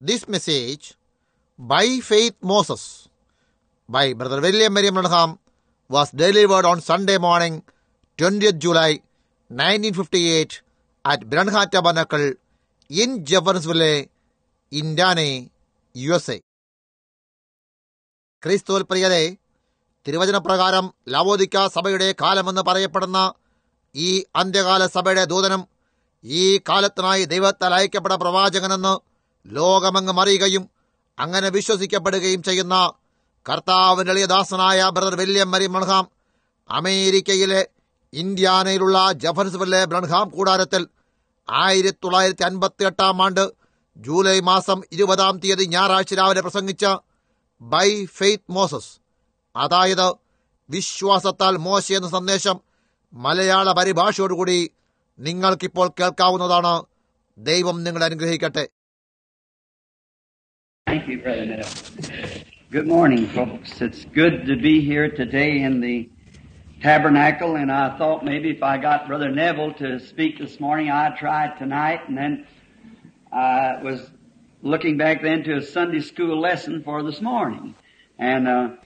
This message, By Faith Moses, by Brother William Marion Branham, was delivered on Sunday morning, 20th July, 1958, at Branham Tabernacle in Jeffersonville, Indiana, USA. ക്രിസ്തുവിൽ പ്രിയരെ, തിരുവചനപ്രകാരം ലവോദിക്ക സഭയുടെ കാലമെന്ന് പറയപ്പെടുന്ന ഈ അന്ത്യകാല സഭയുടെ ദൂതനും ഈ കാലത്തിനായി ദൈവത്താൽ അയക്കപ്പെട്ട പ്രവാചകനെന്ന് ലോകമെങ്ങും അറിയുകയും അങ്ങനെ വിശ്വസിക്കപ്പെടുകയും ചെയ്യുന്ന കർത്താവിന്റെ എളിയദാസനായ ബ്രദർ വില്യം മരിയൻ ബ്രൺഹാം അമേരിക്കയിലെ ഇന്ത്യാനയിലുള്ള ജെഫർസൺവില്ലെ ബ്രൺഹാം കൂടാരത്തിൽ 1958 ജൂലൈ മാസം 20 ഞായറാഴ്ച രാവിലെ പ്രസംഗിച്ച ബൈ ഫെയ്ത്ത് മോസസ്, അതായത് വിശ്വാസത്താൽ മോശ എന്ന സന്ദേശം മലയാള പരിഭാഷയോടുകൂടി നിങ്ങൾക്കിപ്പോൾ കേൾക്കാവുന്നതാണ്. ദൈവം നിങ്ങളെ അനുഗ്രഹിക്കട്ടെ. Thank you, Brother Neville. Good morning, folks. It's good to be here today in the tabernacle, and I thought maybe if I got Brother Neville to speak this morning, I'd try it tonight, and then I was looking back then to a Sunday school lesson for this morning. And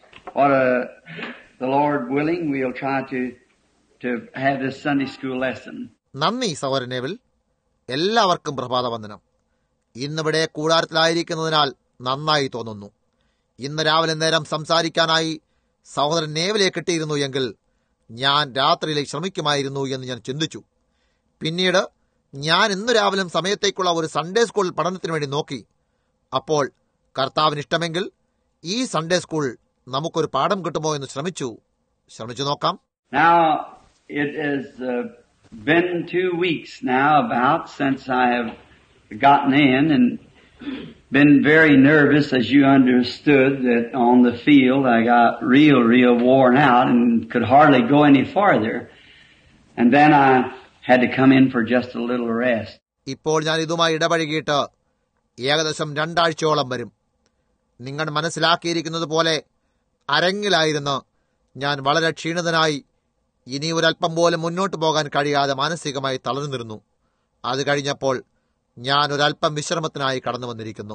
the Lord willing, we'll try to have this Sunday school lesson. നന്ദി സഹോദരൻ Neville. എല്ലാവർക്കും പ്രഭാതവന്ദനം. ഇന്നിവിടെ കൂടാരത്തിലായിരിക്കുന്നതിനാൽ നന്നായി തോന്നുന്നു. ഇന്ന് രാവിലെ നേരം സംസാരിക്കാനായി സഹോദരൻ നേവിലെ കിട്ടിയിരുന്നു എങ്കിൽ ഞാൻ രാത്രിയിലേക്ക് ശ്രമിക്കുമായിരുന്നു എന്ന് ഞാൻ ചിന്തിച്ചു. പിന്നീട് ഞാൻ ഇന്ന് രാവിലെ സമയത്തേക്കുള്ള ഒരു സൺഡേ സ്കൂൾ പഠനത്തിന് വേണ്ടി നോക്കി. അപ്പോൾ കർത്താവിന് ഇഷ്ടമെങ്കിൽ ഈ സൺഡേ സ്കൂൾ നമുക്കൊരു പാഠം കിട്ടുമോ എന്ന് ശ്രമിച്ചു നോക്കാം. Now, it has been 2 weeks now about since I have gotten in and been very nervous, as you understood, that on the field I got real worn out and could hardly go any farther. And then I had to come in for just a little rest. ഇപ്പോൾ ഞാൻ ഇതുമായി ഇടപഴകിയിട്ട് ഏകദേശം 2 ആഴ്ചയോളം വരും. നിങ്ങൾ മനസ്സിലാക്കിയിരിക്കുന്നത് പോലെ അരങ്ങിലായിരുന്നു ഞാൻ വളരെ ക്ഷീണിതനായി ഇനി ഒരല്പം പോലും മുന്നോട്ട് പോകാൻ കഴിയാതെ മാനസികമായി തളർന്നിരുന്നു. അത് കഴിഞ്ഞപ്പോൾ ഞാൻ ഒരല്പം വിശ്രമത്തിനായി കടന്നു വന്നിരിക്കുന്നു.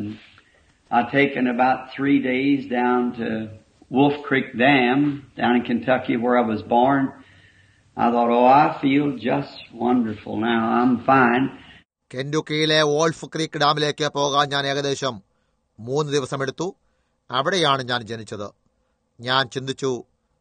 I've taken about 3 days down to Wolf Creek Dam down in Kentucky where I was born. I thought, I feel just wonderful now. I'm fine. കെന്റുക്കിയിലെ വോൾഫ് ക്രീക്ക് ഡാമിലേക്ക് പോകാൻ ഞാൻ ഏകദേശം 3 ദിവസം എടുത്തു. അവിടെയാണ് ഞാൻ ജനിച്ചത്. ഞാൻ ചിന്തിച്ചു,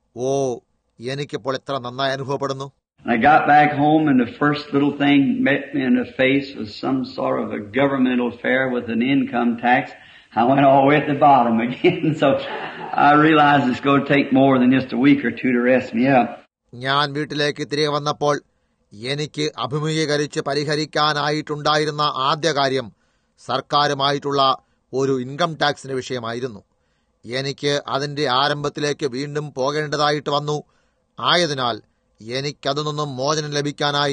എനിക്കിപ്പോൾ എത്ര നന്നായി അനുഭവപ്പെടുന്നു. I got back home and the first little thing met me in the face was some sort of a governmental affair with an income tax. I went all the way at the bottom again. So I realized it's going to take more than just a week or two to rest me up. ഞാൻ വീട്ടിലേക്ക് തിരികെ വന്നപ്പോൾ എനിക്ക് അഭിമുഖീകരിച്ച് പരിഹരിക്കാനായിട്ടുണ്ടായിരുന്ന ആദ്യ കാര്യം സർക്കാരുമായിട്ടുള്ള ഒരു income ടാക്സിന്റെ വിഷയമായിരുന്നു. എനിക്ക് അതിന്റെ ആരംഭത്തിലേക്ക് വീണ്ടും പോകേണ്ടതായിട്ട് വന്നു. ആയതിനാൽ എനിക്കതിൽ നിന്നും മോചനം ലഭിക്കാനായി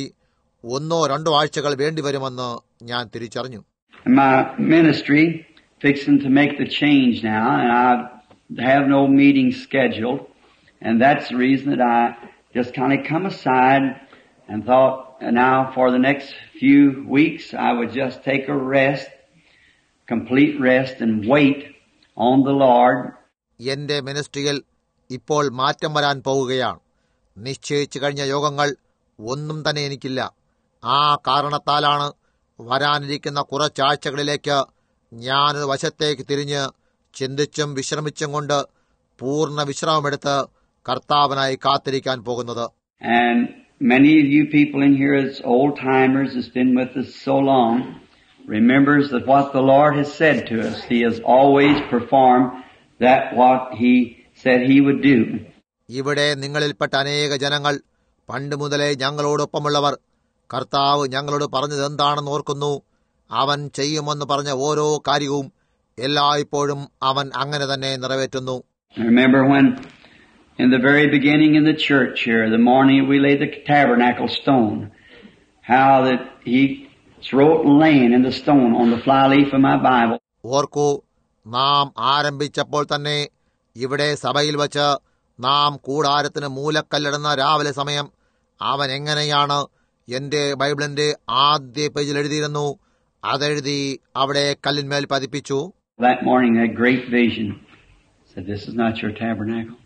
1-2 ആഴ്ചകൾ വേണ്ടിവരുമെന്ന് ഞാൻ തിരിച്ചറിഞ്ഞു. My ministry fixing to make the change now, and I have no meeting scheduled, and that's the reason that I just kind of come aside and thought now for the next few weeks I would just take a rest, complete rest, and wait on the Lord. എന്റെ മിനിസ്ട്രിയിൽ ഇപ്പോൾ മാറ്റം വരാൻ പോവുകയാണ്. നിശ്ചയിച്ചു കഴിഞ്ഞ യോഗങ്ങൾ ഒന്നും തന്നെ എനിക്കില്ല. ആ കാരണത്താലാണ് വരാനിരിക്കുന്ന കുറച്ചാഴ്ചകളിലേക്ക് ഞാനൊരു വശത്തേക്ക് തിരിഞ്ഞ് ചിന്തിച്ചും വിശ്രമിച്ചും കൊണ്ട് പൂർണ്ണ വിശ്രമമെടുത്ത് കർത്താവിനായി കാത്തിരിക്കാൻ പോകുന്നത്. And many of you people in here as old timers has been with us so long remembers that what the Lord has said to us. He has always performed that what He said He would do. ഇവിടെ നിങ്ങളിൽപ്പെട്ട അനേക ജനങ്ങൾ പണ്ട് മുതലേ ഞങ്ങളോടൊപ്പമുള്ളവർ കർത്താവ് ഞങ്ങളോട് പറഞ്ഞത് എന്താണെന്ന് ഓർക്കുന്നു. അവൻ ചെയ്യുമെന്ന് പറഞ്ഞ ഓരോ കാര്യവും എല്ലായ്പ്പോഴും അവൻ അങ്ങനെ തന്നെ നിറവേറ്റുന്നു. Remember when in the very beginning in the church here, the morning we laid the tabernacle stone, how that He wrote laying in the stone on the flyleaf of my Bible. ഓർക്കൂ, നാം ആരംഭിച്ചപ്പോൾ തന്നെ ഇവിടെ സഭയിൽ വച്ച് നാം കൂടാരത്തിന് മൂലക്കല്ലിടുന്ന രാവിലെ സമയം അവൻ എങ്ങനെയാണ് എന്റെ ബൈബിളിന്റെ ആദ്യ പേജിൽ എഴുതിയിരുന്നു. അതെഴുതി അവിടെ കല്ലിന്മേൽ പതിപ്പിച്ചു. That morning, that great vision said, "This is not your tabernacle."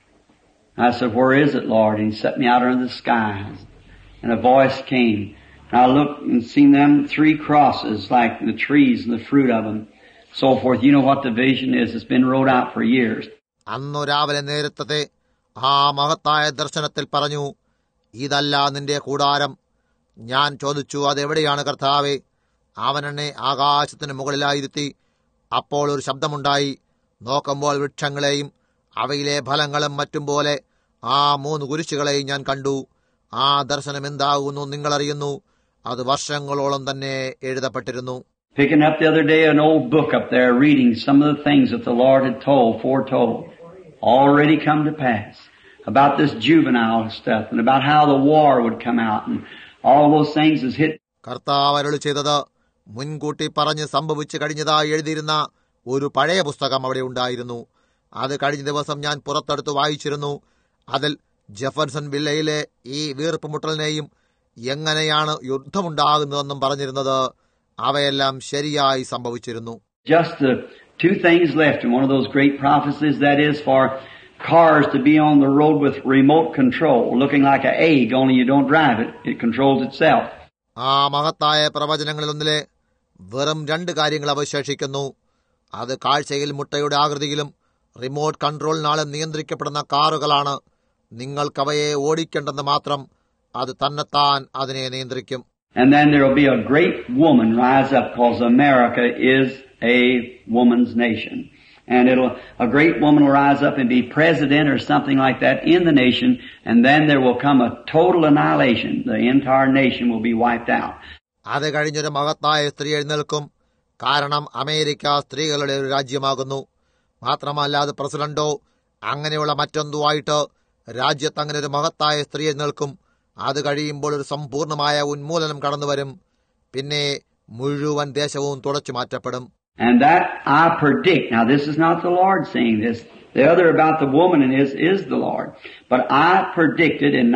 I said, "Where is it, Lord?" And he set me out under the skies. And a voice came. And I looked and seen them 3 crosses, like the trees and the fruit of them, so forth. You know what the vision is. It's been wrote out for years. അന്നു രാവിലെ നേരത്തെ ആ മഹത്തായ ദർശനത്തിൽ പറഞ്ഞു, ഇതല്ല നിന്റെ കൂടാരം. ഞാൻ ചോദിച്ചു, അതെവിടെയാണ് കർത്താവേ? അവൻ എന്നെ ആകാശത്തിന് മുകളിലായിരുത്തി. അപ്പോൾ ഒരു ശബ്ദമുണ്ടായി. നോക്കുമ്പോൾ വൃക്ഷങ്ങളെയും അവയിലെ ഫലങ്ങളും മറ്റും പോലെ ആ 3 കുരിശുകളെയും ഞാൻ കണ്ടു. ആ ദർശനം എന്താകുന്നു നിങ്ങളറിയുന്നു. അത് വർഷങ്ങളോളം തന്നെ എഴുതപ്പെട്ടിരുന്നു. Picking up the other day an old book up there, reading some of the things that the Lord had foretold, already come to pass, about this juvenile stuff and about how the war would come out and all those things is hit. കർത്താവ് അരുളി ചെയ്തത് മുൻകൂട്ടി പറഞ്ഞ് സംഭവിച്ചു കഴിഞ്ഞതായി എഴുതിയിരുന്ന ഒരു പഴയ പുസ്തകം അവിടെ ഉണ്ടായിരുന്നു. അത് കഴിഞ്ഞ ദിവസം ഞാൻ പുറത്തെടുത്ത് വായിച്ചിരുന്നു. അതിൽ ജെഫർസൺ വില്ലയിലെ ഈ വീർപ്പുമുട്ടലിനെയും എങ്ങനെയാണ് യുദ്ധമുണ്ടാകുന്നതെന്നും പറഞ്ഞിരുന്നത്. അവയെല്ലാം ശരിയായി സംഭവിച്ചിരുന്നു. Just the 2 things left in one of those great prophecies, that is for cars to be on the road with remote control, looking like an egg, only you don't drive it. It controls itself. ആ മഹത്തായ പ്രവചനങ്ങളിലൊന്നിലെ വെറും 2 കാര്യങ്ങൾ അവശേഷിക്കുന്നു. അത് കാഴ്ചയിൽ മുട്ടയുടെ ആകൃതിയിലും remote കൺട്രോളിനാലും നിയന്ത്രിക്കപ്പെടുന്ന കാറുകളാണ്. നിങ്ങൾക്കവയെ ഓടിക്കേണ്ടെന്ന് മാത്രം. അത് തന്നെത്താൻ അതിനെ നിയന്ത്രിക്കും. And then there will be a great woman rise up, because America is a woman's nation. And a great woman will rise up and be president or something like that in the nation, and then there will come a total annihilation. The entire nation will be wiped out. അത് കഴിഞ്ഞൊരു മഹത്തായ സ്ത്രീ എഴുന്നേൽക്കും. കാരണം America സ്ത്രീകളുടെ ഒരു രാജ്യമാകുന്നു. മാത്രമല്ല അത് പ്രസിഡന്റോ അങ്ങനെയുള്ള മറ്റെന്തുമായിട്ട് രാജ്യത്ത് അങ്ങനെ ഒരു മഹത്തായ സ്ത്രീ എഴുന്നേൽക്കും. അത് കഴിയുമ്പോൾ ഒരു സമ്പൂർണമായ ഉന്മൂലനം കടന്നുവരും. പിന്നെ മുഴുവൻ ദേശവും തുടച്ചു മാറ്റപ്പെടും. And that I predict. Now this is not the Lord saying this. The other about the woman is the Lord. But I predicted in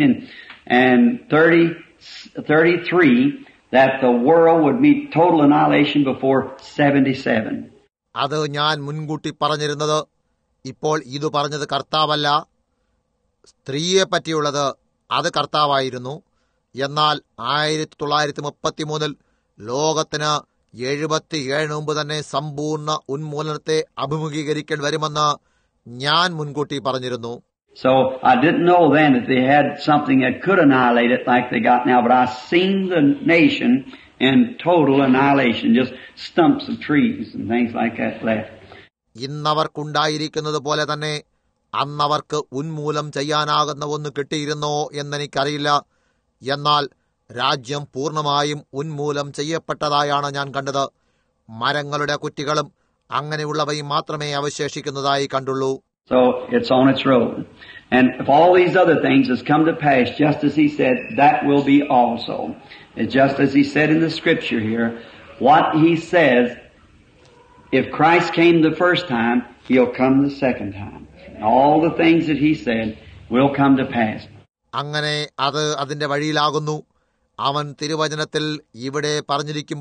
1933 that the world would meet total annihilation before 77. അത് ഞാൻ മുൻകൂട്ടി പറഞ്ഞിരുന്നത്. ഇപ്പോൾ ഇത് പറഞ്ഞത് കർത്താവല്ല, സ്ത്രീയെ പറ്റിയുള്ളത് അത് കർത്താവായിരുന്നു. എന്നാൽ 1933 ലോകത്തിന് 77 മുമ്പ് തന്നെ സമ്പൂർണ്ണ ഉന്മൂലനത്തെ അഭിമുഖീകരിക്കേണ്ടി വരുമെന്ന് ഞാൻ മുൻകൂട്ടി പറഞ്ഞിരുന്നു. So I didn't know then that they had something that could annihilate it like they got now, but I seen the nation in total annihilation, just stumps of trees and things like that left. ഇന്നവർക്കുണ്ടായിരിക്കുന്നത് പോലെ തന്നെ അന്നവർക്ക് ഉന്മൂലം ചെയ്യാനാകുന്ന ഒന്ന് കിട്ടിയിരുന്നോ എന്നെനിക്കറിയില്ല. എന്നാൽ രാജ്യം പൂർണ്ണമായും ഉന്മൂലം ചെയ്യപ്പെട്ടതായാണ് ഞാൻ കണ്ടത്. മരങ്ങളുടെ കുറ്റികളും അങ്ങനെയുള്ളവയും മാത്രമേ അവശേഷിക്കുന്നതായി കണ്ടുള്ളൂ. So it's on its road. And if all these other things has come to pass, just as he said, that will be also. It's just as he said in the scripture here, what he says, if Christ came the first time, he'll come the second time. And all the things that he said will come to pass. അങ്ങനെ അത് അതിന്റെ വഴിയിലാകുന്നു. അവൻ തിരുവചനത്തിൽ ഇവിടെ പറഞ്ഞിരിക്കും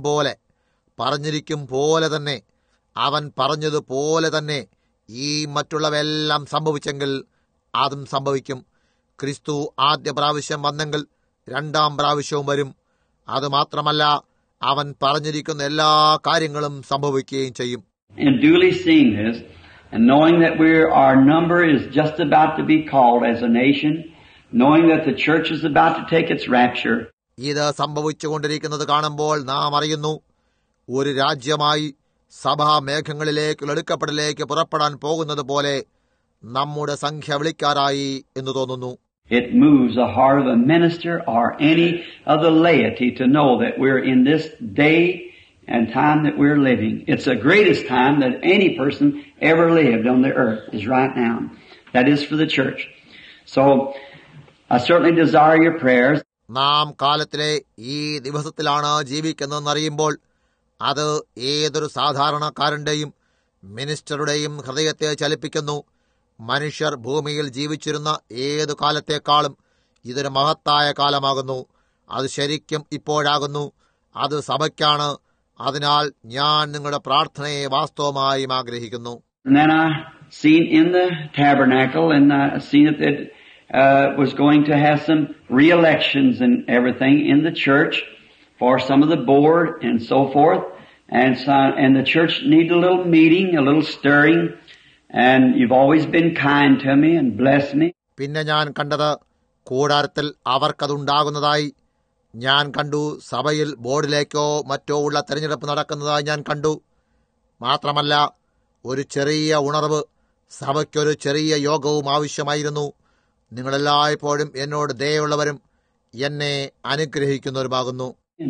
പോലെ തന്നെ അവൻ പറഞ്ഞതുപോലെ തന്നെ ഈ മറ്റുള്ളവയെല്ലാം സംഭവിച്ചെങ്കിൽ അതും സംഭവിക്കും. ക്രിസ്തു ആദ്യ പ്രാവശ്യം വന്നെങ്കിൽ 2ാം പ്രാവശ്യവും വരും. അതുമാത്രമല്ല അവൻ പറഞ്ഞിരിക്കുന്ന എല്ലാ കാര്യങ്ങളും സംഭവിക്കുകയും ചെയ്യും. And duly seeing this, and knowing that our number is just about to be called as a nation, knowing that the church is about to take its rapture. ഇത് സംഭവിച്ചുകൊണ്ടിരിക്കുന്നത് കാണുമ്പോൾ നാം അറിയുന്നു, ഒരു രാജ്യമായി സഭാ മേഘങ്ങളിലേക്ക് എടുക്കപ്പെടലേക്ക് പുറപ്പെടാൻ പോകുന്നത് പോലെ നമ്മുടെ സംഖ്യ വിളിക്കാറായി എന്ന് തോന്നുന്നു. It moves the heart of a minister or any of the laity to know that we're in this day and time that we're living. It's the greatest time that any person ever lived on the earth is right now. That is for the church. So I certainly desire your prayers. നാം കാലത്തിലെ ഈ ദിവസത്തിലാണ് ജീവിക്കുന്നതെന്നറിയുമ്പോൾ അത് ഏതൊരു സാധാരണക്കാരന്റെയും മിനിസ്റ്ററുടെയും ഹൃദയത്തെ ചലിപ്പിക്കുന്നു. മനുഷ്യർ ഭൂമിയിൽ ജീവിച്ചിരുന്ന ഏതു കാലത്തേക്കാളും ഇതൊരു മഹത്തായ കാലമാകുന്നു. അത് ശരിക്കും ഇപ്പോഴാകുന്നു. അത് സഭയ്ക്കാണ്, അതിനാൽ ഞാൻ നിങ്ങളുടെ പ്രാർത്ഥനയെ വാസ്തവമായും ആഗ്രഹിക്കുന്നു. And then I seen in the tabernacle, and I seen that it was going to have some re-elections and everything in the church for some of the board and so forth. And the church needed a little meeting, a little stirring, and you've always been kind to me and blessed me. പിന്നെ ഞാൻ കണ്ടത് കൂടാരത്തിൽ അവർക്കതുണ്ടാകുന്നതായി ഞാൻ കണ്ടു. സഭയിൽ ബോർഡിലേക്കോ മറ്റോ ഉള്ള തെരഞ്ഞെടുപ്പ് നടക്കുന്നതായി ഞാൻ കണ്ടു. മാത്രമല്ല, ഒരു ചെറിയ ഉണർവ്, സഭയ്ക്കൊരു ചെറിയ യോഗവും ആവശ്യമായിരുന്നു. നിങ്ങളെല്ലായ്പ്പോഴും എന്നോട് ദയയുള്ളവരും എന്നെ അനുഗ്രഹിക്കുന്നവരുമാകുന്നു.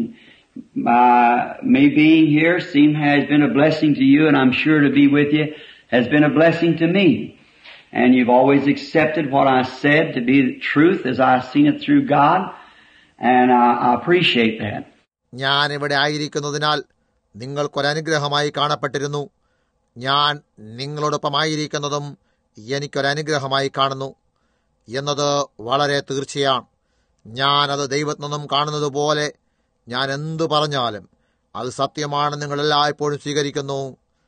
Me being here has been a blessing to you, and I'm sure to be with you has been a blessing to me. And you've always accepted what I said to be the truth as I've seen it through God, and I appreciate that. ഞാൻ ഇവിടെ ആയിരിക്കുന്നതിനാൽ നിങ്ങൾക്കൊരനുഗ്രഹമായി കാണപ്പെട്ടിരുന്നു. ഞാൻ നിങ്ങളോടൊപ്പമായിരിക്കുന്നതും എനിക്കൊരനുഗ്രഹമായി കാണുന്നു എന്നത് വളരെ തീർച്ചയാണ്. ഞാനത് ദൈവത്തിൽ നിന്നും കാണുന്നത് പോലെ ഞാൻ എന്തു പറഞ്ഞാലും അത് സത്യമാണെന്ന് നിങ്ങളെല്ലായ്പ്പോഴും സ്വീകരിക്കുന്നു.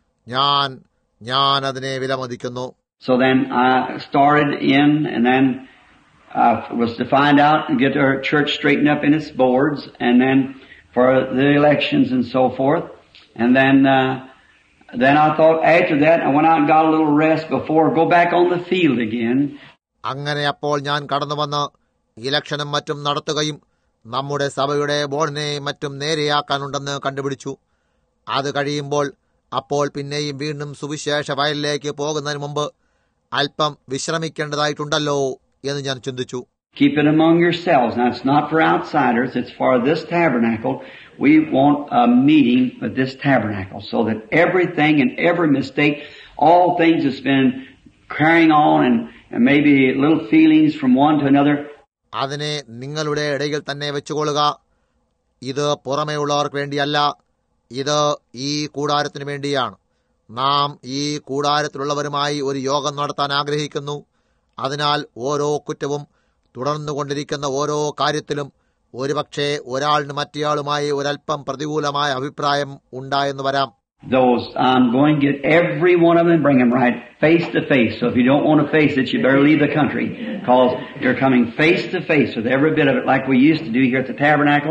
ഞാൻ അതിനെ വിലമതിക്കുന്നു. So then I started in, and then was to find out and get our church straightened up in its boards, and then for the elections and so forth. And then I thought after that I went out and got a little rest before I go back on the field again. അങ്ങനെ അപ്പോൾ ഞാൻ കടന്നുവന്ന് ഇലക്ഷനും മറ്റും നടത്തുകയും നമ്മുടെ സഭയുടെ ബോർഡിനെ മറ്റും നേരെയാക്കാനുണ്ടെന്ന് കണ്ടുപിടിച്ചു. അത് കഴിയുമ്പോൾ അപ്പോൾ പിന്നെയും വീണ്ടും സുവിശേഷ വയലിലേക്ക് പോകുന്നതിന് മുമ്പ് അല്പം വിശ്രമിക്കേണ്ടതായിട്ടുണ്ടല്ലോ എന്ന് ഞാൻ ചിന്തിച്ചു. Keep it among yourselves. Now, it's not for outsiders. It's for this tabernacle. We want a meeting with this tabernacle so that everything and every mistake, all things that's been carrying on and maybe little feelings from one to another. അതിനെ നിങ്ങളുടെ ഇടയിൽ തന്നെ വെച്ചുകൊള്ളുക. ഇത് പുറമേ ഉള്ളവർക്ക് വേണ്ടിയല്ല, ഇത് ഈ കൂടാരത്തിനു വേണ്ടിയാണ്. നാം ഈ കൂടാരത്തിലുള്ളവരുമായി ഒരു യോഗം നടത്താൻ ആഗ്രഹിക്കുന്നു. അതിനാൽ ഓരോ കുറ്റവും തുടർന്നുകൊണ്ടിരിക്കുന്ന ഓരോ കാര്യത്തിലും ഒരുപക്ഷെ ഒരാളിന് മറ്റേയാളുമായി ഒരൽപ്പം പ്രതികൂലമായ അഭിപ്രായം ഉണ്ടായെന്ന് വരാം. Those, I'm going to get every one of them and bring them right face to face. So if you don't want to face it, you better leave the country, because you're coming face to face with every bit of it like we used to do here at the tabernacle.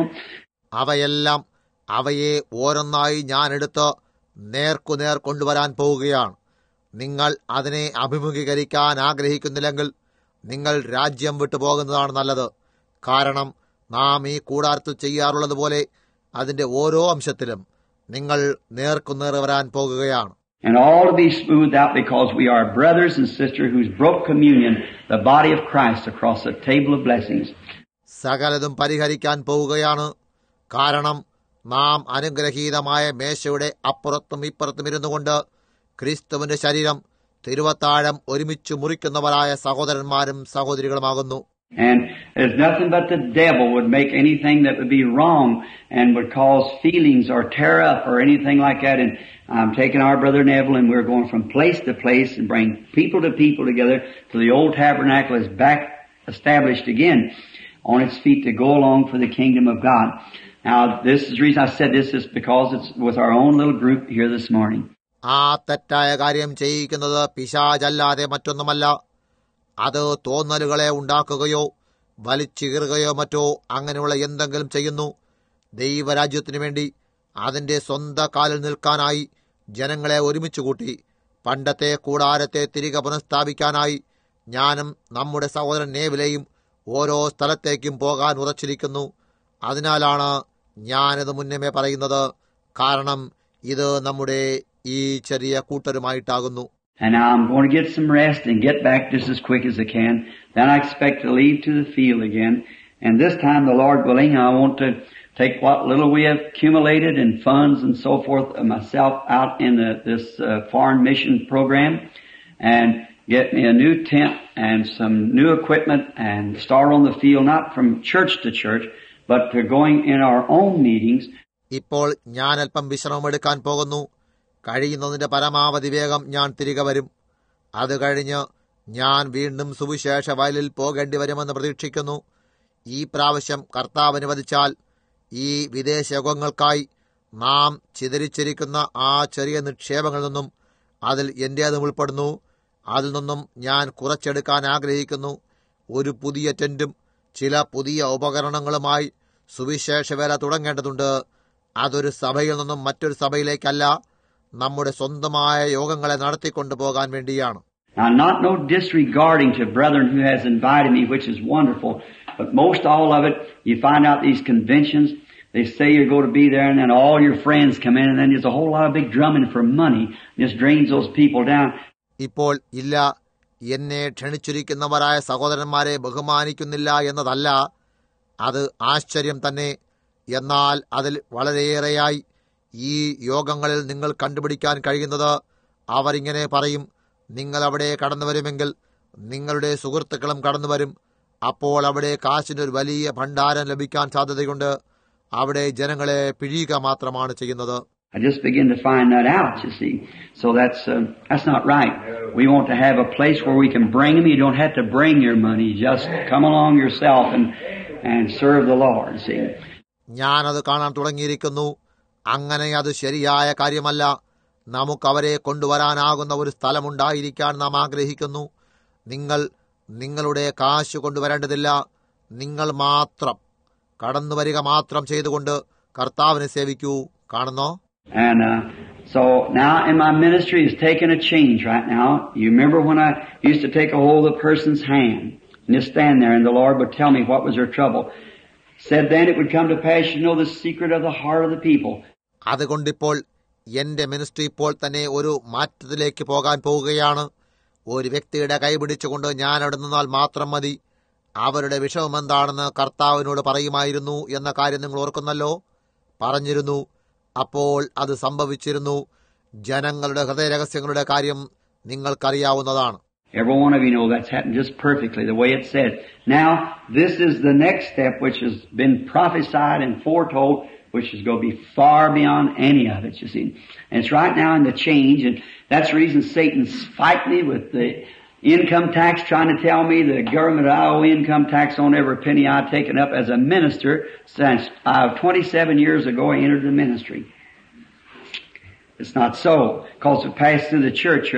അവയെ ഓരോന്നായി ഞാൻ എടുത്ത് നേർക്കുനേർ കൊണ്ടുവരാൻ പോവുകയാണ്. നിങ്ങൾ അതിനെ അഭിമുഖീകരിക്കാൻ ആഗ്രഹിക്കുന്നില്ലെങ്കിൽ നിങ്ങൾ രാജ്യം വിട്ടുപോകുന്നതാണ് നല്ലത്. കാരണം നാം ഈ കൂടാരത്തിൽ ചെയ്യാറുള്ളതുപോലെ അതിന്റെ ഓരോ അംശത്തിലും നിങ്ങൾ നേർക്കുനേർ വരാൻ പോകുകയാണ്. And all to be smoothed out, because we are brothers and sisters who's broke communion, the body of Christ, across the table of blessings. സകലതും പരിഹരിക്കാൻ പോവുകയാണ്. കാരണം നാം അനുഗ്രഹീതമായ മേശയുടെ അപ്പുറത്തും ഇപ്പുറത്തും ഇരുന്നുകൊണ്ട് ക്രിസ്തുവിന്റെ ശരീരം തിരുവത്താഴം ഒരുമിച്ച് മുറിക്കുന്നവരായ സഹോദരന്മാരും സഹോദരികളുമാകുന്നു. And there's nothing but the devil would make anything that would be wrong and would cause feelings or tear up or anything like that. And I'm taking our brother Neville, and we're going from place to place and bring people to people together till the old tabernacle is back established again on its feet to go along for the kingdom of God. Now, this is the reason I said this is because it's with our own little group here this morning. ആ തെറ്റായ കാര്യം ചെയ്യിക്കുന്നത് പിശാചല്ലാതെ മറ്റൊന്നുമല്ല. അത് തോന്നലുകളെ ഉണ്ടാക്കുകയോ വലിച്ചീറുകയോ മറ്റോ അങ്ങനെയുള്ള എന്തെങ്കിലും ചെയ്യുന്നു. ദൈവരാജ്യത്തിനു വേണ്ടി അതിന്റെ സ്വന്തം കാലിൽ നിൽക്കാനായി ജനങ്ങളെ ഒരുമിച്ച് കൂട്ടി പണ്ടത്തെ കൂടാരത്തെ തിരികെ പുനഃസ്ഥാപിക്കാനായി ഞാനും നമ്മുടെ സഹോദരൻ നേവിലെയും ഓരോ സ്ഥലത്തേക്കും പോകാൻ ഉറച്ചിരിക്കുന്നു. അതിനാലാണ് ഞാനിത് മുന്നമേ പറയുന്നത്. കാരണം ഇത് നമ്മുടെ ഈ ചെറിയ കൂട്ടരുമായിട്ടാകുന്നു. And now I'm going to get some rest and get back just as quick as I can. Then I expect to leave to the field again. And this time, the Lord willing, I want to take what little we have accumulated in funds and so forth of myself out in this foreign mission program, and get me a new tent and some new equipment and start on the field, not from church to church, but to going in our own meetings. ഇപ്പോൾ ഞാൻ അല്പം വിശ്രമമെടുക്കാൻ പോകുന്നു. കഴിയുന്നതിന്റെ പരമാവധി വേഗം ഞാൻ തിരികെ വരും. അത് കഴിഞ്ഞ് ഞാൻ വീണ്ടും സുവിശേഷ വയലിൽ പോകേണ്ടി വരുമെന്ന് പ്രതീക്ഷിക്കുന്നു. ഈ പ്രാവശ്യം കർത്താവ് അനുവദിച്ചാൽ ഈ വിദേശ യോഗങ്ങൾക്കായി നാം ചിതറിച്ചിരിക്കുന്ന ആ ചെറിയ നിക്ഷേപങ്ങളിൽ നിന്നും അതിൽ എന്റേതും ഉൾപ്പെടുന്നു. അതിൽ നിന്നും ഞാൻ കുറച്ചെടുക്കാൻ ആഗ്രഹിക്കുന്നു. ഒരു പുതിയ ടെന്റും ചില പുതിയ ഉപകരണങ്ങളുമായി സുവിശേഷ വേല തുടങ്ങേണ്ടതുണ്ട്. അതൊരു സഭയിൽ നിന്നും മറ്റൊരു സഭയിലേക്കല്ല, നമ്മുടെ സ്വന്തമായ യോഗങ്ങളെ നടത്തിക്കൊണ്ടു പോകാൻ വേണ്ടിയാണ്. Now, not no disregarding to brethren who has invited me, which is wonderful, but most all of it, you find out these conventions, they say you're going to be there, and then all your friends come in, and then there's a whole lot of big drumming for money, just drains those people down. ഇപ്പോൾ ഇല്ല, എന്നെ ക്ഷണിച്ചിരിക്കുന്നവരായ സഹോദരന്മാരെ ബഹുമാനിക്കുന്നില്ല എന്നതല്ല, അത് ആശ്ചര്യം തന്നെ. എന്നാൽ അതിൽ വളരെയേറെയായി ഈ യോഗങ്ങളിൽ നിങ്ങൾ കണ്ടുപിടിക്കാൻ കഴിയുന്നത്, അവരിങ്ങനെ പറയും, നിങ്ങൾ അവിടെ കടന്നുവരുമെങ്കിൽ നിങ്ങളുടെ സുഹൃത്തുക്കളും കടന്നുവരും. അപ്പോൾ അവിടെ കാശിന് ഒരു വലിയ ഭണ്ഡാരം ലഭിക്കാൻ സാധ്യതയുണ്ട്. അവിടെ ജനങ്ങളെ പിഴിയുക മാത്രമാണ് ചെയ്യുന്നത്. I just begin to find that out, you see. So that's not right. We want to have a place where we can bring them. You don't have to bring your money. Just come along yourself and serve the Lord, see. ഞാനത് കാണാൻ തുടങ്ങിയിരിക്കുന്നു. അങ്ങനെ അത് ശരിയായ കാര്യമല്ല. നമുക്കവരെ കൊണ്ടുവരാനാകുന്ന ഒരു സ്ഥലമുണ്ടായിരിക്കാൻ നാം ആഗ്രഹിക്കുന്നു. നിങ്ങൾ നിങ്ങളുടെ കാശ് കൊണ്ടുവരേണ്ടതില്ല. നിങ്ങൾ മാത്രം കടന്നുവരിക മാത്രം ചെയ്തുകൊണ്ട് കർത്താവിനെ സേവിക്കൂ. കാണുന്നോ? And so now in my ministry is taking a change right now. You remember when I used to take a hold of a person's hand and just stand there and the Lord would tell me what was their trouble. Said then it would come to pass, you know the secret of the heart of the people. അതുകൊണ്ടിപ്പോൾ എന്റെ ministry ഇപ്പോൾ തന്നെ ഒരു മാറ്റത്തിലേക്ക് പോകാൻ പോവുകയാണ്. ഒരു വ്യക്തിയുടെ കൈ പിടിച്ചുകൊണ്ട് ഞാൻ അവിടെ നിന്നാൽ മാത്രം മതി. അവരുടെ വിഷമമെന്താണെന്ന് കർത്താവിനോട് പറയുമായിരുന്നു എന്ന കാര്യം നിങ്ങൾ ഓർക്കുന്നല്ലോ. പറഞ്ഞിരുന്നു. അപ്പോൾ അത് സംഭവിച്ചിരുന്നു. ജനങ്ങളുടെ ഹൃദയരഹസ്യങ്ങളുടെ കാര്യം നിങ്ങൾക്കറിയാവുന്നതാണ്. Every one of you know that's happened just perfectly, the way it said. Now, this is the next step which has been prophesied and foretold, which is going to be far beyond any of it, you see. And it's right now in the change, and that's the reason Satan's fighting me with the income tax, trying to tell me the government I owe income tax on every penny I've taken up as a minister since 27 years ago I entered the ministry. It's not so, because it passed through the church.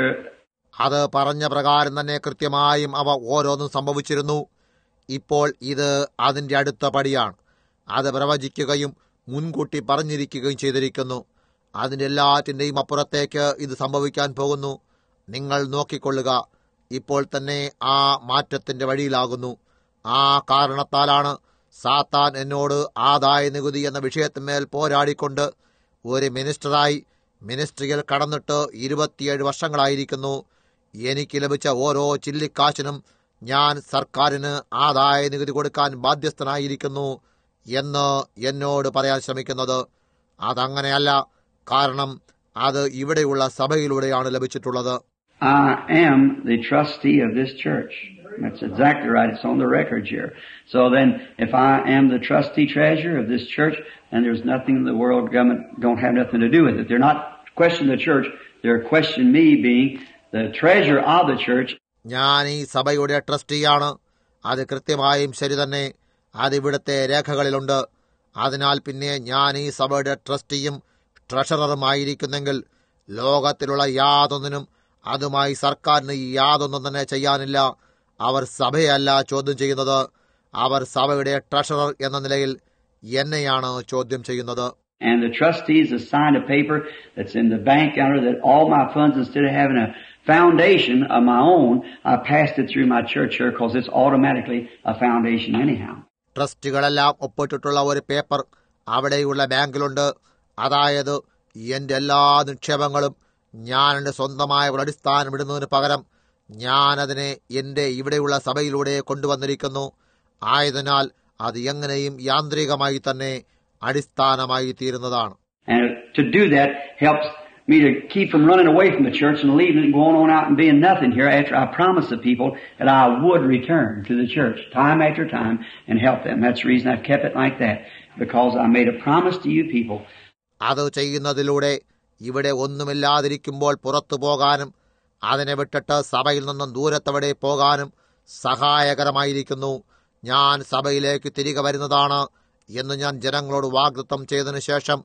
അത് പറഞ്ഞ പ്രകാരം തന്നെ കൃത്യമായും അവ ഓരോന്നും സംഭവിച്ചിരുന്നു. ഇപ്പോൾ ഇത് അതിന്റെ അടുത്ത പടിയാണ്. അത് പ്രവചിക്കുകയും മുൻകൂട്ടി പറഞ്ഞിരിക്കുകയും ചെയ്തിരിക്കുന്നു. അതിന്റെ എല്ലാറ്റിന്റെയും അപ്പുറത്തേക്ക് ഇത് സംഭവിക്കാൻ പോകുന്നു. നിങ്ങൾ നോക്കിക്കൊള്ളുക. ഇപ്പോൾ തന്നെ ആ മാറ്റത്തിന്റെ വഴിയിലാകുന്നു. ആ കാരണത്താലാണ് സാത്താൻ എന്നോട് ആദായ നികുതി എന്ന വിഷയത്തിന്മേൽ പോരാടിക്കൊണ്ട് ഒരു മിനിസ്റ്ററായി മിനിസ്ട്രിയിൽ കടന്നിട്ട് 27 വർഷങ്ങളായിരിക്കുന്നു. എനിക്ക് ലഭിച്ച ഓരോ ചില്ലിക്കാശിനും ഞാൻ സർക്കാരിന് ആദായ നികുതി കൊടുക്കാൻ ബാധ്യസ്ഥനായിരിക്കുന്നു എന്ന് എന്നോട് പറയാൻ ശ്രമിക്കുന്നത്. അതങ്ങനെയല്ല. കാരണം അത് ഇവിടെയുള്ള സഭയിലൂടെയാണ് ലഭിച്ചിട്ടുള്ളത്. I am the trustee of this church. That's exactly right. It's on the record here. So then, if I am the trustee treasurer of this church, then there's nothing in the world government don't have nothing to do with it. They're not questioning the church. They're questioning me being the treasurer of the church. ഞാൻ ഈ സഭയുടെ ട്രസ്റ്റിയാണ്. അത് കൃത്യമായും ശരി തന്നെ. അതിവിടുത്തെ രേഖകളിലുണ്ട്. അതിനാൽ പിന്നെ ഞാൻ ഈ സഭയുടെ ട്രസ്റ്റിയും ട്രഷററുമായിരിക്കുന്നെങ്കിൽ ലോകത്തിലുള്ള യാതൊന്നിനും അതുമായി സർക്കാരിന് യാതൊന്നും തന്നെ ചെയ്യാനില്ല. അവർ സഭയല്ല ചോദ്യം ചെയ്യുന്നത്. അവർ സഭയുടെ ട്രഷറർ എന്ന നിലയിൽ എന്നെയാണ് ചോദ്യം ചെയ്യുന്നത്. And the trustees have signed a paper that's in the bank under that all my funds, instead of having a foundation of my own, I passed it through my church here because it's automatically a foundation anyhow. ട്രസ്റ്റുകളെല്ലാം ഒപ്പിട്ടിട്ടുള്ള ഒരു paper അവിടെയുള്ള ബാങ്കിലുണ്ട്. അതായത് എന്റെ എല്ലാ നിക്ഷേപങ്ങളും ഞാൻ എന്റെ സ്വന്തമായ ഒരു അടിസ്ഥാനം ഇടുന്നതിന് പകരം ഞാനതിനെ എന്റെ ഇവിടെയുള്ള സഭയിലൂടെ കൊണ്ടുവന്നിരിക്കുന്നു. ആയതിനാൽ അത് എങ്ങനെയും യാന്ത്രികമായി തന്നെ അടിസ്ഥാനമായി തീരുന്നതാണ്. And to do that helps me to keep from running away from the church and leaving and going on out and being nothing here after I promised the people that I would return to the church time after time and help them. That's the reason I've kept it like that, because I made a promise to you people. അത് ചെയ്യുന്നതിലൂടെ ഇവിടെ ഒന്നുമില്ലാതിരിക്കുമ്പോൾ പുറത്തു പോകാനും അതിനെ വിട്ടിട്ട് സഭയിൽ നിന്നും ദൂരത്തവിടെ പോകാനും സഹായകരമായിരിക്കുന്നു. ഞാൻ സഭയിലേക്ക് തിരികെ വരുന്നതാണ് എന്ന് ഞാൻ ജനങ്ങളോട് വാഗ്ദത്തം ചെയ്തതിനു ശേഷം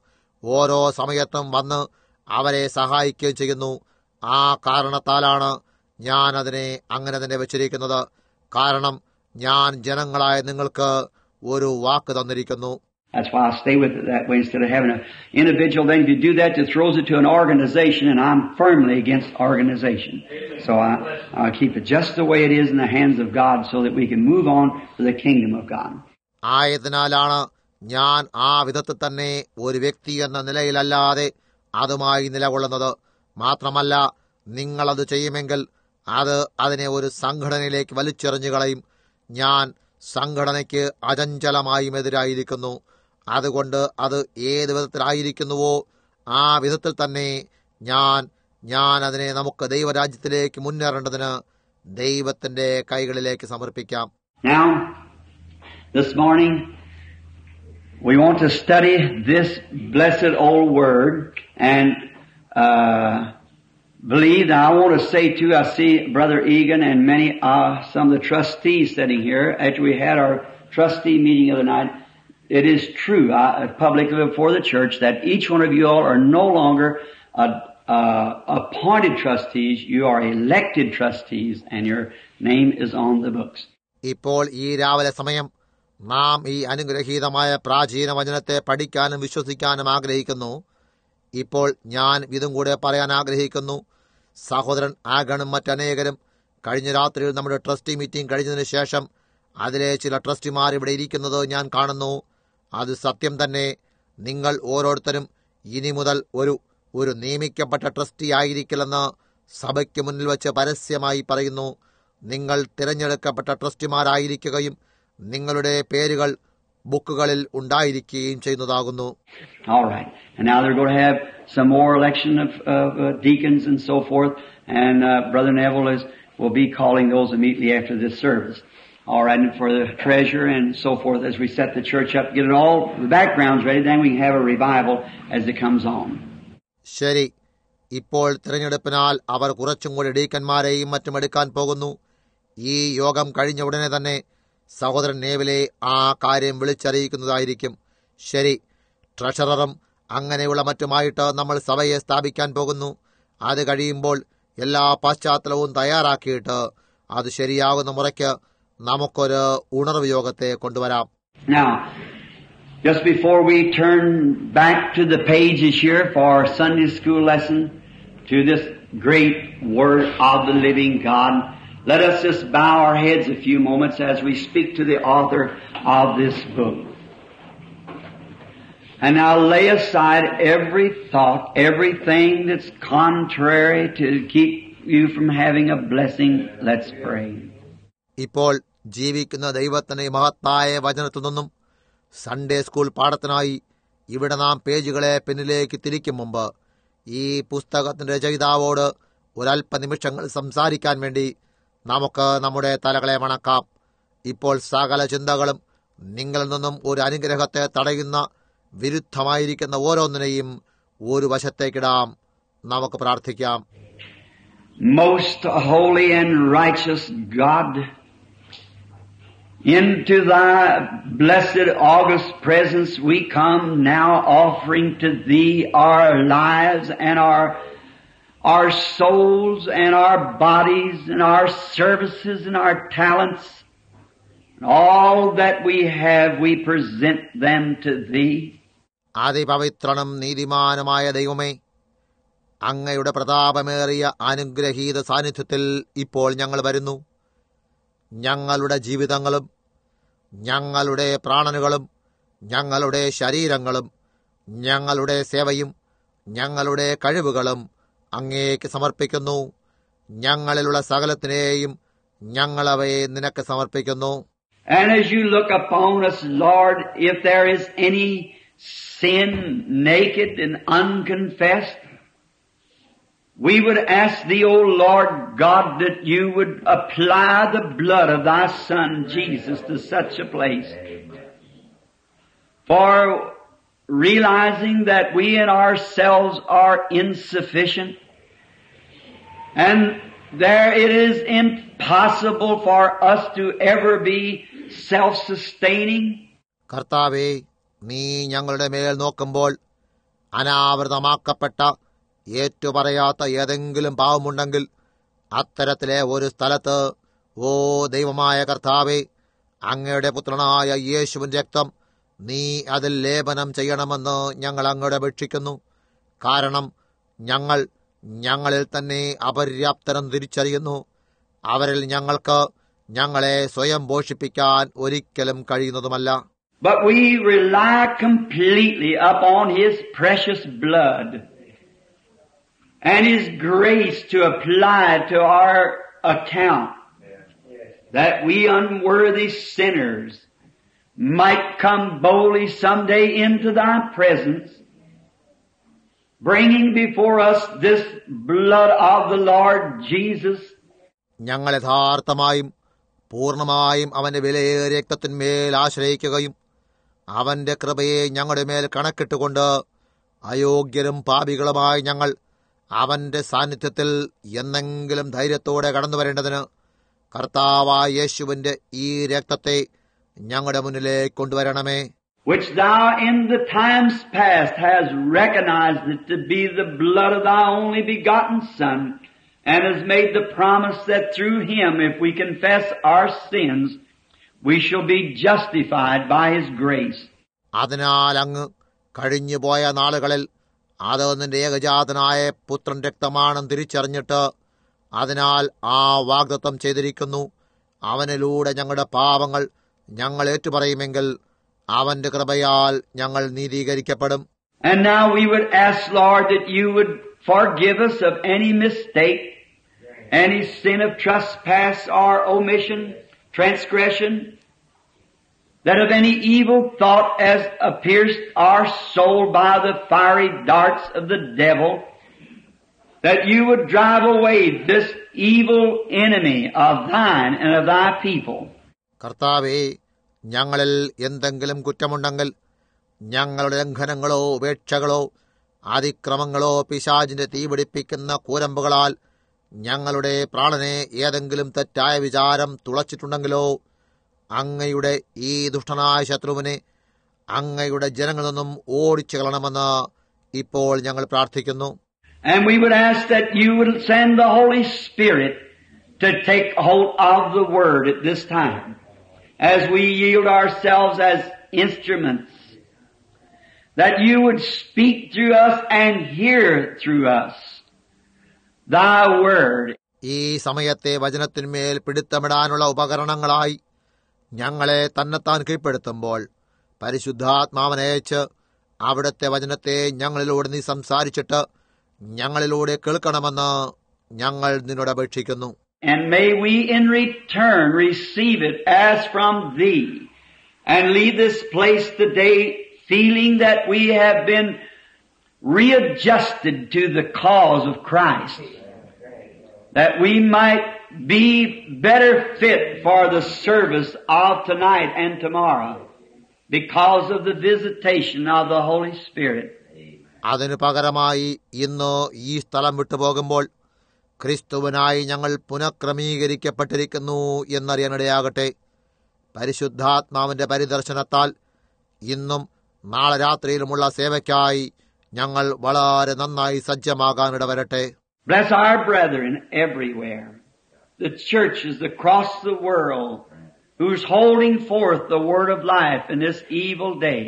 ഓരോ സമയത്തും വന്ന് അവരെ സഹായിക്കുകയും ചെയ്യുന്നു. ആ കാരണത്താലാണ് ഞാൻ അതിനെ അങ്ങനെ തന്നെ വെച്ചിരിക്കുന്നത്. കാരണം ഞാൻ ജനങ്ങളായ നിങ്ങൾക്ക് ഒരു വാക്ക് തന്നിരിക്കുന്നു. That's why I stay with it that way instead of having an individual thing. If you do that, it throws it to an organization, and I'm firmly against organization. So I keep it just the way it is in the hands of God so that we can move on to the kingdom of God. ആയതിനാലാണ് ഞാൻ ആ വിധത്തിൽ തന്നെ ഒരു വ്യക്തി എന്ന നിലയിലല്ലാതെ അതുമായി നിലകൊള്ളുന്നത്. മാത്രമല്ല, നിങ്ങളത് ചെയ്യുമെങ്കിൽ അത് അതിനെ ഒരു സംഘടനയിലേക്ക് വലിച്ചെറിഞ്ഞു കളയും. ഞാൻ സംഘടനയ്ക്ക് അചഞ്ചലമായും എതിരായിരിക്കുന്നു. അതുകൊണ്ട് അത് ഏത് വിധത്തിലായിരിക്കുന്നുവോ ആ വിധത്തിൽ തന്നെ ഞാൻ അതിനെ നമുക്ക് ദൈവരാജ്യത്തിലേക്ക് മുന്നേറേണ്ടതിന് ദൈവത്തിന്റെ കൈകളിലേക്ക് സമർപ്പിക്കാം. Now, this morning, we want to study this blessed old word and believe. Now, I want to say too, I see Brother Egan and many, some of the trustees sitting here after we had our trustee meeting the other night. It is true, publicly before the church, that each one of you all are no longer appointed trustees. You are elected trustees, and your name is on the books. ഇപ്പോൾ ഈ രാവിലെ സമയം നാം ഈ അനുഗ്രഹീതമായ പ്രാചീന വചനത്തെ പഠിക്കാനും വിശ്വസിക്കാനും ആഗ്രഹിക്കുന്നു. ഇപ്പോൾ ഞാൻ ഇതും കൂടെ പറയാൻ ആഗ്രഹിക്കുന്നു. സഹോദരൻ ആഗണും മറ്റനേകരും കഴിഞ്ഞ രാത്രിയിൽ നമ്മുടെ ട്രസ്റ്റി മീറ്റിംഗ് കഴിഞ്ഞതിന് ശേഷം അതിലെ ചില ട്രസ്റ്റിമാർ ഇവിടെ ഇരിക്കുന്നത് ഞാൻ കാണുന്നു. അത് സത്യം തന്നെ. നിങ്ങൾ ഓരോരുത്തരും ഇനി മുതൽ ഒരു നിയമിക്കപ്പെട്ട ട്രസ്റ്റി ആയിരിക്കില്ലെന്ന് സഭയ്ക്ക് മുന്നിൽ വെച്ച് പരസ്യമായി പറയുന്നു. നിങ്ങൾ തിരഞ്ഞെടുക്കപ്പെട്ട ട്രസ്റ്റിമാരായിരിക്കുകയും നിങ്ങളുടെ പേരുകൾ ബുക്കുകളിൽ ഉണ്ടായിരിക്കുകയും ചെയ്യുന്നതാകുന്നു. All right. And now they're going to have some more election of deacons and so forth. And Brother Neville will be calling those immediately after this service. All right. And for the treasurer and so forth, as we set the church up, get it all, the backgrounds ready, then we can have a revival as it comes on. ശരി. ഇപ്പോൾ തിരഞ്ഞെടുപ്പിനാൽ അവർ കുറച്ചും കൂടി ഡീക്കന്മാരെയും മറ്റും എടുക്കാൻ പോകുന്നു. ഈ യോഗം കഴിഞ്ഞ ഉടനെ തന്നെ സഹോദരൻ നേവിലെ ആ കാര്യം വിളിച്ചറിയിക്കുന്നതായിരിക്കും. ശരി. ട്രഷററും അങ്ങനെയുള്ള മറ്റുമായിട്ട് നമ്മൾ സഭയെ സ്ഥാപിക്കാൻ പോകുന്നു. അത് കഴിയുമ്പോൾ എല്ലാ പശ്ചാത്തലവും തയ്യാറാക്കിയിട്ട് അത് ശരിയാകുന്ന മുറയ്ക്ക് നമുക്കൊരു ഉണർവ് യോഗത്തെ കൊണ്ടുവരാം. Now, just before we turn back to the pages here for our Sunday school lesson to this great Word of the living God, let us just bow our heads a few moments as we speak to the author of this book. And now lay aside every thought, everything that's contrary to keep you from having a blessing. Let's pray. ഇപ്പോൾ ജീവിക്കുന്ന ദൈവത്തിന്റെ മഹത്തായ വചനത്തിൽ നിന്നും Sunday school പാഠത്തിനായി ഇവിടെ നാം പേജുകളെ പിന്നിലേക്ക് തിരിക്കും മുമ്പ് ഈ പുസ്തകത്തിന്റെ രചയിതാവോട് ഒരല്പനിമിഷങ്ങൾ സംസാരിക്കാൻ വേണ്ടി നമുക്ക് നമ്മുടെ തലകളെ വണക്കാം. ഇപ്പോൾ സകല ചിന്തകളും നിങ്ങളിൽ നിന്നും ഒരു അനുഗ്രഹത്തെ തടയുന്ന വിരുദ്ധമായിരിക്കുന്ന ഓരോന്നിനെയും ഒരു വശത്തേക്കിടാം. നമുക്ക് പ്രാർത്ഥിക്കാം. Most holy and righteous God, into thy blessed august presence we come now, offering to thee our lives and our souls and our bodies and our services and our talents. And all that we have, we present them to thee. അതിപവിത്രനും നീതിമാനുമായ ദൈവമേ, അങ്ങയുടെ പ്രതാപമേറിയ അനുഗ്രഹീത സാന്നിധ്യത്തിൽ ഇപ്പോൾ ഞങ്ങൾ വരുന്നു. ഞങ്ങളുടെ ജീവിതങ്ങളും ഞങ്ങളുടെ പ്രാണനുകളും ഞങ്ങളുടെ ശരീരങ്ങളും ഞങ്ങളുടെ സേവയും ഞങ്ങളുടെ കഴിവുകളും അങ്ങേക്ക് സമർപ്പിക്കുന്നു. ഞങ്ങളിലുള്ള സകലത്തിനെയും ഞങ്ങളവയെ നിനക്ക് സമർപ്പിക്കുന്നു. And as you look upon us, Lord, if there is any sin naked and unconfessed, we would ask thee, O Lord God, that you would apply the blood of thy Son Jesus to such a place. For realizing that we in ourselves are insufficient, and there it is impossible for us to ever be self-sustaining. കർത്താവേ, നീ ഞങ്ങളുടെ മേൽ നോക്കുമ്പോൾ അനാവൃതമാക്കപ്പെട്ട ഏറ്റുപറയാത്ത ഏതെങ്കിലും പാവമുണ്ടെങ്കിൽ അത്തരത്തിലെ ഒരു സ്ഥലത്ത്, ഓ ദൈവമായ കർത്താവേ, അങ്ങയുടെ പുത്രനായ യേശുവിന്റെ രക്തം നീ അതിൽ ലേപനം ചെയ്യണമെന്ന് ഞങ്ങൾ അങ്ങോട് അപേക്ഷിക്കുന്നു. കാരണം ഞങ്ങളിൽ തന്നെ അപര്യാപ്തരം തിരിച്ചറിയുന്നു. അവരിൽ ഞങ്ങൾക്ക് ഞങ്ങളെ സ്വയം പോഷിപ്പിക്കാൻ ഒരിക്കലും കഴിയുന്നതുമല്ല. But we rely completely upon His precious blood and His grace to apply to our account, that we unworthy sinners might come boldly someday into Thy presence, bringing before us this blood of the Lord Jesus. ഞങ്ങൾ യഥാർത്ഥമായും പൂർണ്ണമായും അവന്റെ വിലയേറിയ രക്തത്തിന്മേൽ ആശ്രയിക്കുകയും അവന്റെ കൃപയെ ഞങ്ങളുടെ മേൽ കണക്കിട്ടുകൊണ്ട് അയോഗ്യരും പാപികളുമായി ഞങ്ങൾ അവന്റെ സാന്നിധ്യത്തിൽ എന്നെങ്കിലും ധൈര്യത്തോടെ കടന്നു വരേണ്ടതിന് കർത്താവായ യേശുവിന്റെ ഈ രക്തത്തെ ഞങ്ങളുടെ മുന്നിലേക്ക് കൊണ്ടുവരണമേ. Which Thou in the times past hast recognized it to be the blood of Thy only begotten Son, and has made the promise that through Him, if we confess our sins, we shall be justified by His grace. അതിനാൽ അങ്ങ് കഴിഞ്ഞുപോയ നാളുകളിൽ അത് നിന്റെ ഏകജാതനായ പുത്രൻ രക്തമാണെന്ന് തിരിച്ചറിഞ്ഞിട്ട് അതിനാൽ ആ വാഗ്ദത്തം ചെയ്തിരിക്കുന്നു. അവനിലൂടെ ഞങ്ങളുടെ പാപങ്ങൾ ഞങ്ങൾ ഏറ്റുപറയുമെങ്കിൽ അവന്റെ കൃപയാൽ ഞങ്ങൾ നീതീകരിക്കപ്പെടും. And now we would ask, Lord, that You would forgive us of any mistake, any sin of trespass or omission, transgression, that of any evil thought as pierced our soul by the fiery darts of the devil, that You would drive away this evil enemy of Thine and of Thy people. കർത്താവേ, ഞങ്ങളിൽ എന്തെങ്കിലും കുറ്റമുണ്ടെങ്കിൽ ഞങ്ങളുടെ ലംഘനങ്ങളോ ഉപേക്ഷകളോ അതിക്രമങ്ങളോ പിശാചിന്റെ തീപിടിപ്പിക്കുന്ന കൂരമ്പുകളാൽ ഞങ്ങളുടെ പ്രാണനെ ഏതെങ്കിലും തെറ്റായ വിചാരം തുളച്ചിട്ടുണ്ടെങ്കിലോ അങ്ങയുടെ ഈ ദുഷ്ടനായ ശത്രുവിനെ അങ്ങയുടെ ജനങ്ങളിൽ നിന്നും ഓടിച്ചു കളയണമെന്ന് ഇപ്പോൾ ഞങ്ങൾ പ്രാർത്ഥിക്കുന്നു. And we would ask that You would send the Holy Spirit to take hold of the Word at this time, as we yield ourselves as instruments, that You would speak through us and hear through us Thy Word. ഈ സമയത്തെ വചനത്തിന്മേൽ പിടുത്തമിടാനുള്ള ഉപകരണങ്ങളായി ഞങ്ങളെ തന്നെത്താൻ കീഴ്പ്പെടുത്തുമ്പോൾ പരിശുദ്ധാത്മാവനയച്ച് അവിടുത്തെ വചനത്തെ ഞങ്ങളിലൂടെ നീ സംസാരിച്ചിട്ട് ഞങ്ങളിലൂടെ കേൾക്കണമെന്ന് ഞങ്ങൾ നിന്നോട് അപേക്ഷിക്കുന്നു. And may we in return receive it as from Thee, and leave this place today feeling that we have been readjusted to the cause of Christ, that we might be better fit for the service of tonight and tomorrow because of the visitation of the Holy Spirit. അതിനു പകരമായി ഇന്ന് ഈ സ്ഥലം വിട്ടുപോകുമ്പോൾ ക്രിസ്തുവിനായി ഞങ്ങൾ പുനഃക്രമീകരിക്കപ്പെട്ടിരിക്കുന്നു എന്നറിയാനിടയാകട്ടെ. പരിശുദ്ധാത്മാവിന്റെ പരിദർശനത്താൽ ഇന്നും നാളെ രാത്രിയിലുമുള്ള സേവയ്ക്കായി ഞങ്ങൾ വളരെ നന്നായി സജ്ജമാകാനിടവരട്ടെ. Bless our brethren everywhere, the churches across the world, who's holding forth the word of life in this evil day.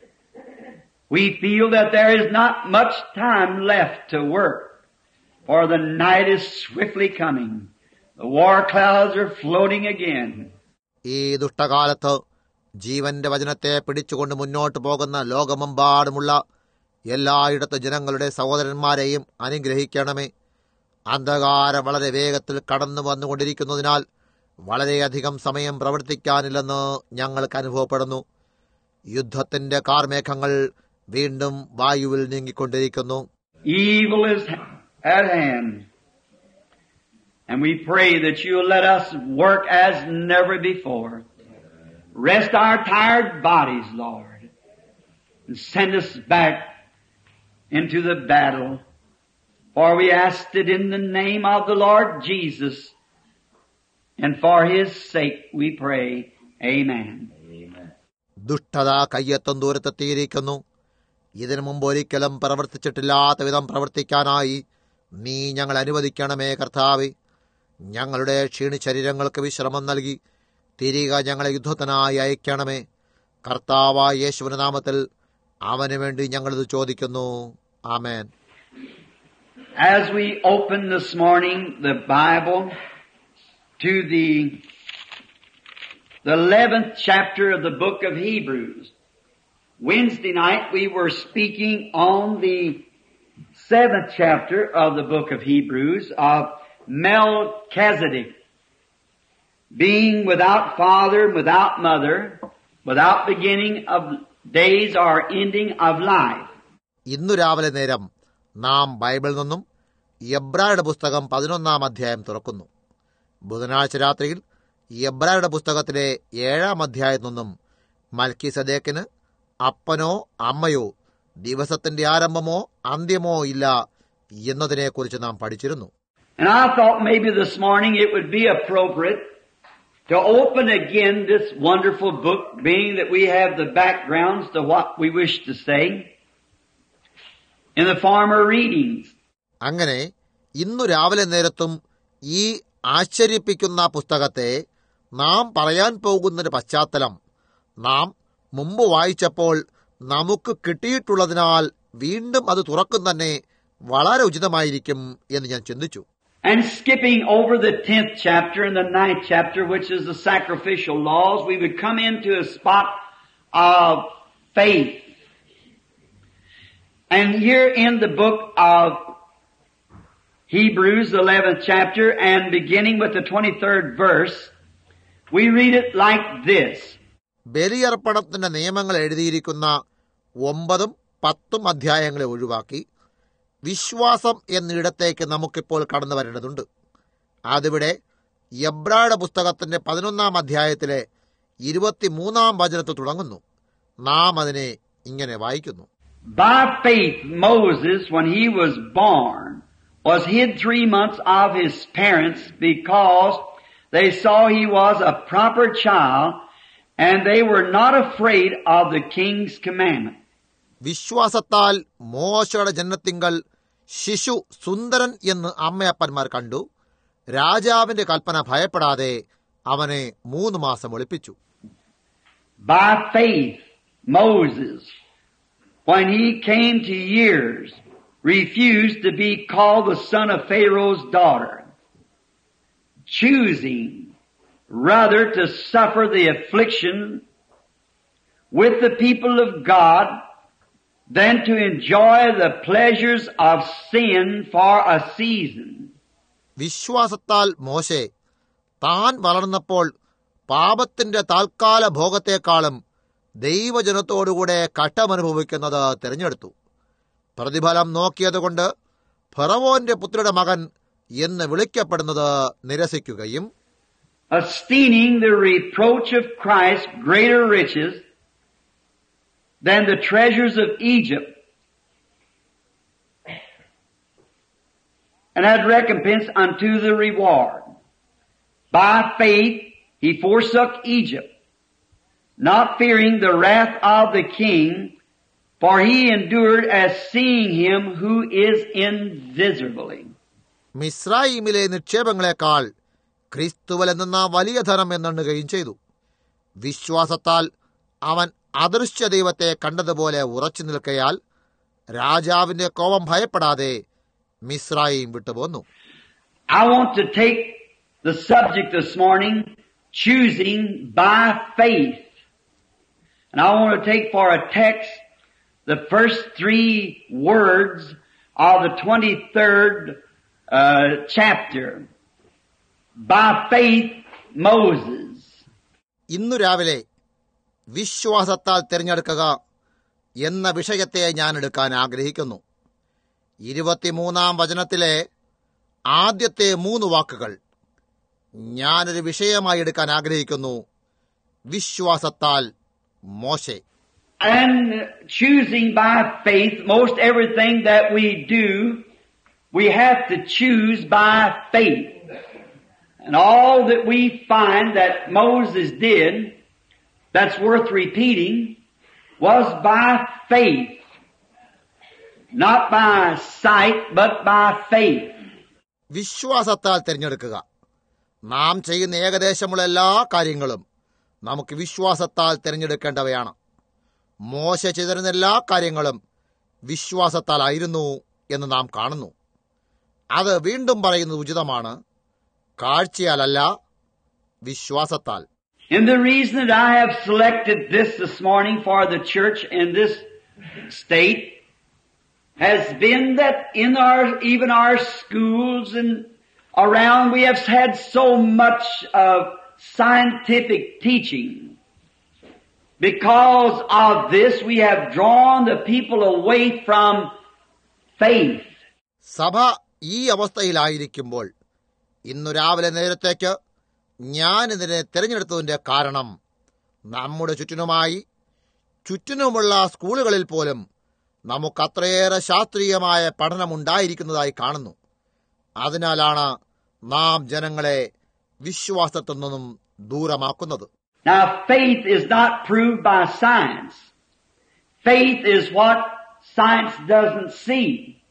We feel that there is not much time left to work, for the night is swiftly coming. The war clouds are floating again. ഈ ദുഷ്ടകാലത്ത് ജീവന്റെ വചനത്തെ പിടിച്ചുകൊണ്ട് മുന്നോട്ടു പോകുന്ന ലോകമെമ്പാടുമുള്ള എല്ലായിടത്തു ജനങ്ങളുടെ സഹോദരന്മാരെയും അനുഗ്രഹിക്കണമേ. അന്ധകാരം വളരെ വേഗത്തിൽ കടന്നു വന്നുകൊണ്ടിരിക്കുന്നതിനാൽ വളരെയധികം സമയം പ്രവർത്തിക്കാനില്ലെന്ന് ഞങ്ങൾക്ക് അനുഭവപ്പെടുന്നു. യുദ്ധത്തിന്റെ കാർമേഘങ്ങൾ വീണ്ടും വായുവിൽ നീങ്ങിക്കൊണ്ടിരിക്കുന്നു. Evil is at hand. And we pray that you'll let us work as never before. Rest our tired bodies, Lord, and send us back into the battle. For we asked it in the name of the Lord Jesus, and for His sake we pray. Amen. ദുഷ്ടത കയ്യെത്തും ദൂരത്തെത്തിയിരിക്കുന്നു. ഇതിനു മുമ്പ് ഒരിക്കലും പ്രവർത്തിച്ചിട്ടില്ലാത്ത വിധം പ്രവർത്തിക്കാനായി നീ ഞങ്ങൾ അനുവദിക്കണമേ കർത്താവേ. ഞങ്ങളുടെ ക്ഷീണിശരീരങ്ങൾക്ക് വിശ്രമം നൽകി തിരികെ ഞങ്ങളെ യുദ്ധത്തിനായി അയക്കണമേ. കർത്താവായ യേശുവിന്റെ നാമത്തിൽ അവന് വേണ്ടി ഞങ്ങളിത് ചോദിക്കുന്നു. ആമേൻ. As we open this morning the Bible to the 11th chapter of the book of Hebrews. Wednesday night we were speaking on the 7th chapter of the book of Hebrews of Melchizedek, being without father, without mother, without beginning of days or ending of life. ഇന്നു രാവിലെ നേരം നാം ബൈബിളിൽ നിന്നും എബ്രായരുടെ പുസ്തകം 11-ാം അധ്യായം തുറക്കുന്നു. ബുധനാഴ്ച രാത്രിയിൽ എബ്രായരുടെ പുസ്തകത്തിലെ 7-ാം അധ്യായത്തിൽ നിന്നും മൽക്കീസദേക്കിന് അപ്പനോ അമ്മയോ ദിവസത്തിന്റെ ആരംഭമോ അന്ത്യമോ ഇല്ല എന്നതിനെക്കുറിച്ച് നാം പഠിച്ചിരുന്നു. And I thought maybe this morning it would be appropriate to open again this wonderful book, being that we have the backgrounds to what we wish to say in the former readings. അങ്ങനെ ഇന്നു രാവിലെ നേരത്തും ഈ ആശ്ചര്യപ്പിക്കുന്ന പുസ്തകത്തെ നാം പറയാൻ പോകുന്നൊരു പശ്ചാത്തലം നാം മുമ്പ് വായിച്ചപ്പോൾ നമുക്ക് കിട്ടിയിട്ടുള്ളതിനാൽ വീണ്ടും അത് തുറക്കും തന്നെ വളരെ ഉചിതമായിരിക്കും എന്ന് ഞാൻ ചിന്തിച്ചു. And skipping over the 10th chapter and the 9th chapter, which is the sacrificial laws, we would come into a spot of faith. And here in the book of Hebrews, the 11th chapter, and beginning with the 23rd verse, we read it like this. ബലിയർപ്പണത്തിന്റെ നിയമങ്ങൾ എഴുതിയിരിക്കുന്ന 9-10 അധ്യായങ്ങളെ ഒഴിവാക്കി വിശ്വാസം എന്നിടത്തേക്ക് നമുക്കിപ്പോൾ കടന്നു വരേണ്ടതുണ്ട്. അതിവിടെ എബ്രായരുടെ പുസ്തകത്തിന്റെ 11-ാം അധ്യായത്തിലെ 23-ാം വചനത്തിൽ തുടങ്ങുന്നു. നാം അതിനെ ഇങ്ങനെ വായിക്കുന്നു. By faith Moses, when he was born, was hid 3 months of his parents because they saw he was a proper child and they were not afraid of the king's commandment. വിശ്വാസത്താൽ മോശയുടെ ജനനത്തിങ്കൽ ശിശു സുന്ദരൻ എന്ന് അമ്മയപ്പന്മാർ കണ്ടു. രാജാവിന്റെ കൽപ്പന ഭയപ്പെടാതെ അവനെ 3 മാസം ഒളിപ്പിച്ചു. By faith Moses, when he came to years, refused to be called the son of Pharaoh's daughter, choosing rather to suffer the affliction with the people of God than to enjoy the pleasures of sin for a season. വിശ്വാസത്താൽ മോശെ താൻ വളർന്നപ്പോൾ പാപത്തിന്റെ താൽക്കാല ഭോഗത്തെക്കാളും ദൈവജനത്തോടുകൂടെ കഷ്ടമനുഭവിക്കുന്നത് തിരഞ്ഞെടുത്തു. പ്രതിഫലം നോക്കിയതുകൊണ്ട് ഫറവോന്റെ പുത്രിയുടെ മകൻ എന്ന് വിളിക്കപ്പെടുന്നത് നിരസിക്കുകയും esteeming the reproach of Christ greater riches than the treasures of Egypt, and had recompense unto the reward. By faith he forsook Egypt, not fearing the wrath of the king, for he endured as seeing him who is invisible. മിസ്രയീമിലെ നിക്ഷേപങ്ങളെക്കാൾ ക്രിസ്തുവിൽ നിന്ന വലിയ ധനം എന്നെണ്ണുകയും ചെയ്തു. വിശ്വാസത്താൽ അവൻ അദൃശ്യ ദൈവത്തെ കണ്ടതുപോലെ ഉറച്ചു നിൽക്കയാൽ രാജാവിന്റെ കോപം ഭയപ്പെടാതെ മിസ്രയീം വിട്ടുപോന്നു. I want to take the subject this morning, choosing by faith. And I want to take for a text the first 3 words of the 23rd chapter. By faith Moses. ഇന്നു രാവിലെ വിശ്വാസത്താൽ തിരഞ്ഞെടുക്കുക എന്ന വിഷയത്തെ ഞാൻ എടുക്കാൻ ആഗ്രഹിക്കുന്നു. 23-ാം വചനത്തിലെ ആദ്യത്തെ 3 വാക്കുകൾ ഞാനൊരു വിഷയമായി എടുക്കാൻ ആഗ്രഹിക്കുന്നു. വിശ്വാസത്താൽ മോശെ. And choosing by faith, most everything that we do, we have to choose by faith. And all that we find that Moses did, that's worth repeating, was by faith. not by sight, but by faith. വിശ്വാസത്താൽ തിരഞ്ഞെടുക്കുക. നാം ചെയ്യുന്ന ഏകദേശമുള്ള എല്ലാ കാര്യങ്ങളും നമുക്ക് വിശ്വാസത്താൽ തിരഞ്ഞെടുക്കേണ്ടവയാണ്. മോശ ചെയ്തിരുന്ന എല്ലാ കാര്യങ്ങളും വിശ്വാസത്താലായിരുന്നു എന്ന് നാം കാണുന്നു. അത് വീണ്ടും പറയുന്നത് ഉചിതമാണ്, കാഴ്ചയാലല്ല, വിശ്വാസത്താൽ. And the reason that I have selected this morning for the church in this state has been that in even our schools and around we have had so much of scientific teaching. Because of this we have drawn the people away from faith. സഭ ഈ അവസ്ഥയിലായിരിക്കുമ്പോൾ ഇന്നു രാവിലെ നേരത്തേക്ക് ഞാൻ ഇതിനെ തിരഞ്ഞെടുത്തതിന്റെ കാരണം നമ്മുടെ ചുറ്റിനുമുള്ള സ്കൂളുകളിൽ പോലും നമുക്കത്രയേറെ ശാസ്ത്രീയമായ പഠനമുണ്ടായിരിക്കുന്നതായി കാണുന്നു. അതിനാലാണ് നാം ജനങ്ങളെ വിശ്വാസത്തിൽ നിന്നും ദൂരമാക്കുന്നത്. Now faith is not proved by science. Faith is what science doesn't see.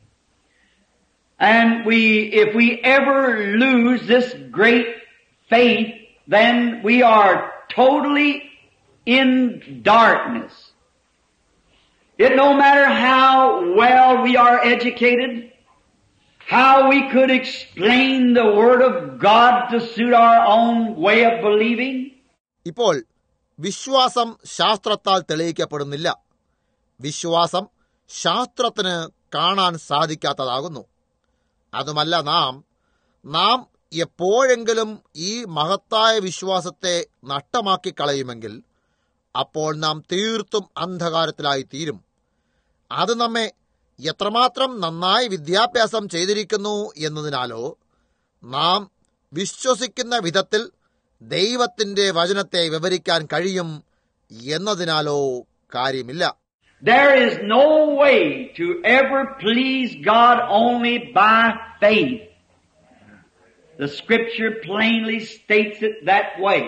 And if we ever lose this great faith, then we are totally in darkness. It no matter how well we are educated, how we could explain the Word of God to suit our own way of believing. ഇപ്പോൾ വിശ്വാസം ശാസ്ത്രത്താൽ തെളിയിക്കപ്പെടുന്നില്ല. വിശ്വാസം ശാസ്ത്രത്തിന് കാണാൻ സാധിക്കാത്തതാകുന്നു. അതുമല്ല, നാം എപ്പോഴെങ്കിലും ഈ മഹത്തായ വിശ്വാസത്തെ നഷ്ടമാക്കി കളയുമെങ്കിൽ അപ്പോൾ നാം തീർത്തും അന്ധകാരത്തിലായി തീരും. അത് നമ്മെ എത്രമാത്രം നന്നായി വിദ്യാഭ്യാസം ചെയ്തിരിക്കുന്നു എന്നതിനാലോ നാം വിശ്വസിക്കുന്ന വിധത്തിൽ ദൈവത്തിന്റെ വചനത്തെ വിവരിക്കാൻ കഴിയും എന്നതിനാലോ കാര്യമില്ല. There is no way to ever please God only by faith. The Scripture plainly states it that way.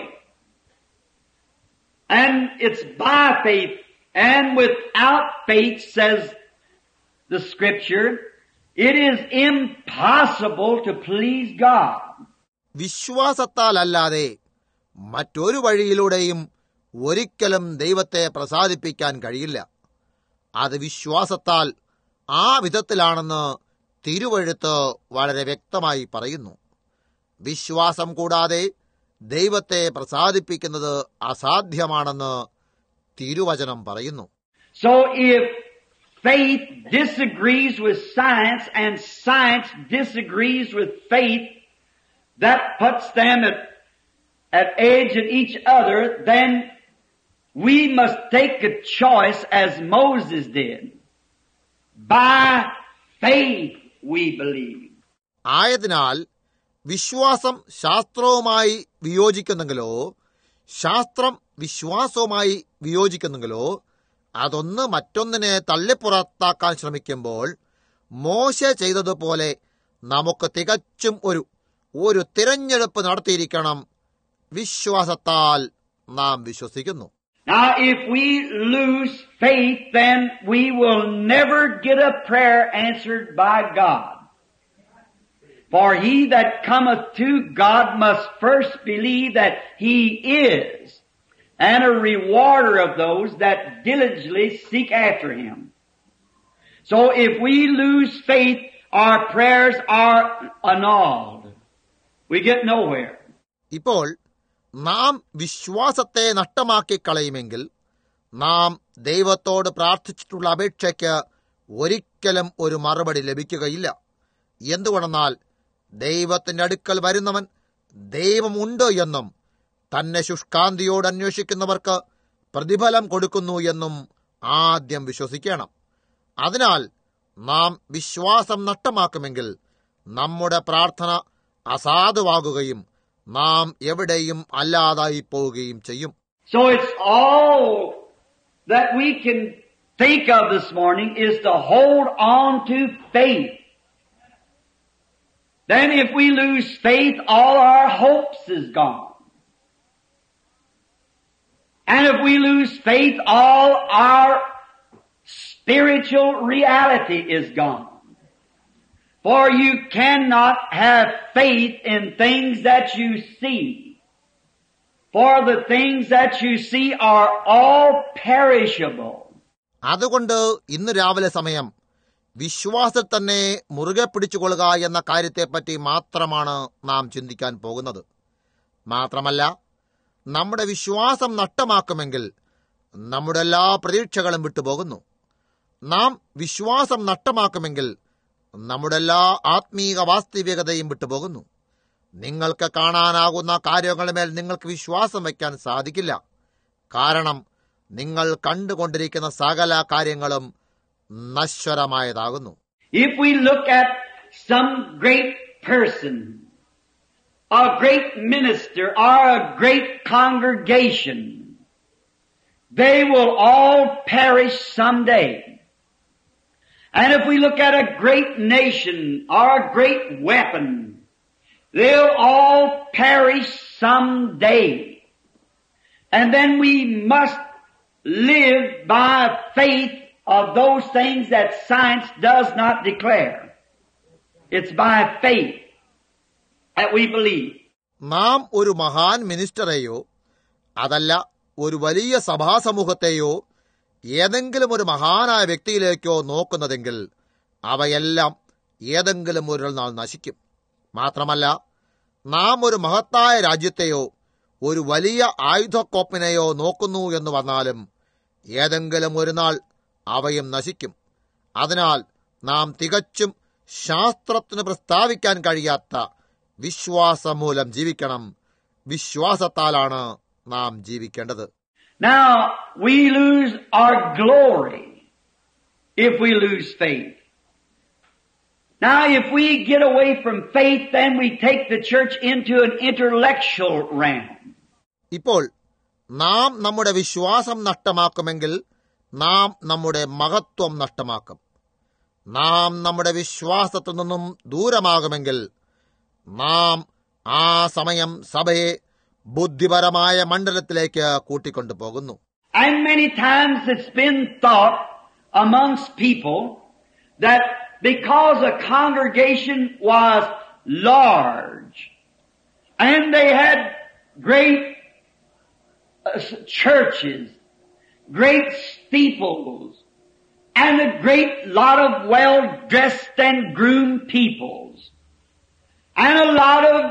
And it's by faith, and without faith, says the Scripture, it is impossible to please God. വിശ്വാസത്താലല്ലാതെ മറ്റൊരു വഴിയിലൂടെയും ഒരിക്കലും ദൈവത്തെ പ്രസാദിപ്പിക്കാൻ കഴിയില്ല. അത് വിശ്വാസത്താൽ ആ വിധത്തിലാണെന്ന് തിരുവെഴുത്ത് വളരെ വ്യക്തമായി പറയുന്നു. വിശ്വാസം കൂടാതെ ദൈവത്തെ പ്രസാദിപ്പിക്കുന്നത് അസാധ്യമാണെന്ന് തിരുവചനം പറയുന്നു. So if faith disagrees with science and science disagrees with faith, that puts them at edge at each other, then we must take a choice as Moses did. By faith we believe. ആയതിനാൽ വിശ്വാസം ശാസ്ത്രവുമായി വിയോജിക്കുന്നെങ്കിലോ ശാസ്ത്രം വിശ്വാസവുമായി വിയോജിക്കുന്നെങ്കിലോ അതൊന്ന് മറ്റൊന്നിനെ തള്ളിപ്പുറത്താക്കാൻ ശ്രമിക്കുമ്പോൾ മോശ ചെയ്തതുപോലെ നമുക്ക് തികച്ചും ഒരു തിരഞ്ഞെടുപ്പ് നടത്തിയിരിക്കണം. വിശ്വാസത്താൽ നാം വിശ്വസിക്കുന്നു. Now if we lose faith, then we will never get a prayer answered by God. For he that cometh to God must first believe that he is, and a rewarder of those that diligently seek after him. So if we lose faith, our prayers are annulled. We get nowhere. ഇപ്പോൾ നാം വിശ്വാസത്തെ നഷ്ടമാക്കി കളയുമെങ്കിൽ നാം ദൈവത്തോട് പ്രാർത്ഥിച്ചിട്ടുള്ള അപേക്ഷയ്ക്ക് ഒരിക്കലും ഒരു മറുപടി ലഭിക്കുകയില്ല. എന്തുകൊണ്ടെന്നാൽ ദൈവത്തിന്റെ അടുക്കൽ വരുന്നവൻ ദൈവമുണ്ട് എന്നും തന്നെ ശുഷ്കാന്തിയോട് അന്വേഷിക്കുന്നവർക്ക് പ്രതിഫലം കൊടുക്കുന്നു എന്നും ആദ്യം വിശ്വസിക്കണം. അതിനാൽ നാം വിശ്വാസം നഷ്ടമാക്കുമെങ്കിൽ നമ്മുടെ പ്രാർത്ഥന അസാധുവാകുകയും നാം എവിടെയും അല്ലാതായി പോവുകയും ചെയ്യും. So it's all that we can think of this morning is to hold on to faith. Then if we lose faith, all our hopes is gone. And if we lose faith, all our spiritual reality is gone. For you cannot have faith in things that you see. For the things that you see are all perishable. അതുകൊണ്ട് ഇന്ന് രാവിലെ സമയം വിശ്വാസത്തിൽ തന്നെ മുറുകെ പിടിച്ചുകൊള്ളുക എന്ന കാര്യത്തെപ്പറ്റി മാത്രമാണ് നാം ചിന്തിക്കാൻ പോകുന്നത്. മാത്രമല്ല, നമ്മുടെ വിശ്വാസം നഷ്ടമാക്കുമെങ്കിൽ നമ്മുടെ എല്ലാ പ്രതീക്ഷകളും വിട്ടുപോകുന്നു. നാം വിശ്വാസം നഷ്ടമാക്കുമെങ്കിൽ നമ്മുടെ എല്ലാ ആത്മീക വാസ്തവികതയും വിട്ടുപോകുന്നു. നിങ്ങൾക്ക് കാണാനാകുന്ന കാര്യങ്ങളുമേൽ നിങ്ങൾക്ക് വിശ്വാസം വയ്ക്കാൻ സാധിക്കില്ല. കാരണം നിങ്ങൾ കണ്ടുകൊണ്ടിരിക്കുന്ന സകല കാര്യങ്ങളും നശ്വരമായതാകുന്നു. If we look at some great person, a great minister, or a great congregation, they will all perish someday. And if we look at a great nation or a great weapon, they'll all perish someday. And then we must live by faith of those things that science does not declare. It's by faith that we believe. നാം ഒരു മഹാൻ മിനിസ്റ്ററെയോ അതല്ല ഒരു വലിയ സഭാസമൂഹത്തെയോ ഏതെങ്കിലും ഒരു മഹാനായ വ്യക്തിയിലേക്കോ നോക്കുന്നതെങ്കിൽ അവയെല്ലാം ഏതെങ്കിലും ഒരു നാൾ നശിക്കും. മാത്രമല്ല, നാം ഒരു മഹത്തായ രാജ്യത്തെയോ ഒരു വലിയ ആയുധക്കോപ്പിനെയോ നോക്കുന്നു എന്ന് വന്നാലും ഏതെങ്കിലും ഒരു നാൾ അവയും നശിക്കും. അതിനാൽ നാം തികച്ചും ശാസ്ത്രത്തിന് പ്രസ്താവിക്കാൻ കഴിയാത്ത വിശ്വാസം മൂലം ജീവിക്കണം. വിശ്വാസത്താലാണ് നാം ജീവിക്കേണ്ടത്. Now, we lose our glory if we lose faith. Now, if we get away from faith, then we take the church into an intellectual realm. ഇപ്പോൾ നാം നമ്മുടെ വിശ്വാസം നഷ്ടമാക്കുമെങ്കിൽ നാം നമ്മുടെ മഹത്വം നഷ്ടമാക്കും. നാം നമ്മുടെ വിശ്വാസത്തിൽ നിന്നും ദൂരമാകുമെങ്കിൽ നാം ആ സമയം സഭയെ ബുദ്ധിപരമായ മണ്ഡലത്തിലേക്ക് കൂട്ടിക്കൊണ്ടു പോകുന്നു. And many times it's been thought amongst people that because a congregation was large and they had great churches, great steeples, and a great lot of well-dressed and groomed peoples, and a lot of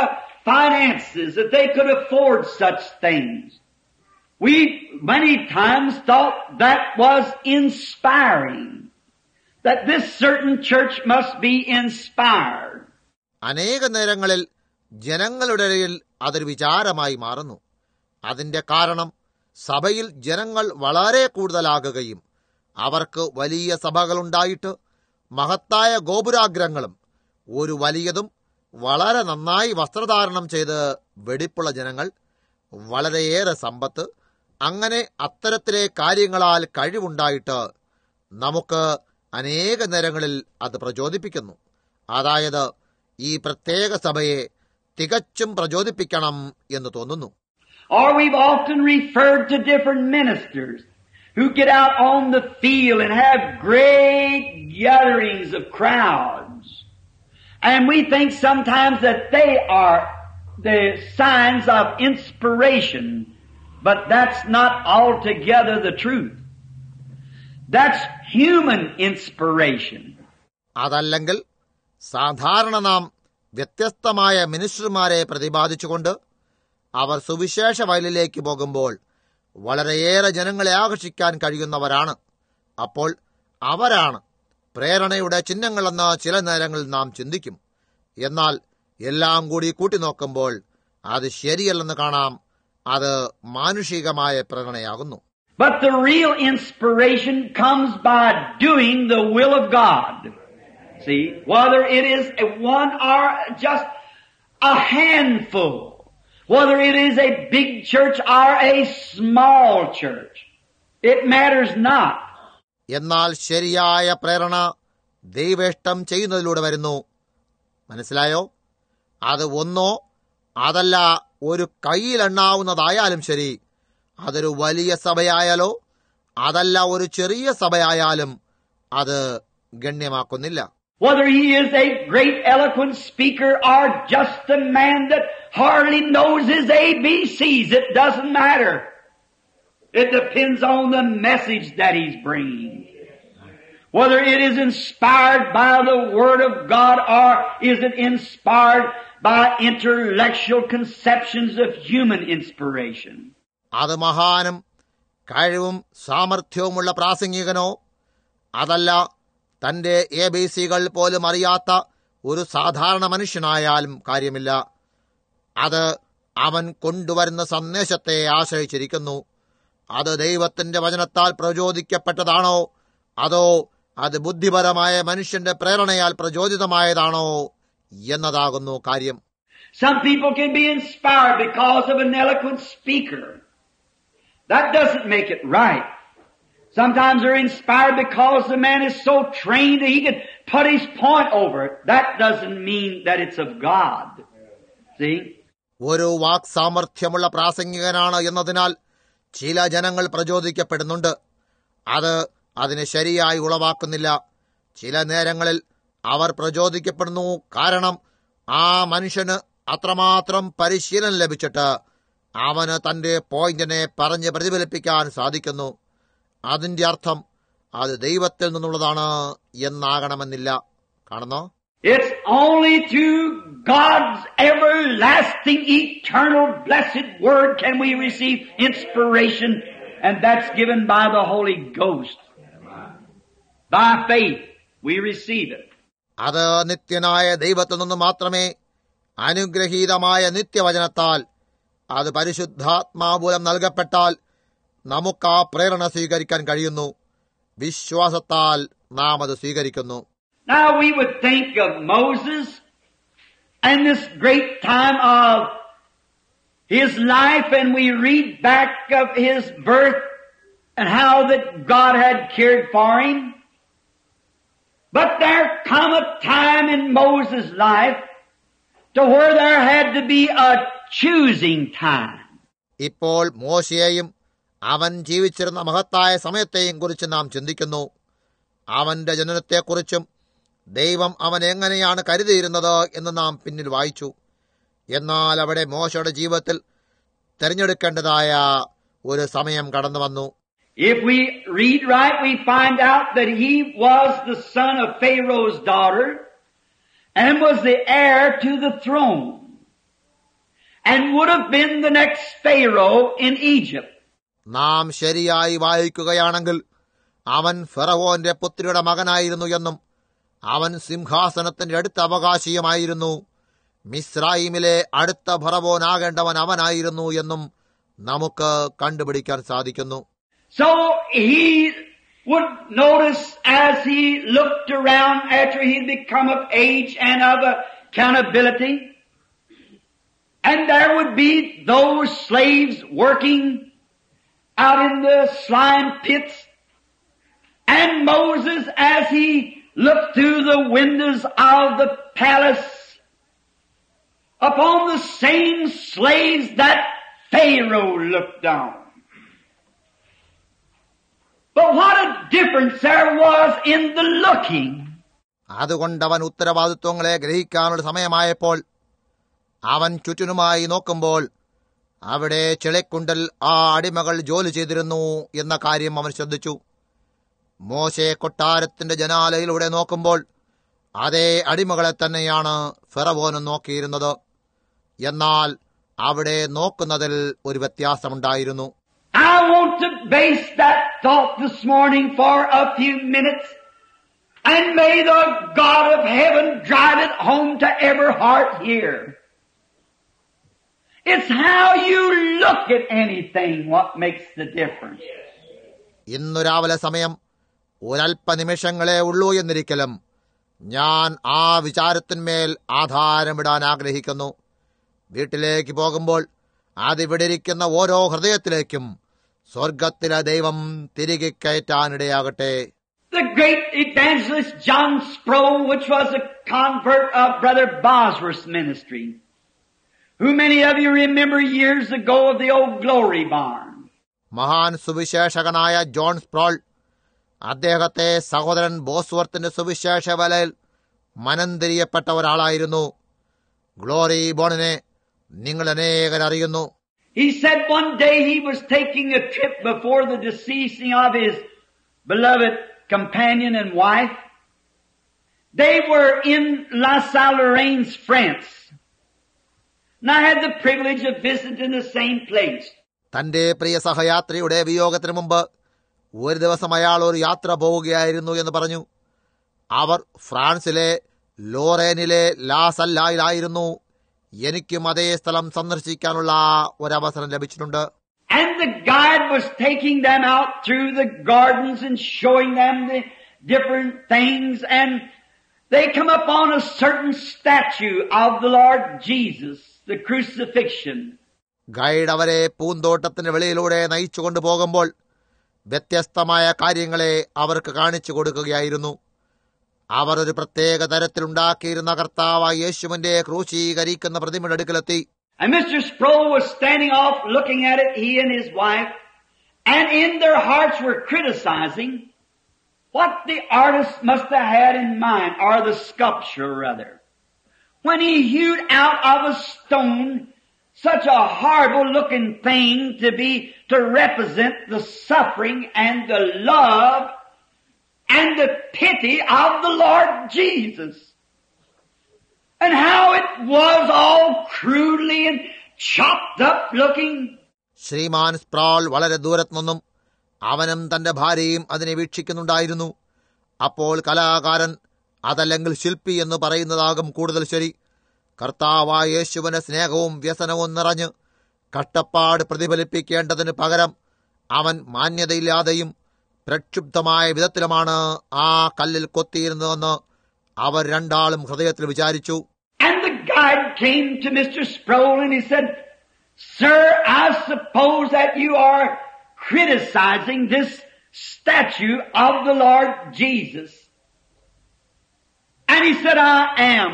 finances that they could afford such things. We many times thought that was inspiring, that this certain church must be inspired. അനേക നേരങ്ങളിൽ ജനങ്ങളുടെ ഇടയിൽ അതൊരു വിചാരമായി മാറുന്നു. അതിന്റെ കാരണം സഭയിൽ ജനങ്ങൾ വളരെ കൂടുതലാകുകയും അവർക്ക് വലിയ സഭകളുണ്ടായിട്ട് മഹത്തായ ഗോപുരാഗ്രങ്ങളും ഒരു വലിയതും വളരെ നന്നായി വസ്ത്രധാരണം ചെയ്ത് വെടിപ്പുള്ള ജനങ്ങൾ, വളരെയേറെ സമ്പത്ത്, അങ്ങനെ അത്തരത്തിലെ കാര്യങ്ങളാൽ കഴിവുണ്ടായിട്ട് നമുക്ക് അനേക നേരങ്ങളിൽ അത് പ്രചോദിപ്പിക്കുന്നു. അതായത് ഈ പ്രത്യേക സഭയെ തികച്ചും പ്രചോദിപ്പിക്കണം എന്ന് തോന്നുന്നു. Or we've often referred to different ministers who get out on the field and have great gatherings of crowds. And we think sometimes that they are the signs of inspiration, but that's not altogether the truth. That's human inspiration. അതല്ലെങ്കിൽ സാധാരണ നാം വ്യത്യസ്തമായ മിനിസ്റ്റർമാരെ പ്രതിപാദിച്ചുകൊണ്ട് അവർ സുവിശേഷ വയലിലേക്ക് പോകുമ്പോൾ വളരെയേറെ ജനങ്ങളെ ആകർഷിക്കാൻ കഴിയുന്നവരാണ്. അപ്പോൾ അവരാണ് പ്രേരണയുടെ ചിഹ്നങ്ങളെന്ന് ചില നേരങ്ങളിൽ നാം ചിന്തിക്കും. എന്നാൽ എല്ലാം കൂടി കൂട്ടിനോക്കുമ്പോൾ അത് ശരിയല്ലെന്ന് കാണാം. അത് മാനുഷികമായ പ്രേരണയാകുന്നു. But the real inspiration comes by doing the will of God. See, whether it is one or just a handful, whether it is a big church or a small church, it matters not. എന്നാൽ ശരിയായ പ്രേരണ ദൈവേഷ്ടം ചെയ്യുന്നതിലൂടെ വരുന്നു. മനസ്സിലായോ? അത് ഒന്നോ അതല്ല ഒരു കൈയിലെണ്ണാവുന്നതായാലും ശരി, അതൊരു വലിയ സഭയായാലോ അതല്ല ഒരു ചെറിയ സഭയായാലും അത് ഗണ്യമാക്കുന്നില്ല. Whether he is a great eloquent speaker or just a man that hardly knows his ABCs, it doesn't matter. It depends on the message that he's bringing. Whether it is inspired by the Word of God or is it inspired by intellectual conceptions of human inspiration. അത് മഹാനും കഴിവും സാമർഥ്യവുമുള്ള പ്രാസംഗികനോ അതല്ല തന്റെ ABCകൾ പോലും അറിയാത്ത ഒരു സാധാരണ മനുഷ്യനായാലും കാര്യമില്ല. അത് അവൻ കൊണ്ടുവരുന്ന സന്ദേശത്തെ ആശ്രയിച്ചിരിക്കുന്നു. അത് ദൈവത്തിന്റെ വചനത്താൽ പ്രചോദിക്കപ്പെട്ടതാണോ അതോ അത് ബുദ്ധിപരമായ മനുഷ്യന്റെ പ്രേരണയാൽ പ്രചോദിതമായതാണോ എന്നതാകുന്നു കാര്യം. Some people can be inspired because of an eloquent speaker. That doesn't make it right. Sometimes they're inspired because the man is so trained that he can put his point over it. That doesn't mean that it's of God. See? ഒരു വാക് സാമർഥ്യമുള്ള പ്രാസംഗികനാണ് എന്നതിനാൽ ചില ജനങ്ങൾ പ്രചോദിക്കപ്പെടുന്നുണ്ട്. അത് അതിനെ ശരിയായി ഉളവാക്കുന്നില്ല. ചില നേരങ്ങളിൽ അവർ പ്രചോദിക്കപ്പെടുന്നു കാരണം ആ മനുഷ്യന് അത്രമാത്രം പരിശീലനം ലഭിച്ചിട്ട് അവന് തന്റെ പോയിന്റിനെ പറഞ്ഞ് പ്രതിഫലിപ്പിക്കാൻ സാധിക്കുന്നു. അതിന്റെ അർത്ഥം അത് ദൈവത്തിൽ നിന്നുള്ളതാണ് എന്നാകണമെന്നില്ല. കാണുന്നോ? It's only through God's everlasting, eternal, blessed Word can we receive inspiration, and that's given by the Holy Ghost. By faith, we receive it. അത് നിത്യനായ ദൈവത്തിൽ നിന്ന് മാത്രമേ അനുഗ്രഹീതമായ നിത്യവചനത്താൽ അത് പരിശുദ്ധാത്മാമൂലം നൽകപ്പെട്ടാൽ നമുക്ക് ആ പ്രേരണ സ്വീകരിക്കാൻ കഴിയുന്നു. വിശ്വാസത്താൽ നാം അത് സ്വീകരിക്കുന്നു. Now we would think of Moses and this great time of his life, and we read back of his birth and how that God had cared for him. But there come a time in Moses' life to where there had to be a choosing time. ഇപ്പോൾ മോശയെയും അവൻ ജീവിച്ചിരുന്ന മഹത്തായ സമയത്തെയും കുറിച്ച് നാം ചിന്തിക്കുന്നു. അവന്റെ ജനനത്തെക്കുറിച്ചും ദൈവം അവൻ എങ്ങനെയാണ് കരുതിയിരുന്നത് എന്ന് നാം പിന്നിൽ വായിച്ചു. എന്നാൽ അവിടെ മോശയുടെ ജീവിതത്തിൽ തെരഞ്ഞെടുക്കേണ്ടതായ ഒരു സമയം കടന്നു വന്നു. If we read right, we find out that he was the son of Pharaoh's daughter and was the heir to the throne and would have been the next Pharaoh in Egypt. നാം ശരിയായി വായിക്കുകയാണെങ്കിൽ അവൻ ഫറവോന്റെ പുത്രിയുടെ മകനായിരുന്നു എന്നും അവൻ സിംഹാസനത്തിന്റെ അടുത്ത അവകാശിയുമായിരുന്നു, മിസ്രയീമിലെ അടുത്ത ഫറവോനാകേണ്ടവൻ അവനായിരുന്നു എന്നും നമുക്ക് കണ്ടുപിടിക്കാൻ സാധിക്കുന്നു. So he would notice as he looked around after he'd become of age and of accountability, and there would be those slaves working out in the slime pits, and Moses, as he looked through the windows of the palace upon the same slaves that Pharaoh looked on. But what a difference there was in the looking. അതുകൊണ്ടവൻ ഉത്തരവാദിത്വങ്ങളെ ഗ്രഹിക്കാനുള്ള സമയമായപ്പോൾ അവൻ ചുറ്റിനുമായി നോക്കുമ്പോൾ അവിടെ ചെളിക്കുണ്ടിൽ ആ അടിമകൾ ജോലി ചെയ്തിരുന്നു എന്ന കാര്യം അവൻ ശ്രദ്ധിച്ചു. മോശെ കൊട്ടാരത്തിന്റെ ജനാലയിലൂടെ നോക്കുമ്പോൾ അതേ അടിമകളെ തന്നെയാണ് ഫറവോനും നോക്കിയിരുന്നത്. എന്നാൽ അവിടെ നോക്കുന്നതിൽ ഒരു വ്യത്യാസമുണ്ടായിരുന്നു. I want to base that thought this morning for a few minutes, and may the God of heaven drive it home to every heart here. It's how you look at anything what makes the difference. ഇന്നു രാവിലെ സമയം ഒരല്പനിമിഷങ്ങളെ ഉള്ളൂ എന്നിരിക്കലും ഞാൻ ആ വിചാരത്തിന്മേൽ ആധാരമിടാൻ ആഗ്രഹിക്കുന്നു. വീട്ടിലേക്ക് പോകുമ്പോൾ അതിവിടിരിക്കുന്ന ഓരോ ഹൃദയത്തിലേക്കും സ്വർഗത്തിലെ ദൈവം തിരികെ കയറ്റാനിടയാകട്ടെ. The great evangelist John Sproul, which was a convert of Brother Bosworth's ministry, who many of you remember years ago of the old Glory Barn. മഹാൻ സുവിശേഷകനായ ജോൺ സ്പ്രോൾ അദ്ദേഹത്തെ സഹോദരൻ ബോസ്വർത്തിന്റെ സുവിശേഷ വലയിൽ മനംതിരിയപ്പെട്ട ഒരാളായിരുന്നു. ഗ്ലോറി ബോണിനെ നിങ്ങൾ അനേകർ അറിയുന്നു. He said one day he was taking a trip before the deceasing of his beloved companion and wife. They were in La Salle-Lorraine, France. And I had the privilege of visiting the same place. തന്റെ പ്രിയ സഹയാത്രിയുടെ വിയോഗത്തിന് മുമ്പ് ഒരു ദിവസം അയാൾ ഒരു യാത്ര പോവുകയായിരുന്നു എന്ന് പറഞ്ഞു. അവർ ഫ്രാൻസിലെ ലോറേനിലെ ലാ സല്ലായിലായിരുന്നു. എനിക്കും അതേ സ്ഥലം സന്ദർശിക്കാനുള്ള ഒരവസരം ലഭിച്ചിട്ടുണ്ട്. And the guide was taking them out through the gardens and showing them the different things, and they come upon a certain statue of the Lord Jesus, the crucifixion. Guide അവരെ പൂന്തോട്ടത്തിന്റെ വെളിയിലൂടെ നയിച്ചുകൊണ്ടു പോകുമ്പോൾ വ്യത്യസ്തമായ കാര്യങ്ങളെ അവർക്ക് കാണിച്ചു കൊടുക്കുകയായിരുന്നു. അവർ ഒരു പ്രത്യേക തരത്തിലുണ്ടാക്കിയിരുന്ന കർത്താവായ യേശുവിന്റെ ക്രൂശീകരിക്കുന്ന പ്രതിമയുടെ അടുക്കലെത്തി. And Mr. Sproul was standing off looking at it, he and his wife, and in their hearts were criticizing what the artist must have had in mind, or the sculpture rather, when he hewed out of a stone such a horrible looking thing to represent the suffering and the love and the pity of the Lord Jesus. And how it was all crudely and chopped up looking. ശ്രീമാൻ സ്പ്രാൾ വളരെ ദൂരത്തു നിന്നും അവനും തന്റെ ഭാര്യയും അതിനെ വീക്ഷിക്കുന്നുണ്ടായിരുന്നു. അപ്പോൾ കലാകാരൻ, അതല്ലെങ്കിൽ ശില്പി എന്ന് പറയുന്നതാകും കൂടുതൽ ശരി, കർത്താവായ യേശുവിന്റെ സ്നേഹവും വ്യസനവും നിറഞ്ഞ് കഷ്ടപ്പാട് പ്രതിഫലിപ്പിക്കേണ്ടതിന് പകരം അവൻ മാന്യതയില്ലാതെയും പ്രക്ഷുബ്ധമായ വിധത്തിലുമാണ് ആ കല്ലിൽ കൊത്തിയിരുന്നതെന്ന് അവർ രണ്ടാളും ഹൃദയത്തിൽ വിചാരിച്ചു. And the guide came to Mr. Sproul and he said, "Sir, I suppose that you are criticizing this statue of the Lord Jesus." And he said, "I am."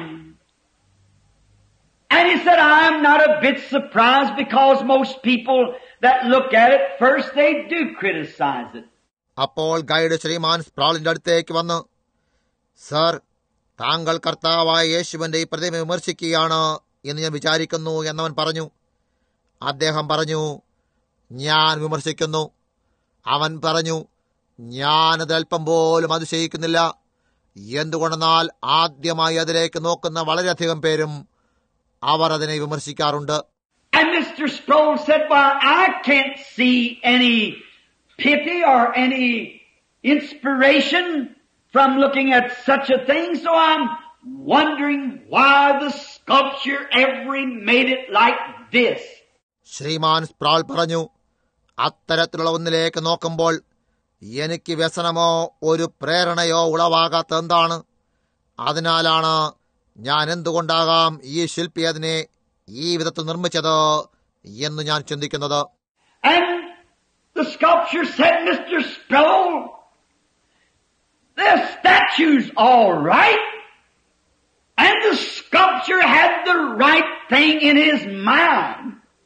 And he said, "I am not a bit surprised because most people that look at it first, they do criticize it." അപ്പോൾ guide ശ്രീമാൻ സ്പ്രാളിന്റെ അടുത്തേക്ക് വന്ന്, sir, താങ്കൾ കർത്താവായ യേശുവിന്റെ ഈ പ്രതിമ വിമർശിക്കുകയാണ് എന്ന് ഞാൻ വിചാരിക്കുന്നു എന്നവൻ പറഞ്ഞു. അദ്ദേഹം പറഞ്ഞു, ഞാൻ വിമർശിക്കുന്നു. അവൻ പറഞ്ഞു, ഞാനത് അല്പം പോലും അതിശയിക്കുന്നില്ല. എന്തുകൊണ്ടെന്നാൽ ആദ്യമായി അതിലേക്ക് നോക്കുന്ന വളരെയധികം പേരും അവർ അതിനെ വിമർശിക്കാറുണ്ട്. And Mr. Sproul said, "Well, I can't see any pity or any inspiration from looking at such a thing, so I'm wondering why the sculpture ever made it like this." ശ്രീമാൻ സ്പ്രാൾ പറഞ്ഞു, അത്തരത്തിലുള്ള ഒന്നിലേക്ക് നോക്കുമ്പോൾ എനിക്ക് വ്യസനമോ ഒരു പ്രേരണയോ ഉളവാകാത്ത എന്താണ്? അതിനാലാണ് ഞാൻ എന്തുകൊണ്ടാകാം ഈ ശില്പി അതിനെ ഈ വിധത്തിൽ നിർമ്മിച്ചത് എന്ന് ഞാൻ ചിന്തിക്കുന്നത്. And the sculpture said, "Mr. Sproul, the statue's all right, and the sculpture had the right thing in his mind.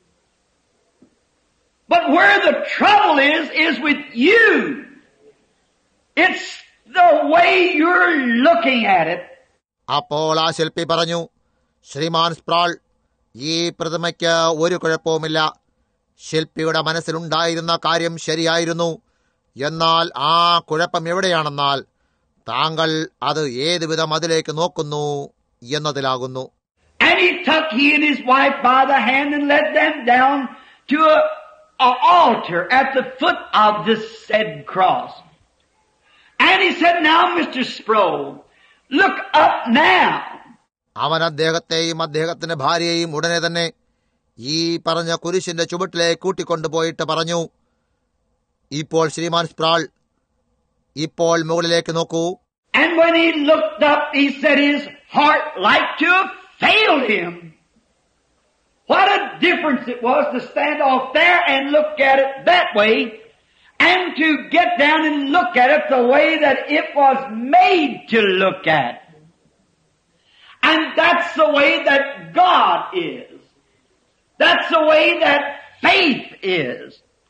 But where the trouble is with you. It's the way you're looking at it." അപ്പോൾ ആ ശില്പി പറഞ്ഞു, ശ്രീമാൻ സ്പ്രാൾ, ഈ പ്രതിമയ്ക്ക് ഒരു കുഴപ്പവുമില്ല. ശില്പിയുടെ മനസ്സിലുണ്ടായിരുന്ന കാര്യം ശരിയായിരുന്നു. എന്നാൽ ആ കുഴപ്പം എവിടെയാണെന്നാൽ താങ്കൾ അത് ഏത് വിധം അതിലേക്ക് നോക്കുന്നു എന്നതിലാകുന്നു. And he and his wife by the hand and led them down to an altar at the foot of this said cross. And he said, "Now, Mr. Sproul, look up now." അവൻ അദ്ദേഹത്തെയും അദ്ദേഹത്തിന്റെ ഭാര്യയെയും ഉടനെ തന്നെ ഈ പറഞ്ഞ കുരിശിന്റെ ചുവട്ടിലേക്ക് കൂട്ടിക്കൊണ്ടുപോയിട്ട് പറഞ്ഞു, ഇപ്പോൾ ശ്രീമാൻ സ്പ്രാൾ, ഇപ്പോൾ മുകളിലേക്ക് നോക്കൂ. And when he looked up, he said his heart like to have failed him. What a difference it was to stand off there and look at it that way, and to get down and look at it the way that it was made to look at. And that's the way that God is. That's the way that faith is.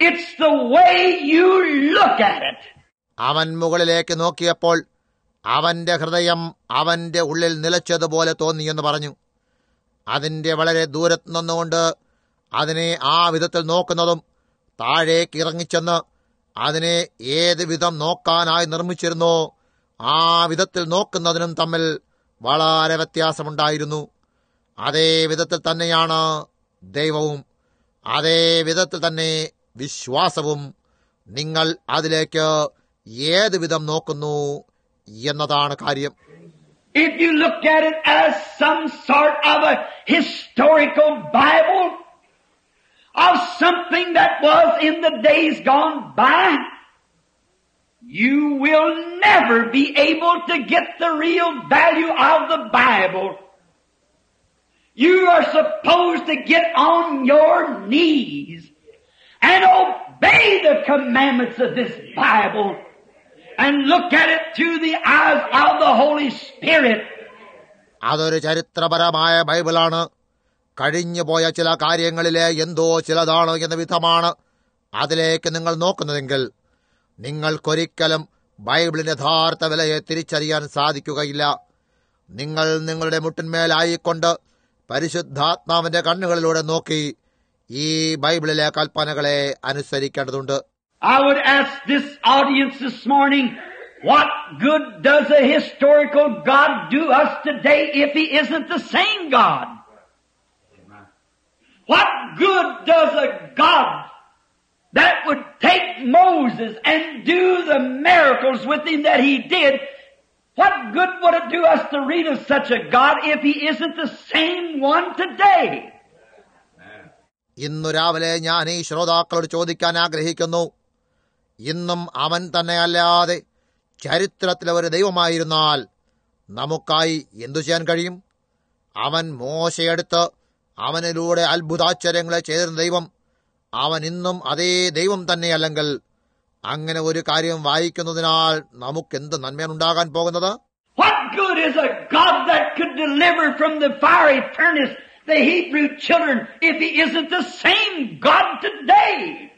It's the way you look at it. അവൻ മുകളിലേക്ക് നോക്കിയപ്പോൾ അവന്റെ ഹൃദയം അവന്റെ ഉള്ളിൽ നിലച്ചതുപോലെ തോന്നിയെന്ന് പറഞ്ഞു. അതിന്റെ വളരെ ദൂരത്ത് നിന്നുകൊണ്ട് അതിനെ ആ വിധത്തിൽ നോക്കുന്നതും താഴേക്ക് ഇറങ്ങിച്ചെന്ന് അതിനെ ഏത് വിധം നോക്കാനായി നിർമ്മിച്ചിരുന്നോ ആ വിധത്തിൽ നോക്കുന്നതിനും തമ്മിൽ വളരെ വ്യത്യാസമുണ്ടായിരുന്നു. അതേ വിധത്തിൽ തന്നെയാണ് ദൈവവും, അതേ വിധത്തിൽ തന്നെ വിശ്വാസവും. നിങ്ങൾ അതിലേക്ക് ഏത് വിധം നോക്കുന്നു എന്നതാണ് കാര്യം. If you look at it as some sort of a historical Bible of something that was in the days gone by, you will never be able to get the real value of the Bible. You are supposed to get on your knees and obey the commandments of this Bible and look at it through the eyes of the Holy Spirit. അതൊരു ചരിത്രപരമായ ബൈബിളാണ്. കഴിഞ്ഞുപോയ ചില കാര്യങ്ങളിലെ എന്തോ ചിലതാണ് എന്ന വിധമാണ് അതിലേക്ക് നിങ്ങൾ നോക്കുന്നതെങ്കിൽ നിങ്ങൾക്കൊരിക്കലും ബൈബിളിന്റെ യഥാർത്ഥ വിലയെ തിരിച്ചറിയാൻ സാധിക്കുകയില്ല. നിങ്ങൾ നിങ്ങളുടെ മുട്ടിന്മേലായിക്കൊണ്ട് പരിശുദ്ധാത്മാവിന്റെ കണ്ണുകളിലൂടെ നോക്കി ഈ ബൈബിളിലെ കൽപ്പനകളെ അനുസരിക്കേണ്ടതുണ്ട്. I would ask this audience this morning, what good does a historical God do us today if He isn't the same God? What good does a God that would take Moses and do the miracles with him that He did, what good would it do us to read of such a God if He isn't the same one today? ഇന്നു രാവിലെ ഞാൻ ഈ ശ്രോതാക്കളോട് ചോദിക്കാൻ ആഗ്രഹിക്കുന്നു, ഇന്നും അവൻ തന്നെയല്ലാതെ ചരിത്രത്തിലെ ഒരു ദൈവമായിരുന്നാൽ നമുക്കായി എന്തു ചെയ്യാൻ കഴിയും? അവൻ മോശയെടുത്ത് അവനിലൂടെ അത്ഭുതാശ്ചര്യങ്ങളെ ചെയ്തിരുന്ന ദൈവം അവൻ ഇന്നും അതേ ദൈവം തന്നെയല്ലെങ്കിൽ അങ്ങനെ ഒരു കാര്യം വായിക്കുന്നതിനാൽ നമുക്കെന്ത് നന്മയാണുണ്ടാകാൻ പോകുന്നത്? What good is a God that could deliver from the fiery furnace the Hebrew children if He isn't the same God today?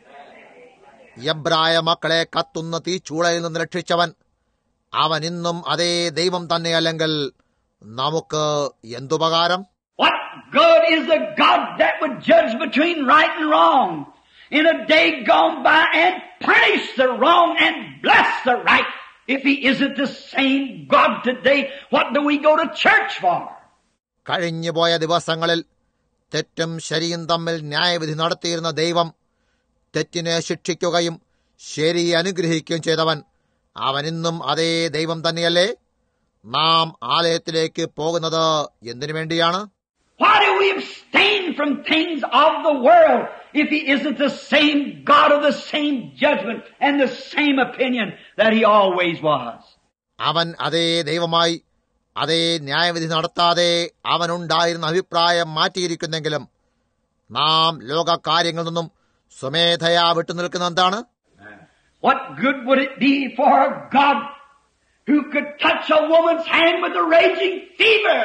എബ്രായ മക്കളെ കത്തുന്ന തീച്ചൂളയിൽ നിന്ന് രക്ഷിച്ചവൻ അവൻ ഇന്നും അതേ ദൈവം തന്നെയല്ലെങ്കിൽ നമുക്ക് എന്തുപകാരം? What good is a God that would judge between right and wrong in a day gone by and punish the wrong and bless the right if He isn't the same God today? What do we go to church for? കഴിഞ്ഞുപോയ ദിവസങ്ങളിൽ തെറ്റും ശരിയും തമ്മിൽ ന്യായവിധി നടത്തിയിരുന്ന ദൈവം തെറ്റിനെ ശിക്ഷിക്കുകയും ശരിയെ അനുഗ്രഹിക്കുകയും ചെയ്തവൻ അവൻ ഇന്നും അതേ ദൈവം തന്നെയല്ലേ? നാം ആലയത്തിലേക്ക് പോകുന്നത് എന്തിനു വേണ്ടിയാണ്? Why do we abstain from things of the world if He isn't the same God of the same judgment and the same opinion that He always was? അവൻ അതേ ദൈവമായി അതേ ന്യായവിധി നടത്താതെ അവനുണ്ടായിരുന്ന അഭിപ്രായം മാറ്റിയിരിക്കുന്നെങ്കിലും നാം ലോകകാര്യങ്ങളിൽ നിന്നും സ്വമേധയാ വിട്ടുനിൽക്കുന്ന എന്താണ്? What good would it be for a God who could touch a woman's hand with a raging fever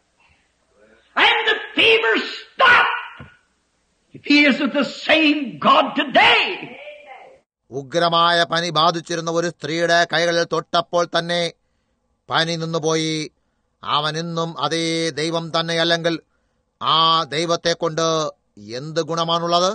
and the fever stop if He isn't the same God today? ഉഗ്രമായ പനി ബാധിച്ചിരുന്ന ഒരു സ്ത്രീയുടെ കൈകളിൽ തൊട്ടപ്പോൾ തന്നെ പനി നിന്നുപോയി. അവൻ ഇന്നും അതേ ദൈവം തന്നെയല്ലെങ്കിൽ ആ ദൈവത്തെ കൊണ്ട് എന്ത് ഗുണമാണുള്ളത്?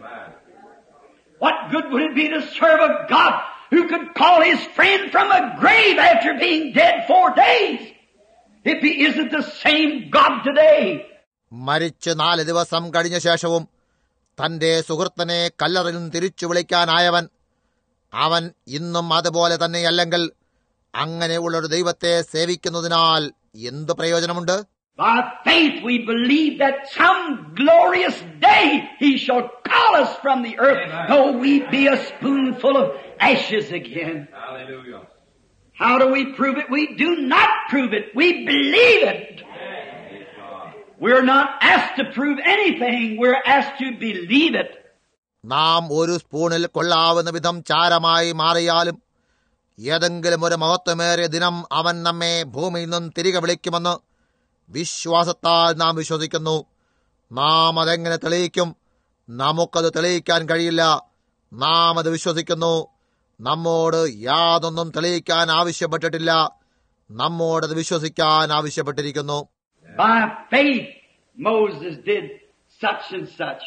What good would it be to serve a God who could call His friend from a grave after being dead 4 days if He isn't the same God today? മരിച്ച് 4 ദിവസം കഴിഞ്ഞ ശേഷവും തന്റെ സുഹൃത്തിനെ കല്ലറിൽ നിന്ന് തിരിച്ചു വിളിക്കാനായവൻ അവൻ ഇന്നും അതുപോലെ തന്നെയല്ലെങ്കിൽ അങ്ങനെയുള്ളൊരു ദൈവത്തെ സേവിക്കുന്നതിനാൽ എന്ത് പ്രയോജനമുണ്ട്? By faith we believe that some glorious day He shall call us from the earth, though we be a spoonful of ashes again. Hallelujah. How do we prove it? We do not prove it. We believe it. We're not asked to prove anything. We're asked to believe it. നാം ഒരു സ്പൂണിൽ കൊള്ളാവുന്ന വിധം ചാരമായി മാറിയാലും ഏതെങ്കിലും ഒരു മഹത്വമേറിയ ദിനം അവൻ നമ്മെ ഭൂമിയിൽ നിന്നും തിരികെ വിളിക്കുമെന്ന് വിശ്വാസത്താൽ നാം വിശ്വസിക്കുന്നു. നാം അതെങ്ങനെ തെളിയിക്കും? നമുക്കത് തെളിയിക്കാൻ കഴിയില്ല. നാം അത് വിശ്വസിക്കുന്നു. നമ്മോട് യാതൊന്നും തെളിയിക്കാൻ ആവശ്യപ്പെട്ടിട്ടില്ല. നമ്മോടത് വിശ്വസിക്കാൻ ആവശ്യപ്പെട്ടിരിക്കുന്നു. By faith, Moses did such and such.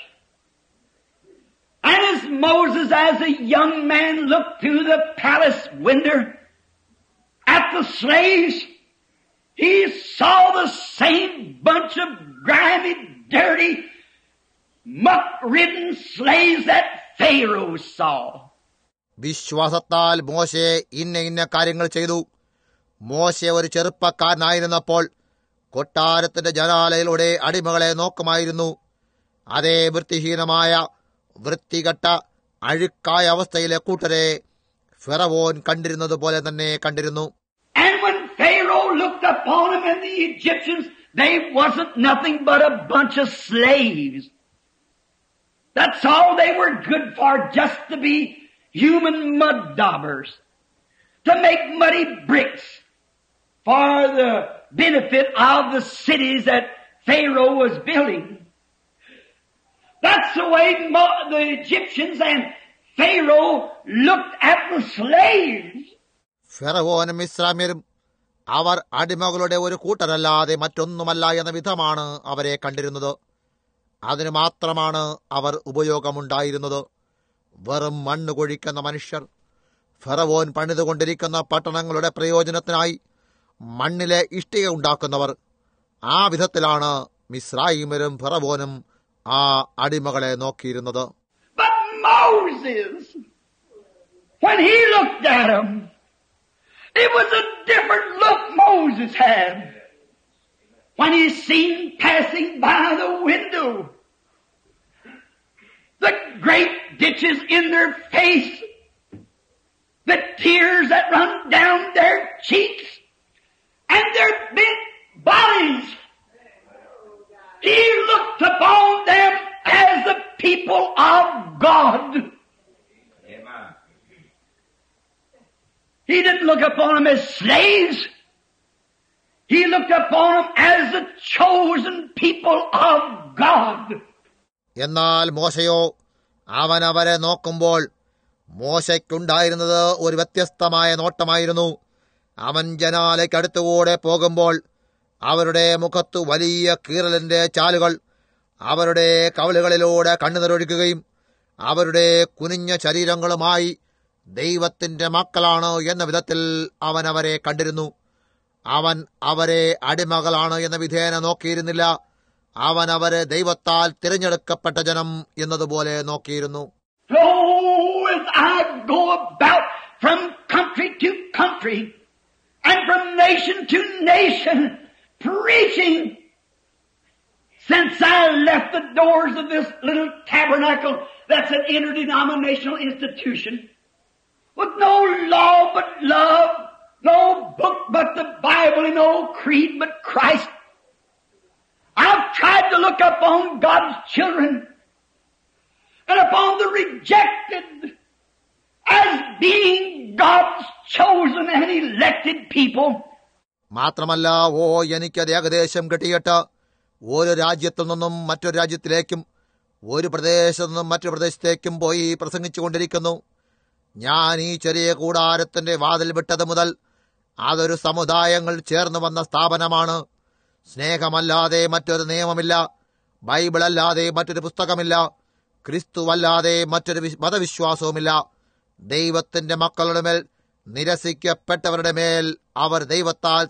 And as Moses, as a young man, looked through the palace window at the slaves, he saw the same bunch of grimy, dirty, muck-ridden slaves that Pharaoh saw. വിശ്വാസത്താൽ മോശെ ഇന്ന കാര്യങ്ങൾ ചെയ്തു. മോശെ ഒരു ചെറുപ്പക്കാരനായിരുന്നപ്പോൾ കൊട്ടാരത്തിന്റെ ജനാലയിലൂടെ അടിമകളെ നോക്കുമായിരുന്നു. അതേ വൃത്തിഹീനമായ, വൃത്തികെട്ട, അഴുക്കായ അവസ്ഥയിലെ കൂട്ടരെ ഫെറവോൻ കണ്ടിരുന്നത് പോലെ തന്നെ കണ്ടിരുന്നു. And when Pharaoh looked upon him and the Egyptians, they wasn't nothing but a bunch of slaves. That's all they were good for, just to be human mud daubers, to make muddy bricks for the benefit of the cities that Pharaoh was building. That's the way the Egyptians and Pharaoh looked at the slaves. ഫെറവോനും ഇസ്രായേലും അവർ അടിമകളുടെ ഒരു കൂട്ടരല്ലാതെ മറ്റൊന്നുമല്ല എന്ന വിധമാണ് അവരെ കണ്ടിരുന്നത്. അതിനു മാത്രമാണ് അവർ ഉപയോഗമുണ്ടായിരുന്നത്. വെറും മണ്ണ് കൊഴിക്കുന്ന മനുഷ്യർ. ഫെറവോൻ പണിതുകൊണ്ടിരിക്കുന്ന പട്ടണങ്ങളുടെ പ്രയോജനത്തിനായി മണ്ണിലെ ഇഷ്ടിക ഉണ്ടാക്കുന്നവർ. ആ വിധത്തിലാണ് മിസ്രയീമ്യരും ഫെറവോനും ആ അടിമകളെ നോക്കിയിരുന്നത്. But Moses, when he looked at them, it was a different look Moses had. When he seen passing by the window, the great ditches in their face, the tears that run down their cheeks, and their bent bodies, he looked upon them as the people of God. Amen. He didn't look upon them as slaves. He looked upon them as the chosen people of God. എന്നാൽ മോശയോ അവൻ അവരെ നോക്കുമ്പോൾ മോശയ്ക്കുണ്ടായിരുന്നത് ഒരു വ്യത്യസ്തമായ നോട്ടമായിരുന്നു. അവൻ ജനാലയ്ക്കടുത്തുകൂടെ പോകുമ്പോൾ അവരുടെ മുഖത്തു വലിയ കീറലിന്റെ ചാലുകൾ, അവരുടെ കവിളുകളിലൂടെ കണ്ണുനീരൊഴുകുകയും അവരുടെ കുനിഞ്ഞ ശരീരങ്ങളുമായി ദൈവത്തിന്റെ മക്കളാണ് എന്ന വിധത്തിൽ അവൻ അവരെ കണ്ടിരുന്നു. അവൻ അവരെ അടിമകളാണ് എന്ന വിധേന നോക്കിയിരുന്നില്ല. അവൻ അവരെ ദൈവത്താൽ തിരഞ്ഞെടുക്കപ്പെട്ട ജനം എന്നതുപോലെ നോക്കിയിരുന്നു. Oh, as I go about from country to country and from nation to nation preaching, since I left the doors of this little tabernacle that's an interdenominational institution, with no law but love, no book but the Bible, and no creed but Christ, I've tried to look upon God's children and upon the rejected as being God's chosen and elected people. മാത്രമല്ല, എനിക്കത് ഏകദേശം കിട്ടിയിട്ട് ഒരു രാജ്യത്തു നിന്നും മറ്റൊരു രാജ്യത്തിലേക്കും ഒരു പ്രദേശത്തു നിന്നും മറ്റൊരു പ്രദേശത്തേക്കും പോയി പ്രസംഗിച്ചുകൊണ്ടിരിക്കുന്നു. ഞാൻ ഈ ചെറിയ കൂടാരത്തിന്റെ വാതിൽ വിട്ടത് മുതൽ അതൊരു സമുദായങ്ങൾ ചേർന്ന് വന്ന സ്ഥാപനമാണ്. സ്നേഹമല്ലാതെ മറ്റൊരു നിയമമില്ല, ബൈബിളല്ലാതെ മറ്റൊരു പുസ്തകമില്ല, ക്രിസ്തുവല്ലാതെ മറ്റൊരു മതവിശ്വാസവുമില്ല. ദൈവത്തിന്റെ മക്കളുടെ മേൽ, നിരസിക്കപ്പെട്ടവരുടെ മേൽ അവർ ദൈവത്താൽ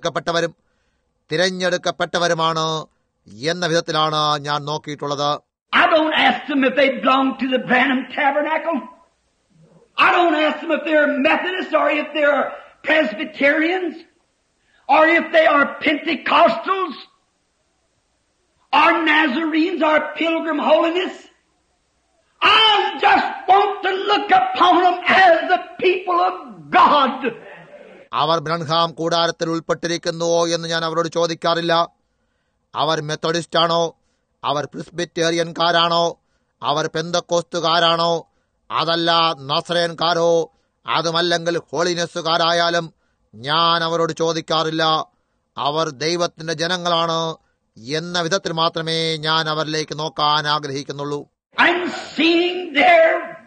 തിരഞ്ഞെടുക്കപ്പെട്ടവരുമാണ് എന്ന വിധത്തിലാണ് ഞാൻ നോക്കിയിട്ടുള്ളത്. I don't ask them if they belong to the Branham Tabernacle. I don't ask them if they're Methodists or if they're Presbyterians or if they are Pentecostals or Nazarenes or Pilgrim Holiness. I just want to look upon them as the people of God. അവർ Branham കൂടാരത്തിൽ ഉൾപ്പെട്ടിരിക്കുന്നുവോ എന്ന് ഞാൻ അവരോട് ചോദിക്കാറില്ല. അവർ Methodist ആണോ, അവർ പ്രിസ്ബിറ്റേറിയൻകാരാണോ, അവർ പെന്തക്കോസ്തുകാരാണോ, അതല്ല നസറേൻകാരോ, അതുമല്ലെങ്കിൽ ഹോളിനെസ്സുകാരായാലും ഞാൻ അവരോട് ചോദിക്കാറില്ല. അവർ ദൈവത്തിന്റെ ജനങ്ങളാണ് എന്ന വിധത്തിൽ മാത്രമേ ഞാൻ അവരിലേക്ക് നോക്കാൻ ആഗ്രഹിക്കുന്നുള്ളൂ. I'm seeing their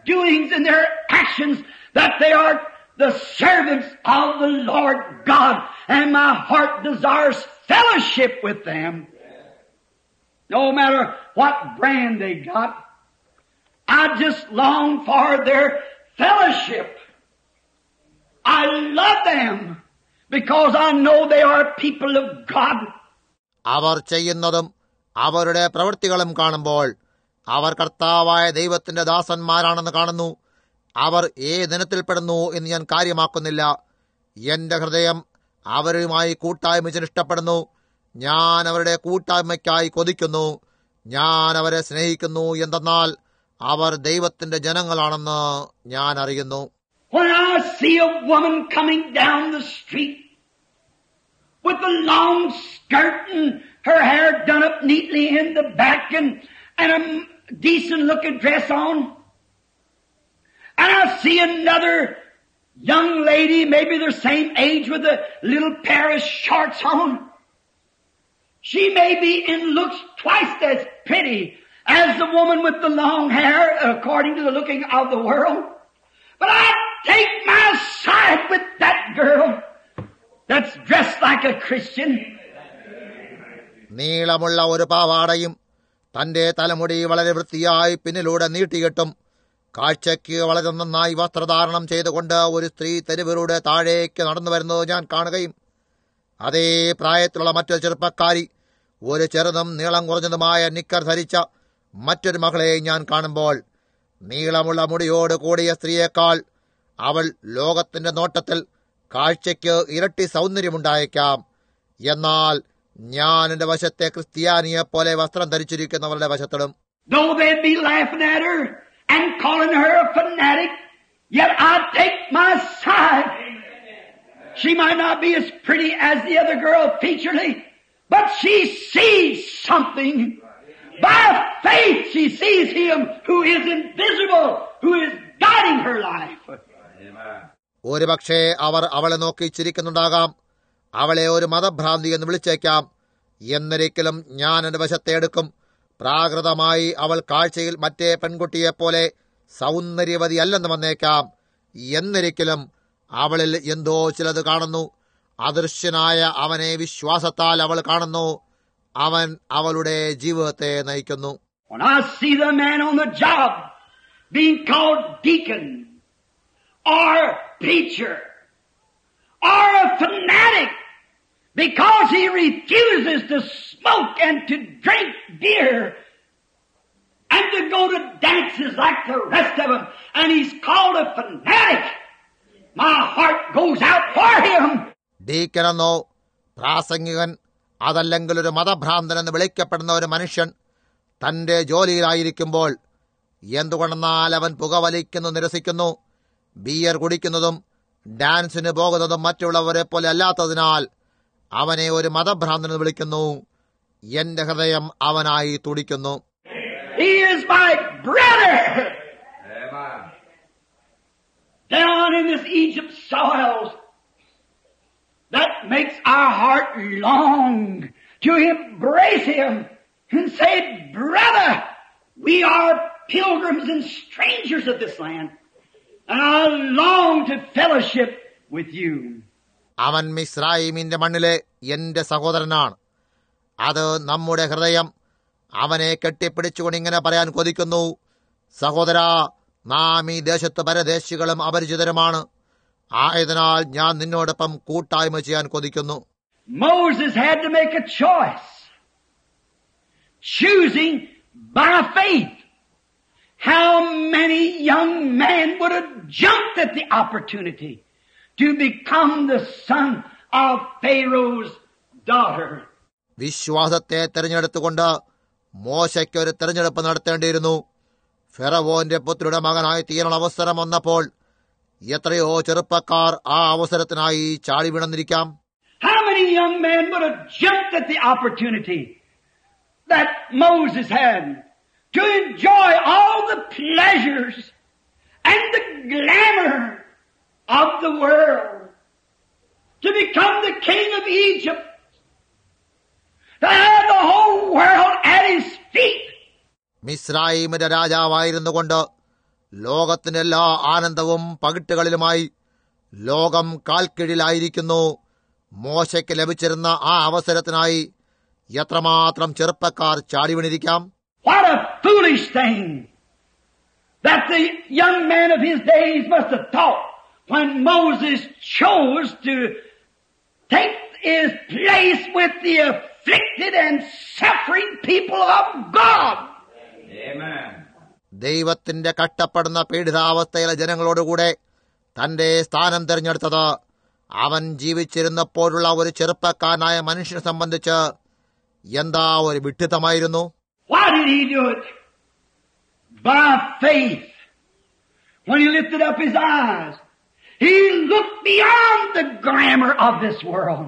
doings and their actions that they are the servants of the Lord God, and my heart desires fellowship with them. No matter what brand they got, I just long for their fellowship. I love them because I know they are people of God. അവർ ചെയ്യുന്നതും അവരുടെ പ്രവൃത്തികളും കാണുമ്പോൾ അവർ കർത്താവായ ദൈവത്തിന്റെ ദാസന്മാരാണെന്ന് കാണുന്നു. അവർ ഏതിനത്തിൽപ്പെടുന്നു എന്ന് ഞാൻ കാര്യമാക്കുന്നില്ല. എന്റെ ഹൃദയം അവരുമായി കൂട്ടായ്മ ഇഷ്ടപ്പെടുന്നു. ഞാൻ അവരുടെ കൂട്ടായ്മയ്ക്കായി കൊതിക്കുന്നു. ഞാൻ അവരെ സ്നേഹിക്കുന്നു. എന്തെന്നാൽ അവർ ദൈവത്തിന്റെ ജനങ്ങളാണെന്ന് ഞാൻ അറിയുന്നു. When I see a woman coming down the street with a long skirt and her hair done up neatly in the back and a decent looking dress on, and I see another young lady, maybe the same age, with a little pair of shorts on. She may be in looks twice as pretty as the woman with the long hair, according to the looking of the world. But I take my side with that girl that's dressed like a Christian. നീളമുള്ള ഒരു പാവാടയും തന്റെ തലമുടി വളരെ വൃത്തിയായി പിന്നിലൂടെ നീട്ടിയിട്ടും കാഴ്ചയ്ക്ക് വളരെ നന്നായി വസ്ത്രധാരണം ചെയ്തുകൊണ്ട് ഒരു സ്ത്രീ തെരുവിലൂടെ താഴേക്ക് നടന്നു വരുന്നത് ഞാൻ കാണുകയും അതേ പ്രായത്തിലുള്ള മറ്റൊരു ചെറുപ്പക്കാരി ഒരു ചെറുതും നീളം കുറഞ്ഞതുമായ നിക്കർ ധരിച്ച മറ്റൊരു മകളെ ഞാൻ കാണുമ്പോൾ നീളമുള്ള മുടിയോട് കൂടിയ സ്ത്രീയേക്കാൾ അവൾ ലോകത്തിന്റെ നോട്ടത്തിൽ കാഴ്ചയ്ക്ക് ഇരട്ടി സൗന്ദര്യമുണ്ടായേക്കാം. എന്നാൽ ഞാൻ എന്റെ വശത്തെ ക്രിസ്ത്യാനിയെ പോലെ വസ്ത്രം ധരിച്ചിരിക്കുന്നവരുടെ വശത്തിടും. Though they'd be laughing at her and calling her a fanatic, yet I take my side. She might not be as pretty as the other girl featurely, but she sees something. By faith she sees Him who is invisible, who is guiding her life. ഒരു പക്ഷേ അവർ അവളെ നോക്കി ചിരിക്കുന്നുണ്ടാകാം, അവളെ ഒരു മതഭ്രാന്തി എന്ന് വിളിച്ചേക്കാം. എന്നൊരിക്കലും ഞാൻ എന്റെ വശത്തെ എടുക്കും. പ്രാകൃതമായി അവൾ കാഴ്ചയിൽ മറ്റേ പെൺകുട്ടിയെപ്പോലെ സൗന്ദര്യവതിയല്ലെന്ന് വന്നേക്കാം. എന്നൊരിക്കലും അവളിൽ എന്തോ ചിലത് കാണുന്നു. അദൃശ്യനായ അവനെ വിശ്വാസത്താൽ അവൾ കാണുന്നു. അവൻ അവളുടെ ജീവിതത്തെ നയിക്കുന്നു. When I see the man on the job being called deacon or preacher or a fanatic because he refuses to smoke and to drink beer and to go to dances like the rest of them, and he's called a fanatic, my heart goes out for him. ഡീക്കനെന്നോ പ്രാസംഗികൻ അതല്ലെങ്കിൽ ഒരു മതഭ്രാന്തൻ എന്ന് വിളിക്കപ്പെടുന്ന ഒരു മനുഷ്യൻ തന്റെ ജോലിയിലായിരിക്കുമ്പോൾ എന്തുകൊണ്ടെന്നാൽ അവൻ പുകവലിക്കുന്നു, നിരസിക്കുന്നു, ബിയർ കുടിക്കുന്നതും ഡാൻസിന് പോകുന്നതും മറ്റുള്ളവരെ പോലെ അല്ലാത്തതിനാൽ അവനെ ഒരു മതഭ്രാന്തനെന്ന് വിളിക്കുന്നു. എന്റെ ഹൃദയം അവനായി തുടിക്കുന്നു. He is my brother. Down in this Egypt soils, that makes our heart long to embrace Him and say, brother, we are pilgrims and strangers of this land, and I long to fellowship with you. അവൻ മിസ്രയീമിന്റെ മണ്ണിലെ എന്റെ സഹോദരനാണ്. അത് നമ്മുടെ ഹൃദയം അവനെ കെട്ടിപ്പിടിച്ചുകൊണ്ട് ഇങ്ങനെ പറയാൻ കൊതിക്കുന്നു, സഹോദരാ, നാം ഈ ദേശത്ത് പരദേശികളും അപരിചിതരുമാണ്. ആയതിനാൽ ഞാൻ നിന്നോടൊപ്പം കൂട്ടായ്മ ചെയ്യാൻ കൊതിക്കുന്നു. Moses had to make a choice, choosing by faith. How many young men would have jumped at the opportunity to become the son of Pharaoh's daughter? വിശ്വാസത്തെ തെരഞ്ഞെടുത്തുകൊണ്ട് മോശയ്ക്ക് ഒരു തെരഞ്ഞെടുപ്പ് നടത്തേണ്ടിയിരുന്നു. ഫെറവോന്റെ പുത്രിയുടെ മകനായി തീരാനുള്ള അവസരം വന്നപ്പോൾ എത്രയോ ചെറുപ്പക്കാർ ആ അവസരത്തിനായി ചാടി വീണന്നിരിക്കാം. How many young men would have jumped at the opportunity that Moses had to enjoy all the pleasures and the glamour of the world, to become the king of Egypt, to have the whole world at his feet? മിസ്രയീമിന്റെ രാജാവായിരുന്നു കൊണ്ട് ലോകത്തിന്റെ എല്ലാ ആനന്ദവും പകിട്ടുകളിലുമായി ലോകം കാൽക്കീഴിലായിരിക്കുന്നു. മോശയ്ക്ക് ലഭിച്ചിരുന്ന ആ അവസരത്തിനായി എത്രമാത്രം ചെറുപ്പക്കാർ ചാടിവീണിരിക്കാം. What a foolish thing that the young man of his days must have thought when Moses chose to take his place with the afflicted and suffering people of God. Amen. ദൈവത്തിന്റെ കഷ്ടപ്പെടുന്ന പീഡിതാവസ്ഥയിലെ ജനങ്ങളോടുകൂടെ തന്റെ സ്ഥാനം തിരഞ്ഞെടുത്തത് അവൻ ജീവിച്ചിരുന്നപ്പോഴുള്ള ഒരു ചെറുപ്പക്കാരനായ മനുഷ്യനെ സംബന്ധിച്ച് എന്താ ഒരു വിഡ്ഢിത്തമായിരുന്നു. Why did he do it? By faith. When he lifted up his eyes, he looked beyond the glamour of this world.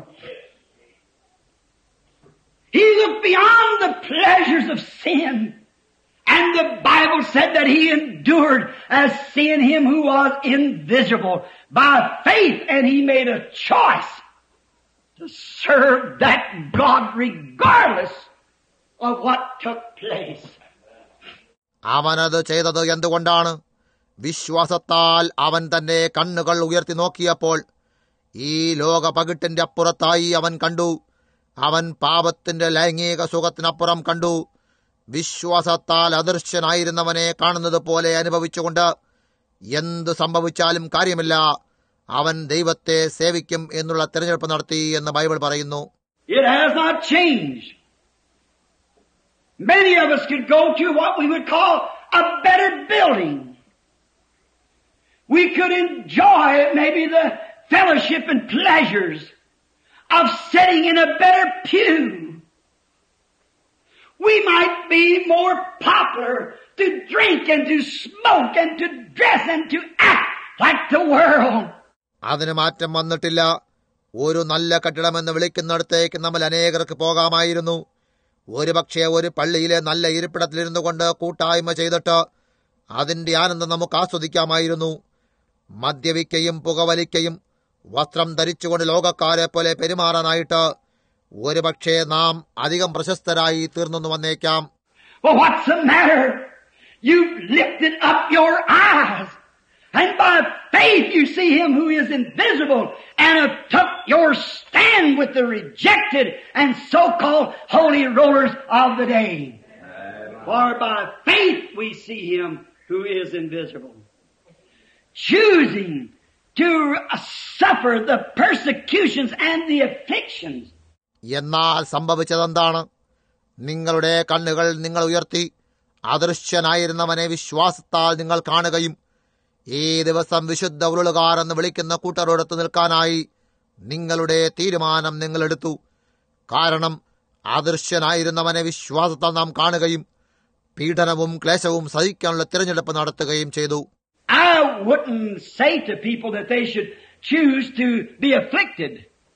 He looked beyond the pleasures of sin. And the Bible said that he endured as seeing him who was invisible by faith, and he made a choice to serve that God regardless of what took place. അവനത് ചെയ്തത് എന്തുകൊണ്ടാണ്? വിശ്വാസത്താൽ അവൻ തന്റെ കണ്ണുകൾ ഉയർത്തി നോക്കിയപ്പോൾ ഈ ലോക പകിട്ടിന്റെ അപ്പുറത്തായി അവൻ കണ്ടു. അവൻ പാപത്തിന്റെ ലൈംഗിക സുഖത്തിനപ്പുറം കണ്ടു. വിശ്വാസത്താൽ അദൃശ്യനായിരുന്നവനെ കാണുന്നത് പോലെ അനുഭവിച്ചുകൊണ്ട് എന്തു സംഭവിച്ചാലും കാര്യമില്ല, അവൻ ദൈവത്തെ സേവിക്കും എന്നുള്ള തിരഞ്ഞെടുപ്പ് നടത്തി എന്ന് ബൈബിൾ പറയുന്നു. It has not changed. Many of us could go to what we would call a better building. We could enjoy maybe the fellowship and pleasures of sitting in a better pew. We might be more popular to drink and to smoke and to dress and to act like the world. അതിന് മാറ്റം വന്നിട്ടില്ല. ഒരു നല്ല കെട്ടിടമെന്ന് വിളിക്കുന്നിടത്തേക്ക് നമ്മൾ അനേകർക്ക് പോകാമായിരുന്നു. ഒരുപക്ഷെ ഒരു പള്ളിയിലെ നല്ല ഇരിപ്പിടത്തിലിരുന്നു കൊണ്ട് കൂട്ടായ്മ ചെയ്തിട്ട് അതിന്റെ ആനന്ദം നമുക്ക് ആസ്വദിക്കാമായിരുന്നു. മദ്യപിക്കയും പുകവലിക്കയും വസ്ത്രം ധരിച്ചുകൊണ്ട് ലോകക്കാരെ പോലെ പെരുമാറാനായിട്ട് ഒരുപക്ഷെ നാം അധികം പ്രശസ്തരായി തീർന്നു വന്നേക്കാം. Well, what's the matter? You've lifted up your eyes, and by faith you see him who is invisible, and have took your stand with the rejected and so-called holy rollers of the day. For by faith we see him who is invisible. Choosing to suffer the persecutions and the afflictions. എന്നാൽ സംഭവിച്ചതെന്താണ്? നിങ്ങളുടെ കണ്ണുകൾ നിങ്ങൾ ഉയർത്തി അദൃശ്യനായിരുന്നവനെ വിശ്വാസത്താൽ നിങ്ങൾ കാണുകയും ഈ ദിവസം വിശുദ്ധ ഉരുളുകാർ എന്ന് വിളിക്കുന്ന കൂട്ടരോടൊത്ത് നിൽക്കാനായി നിങ്ങളുടെ തീരുമാനം നിങ്ങളെടുത്തു. കാരണം അദൃശ്യനായിരുന്നവനെ വിശ്വാസത്താൽ നാം കാണുകയും പീഡനവും ക്ലേശവും സഹിക്കാനുള്ള തിരഞ്ഞെടുപ്പ് നടത്തുകയും ചെയ്തു. I wouldn't say to people that they should choose to be afflicted.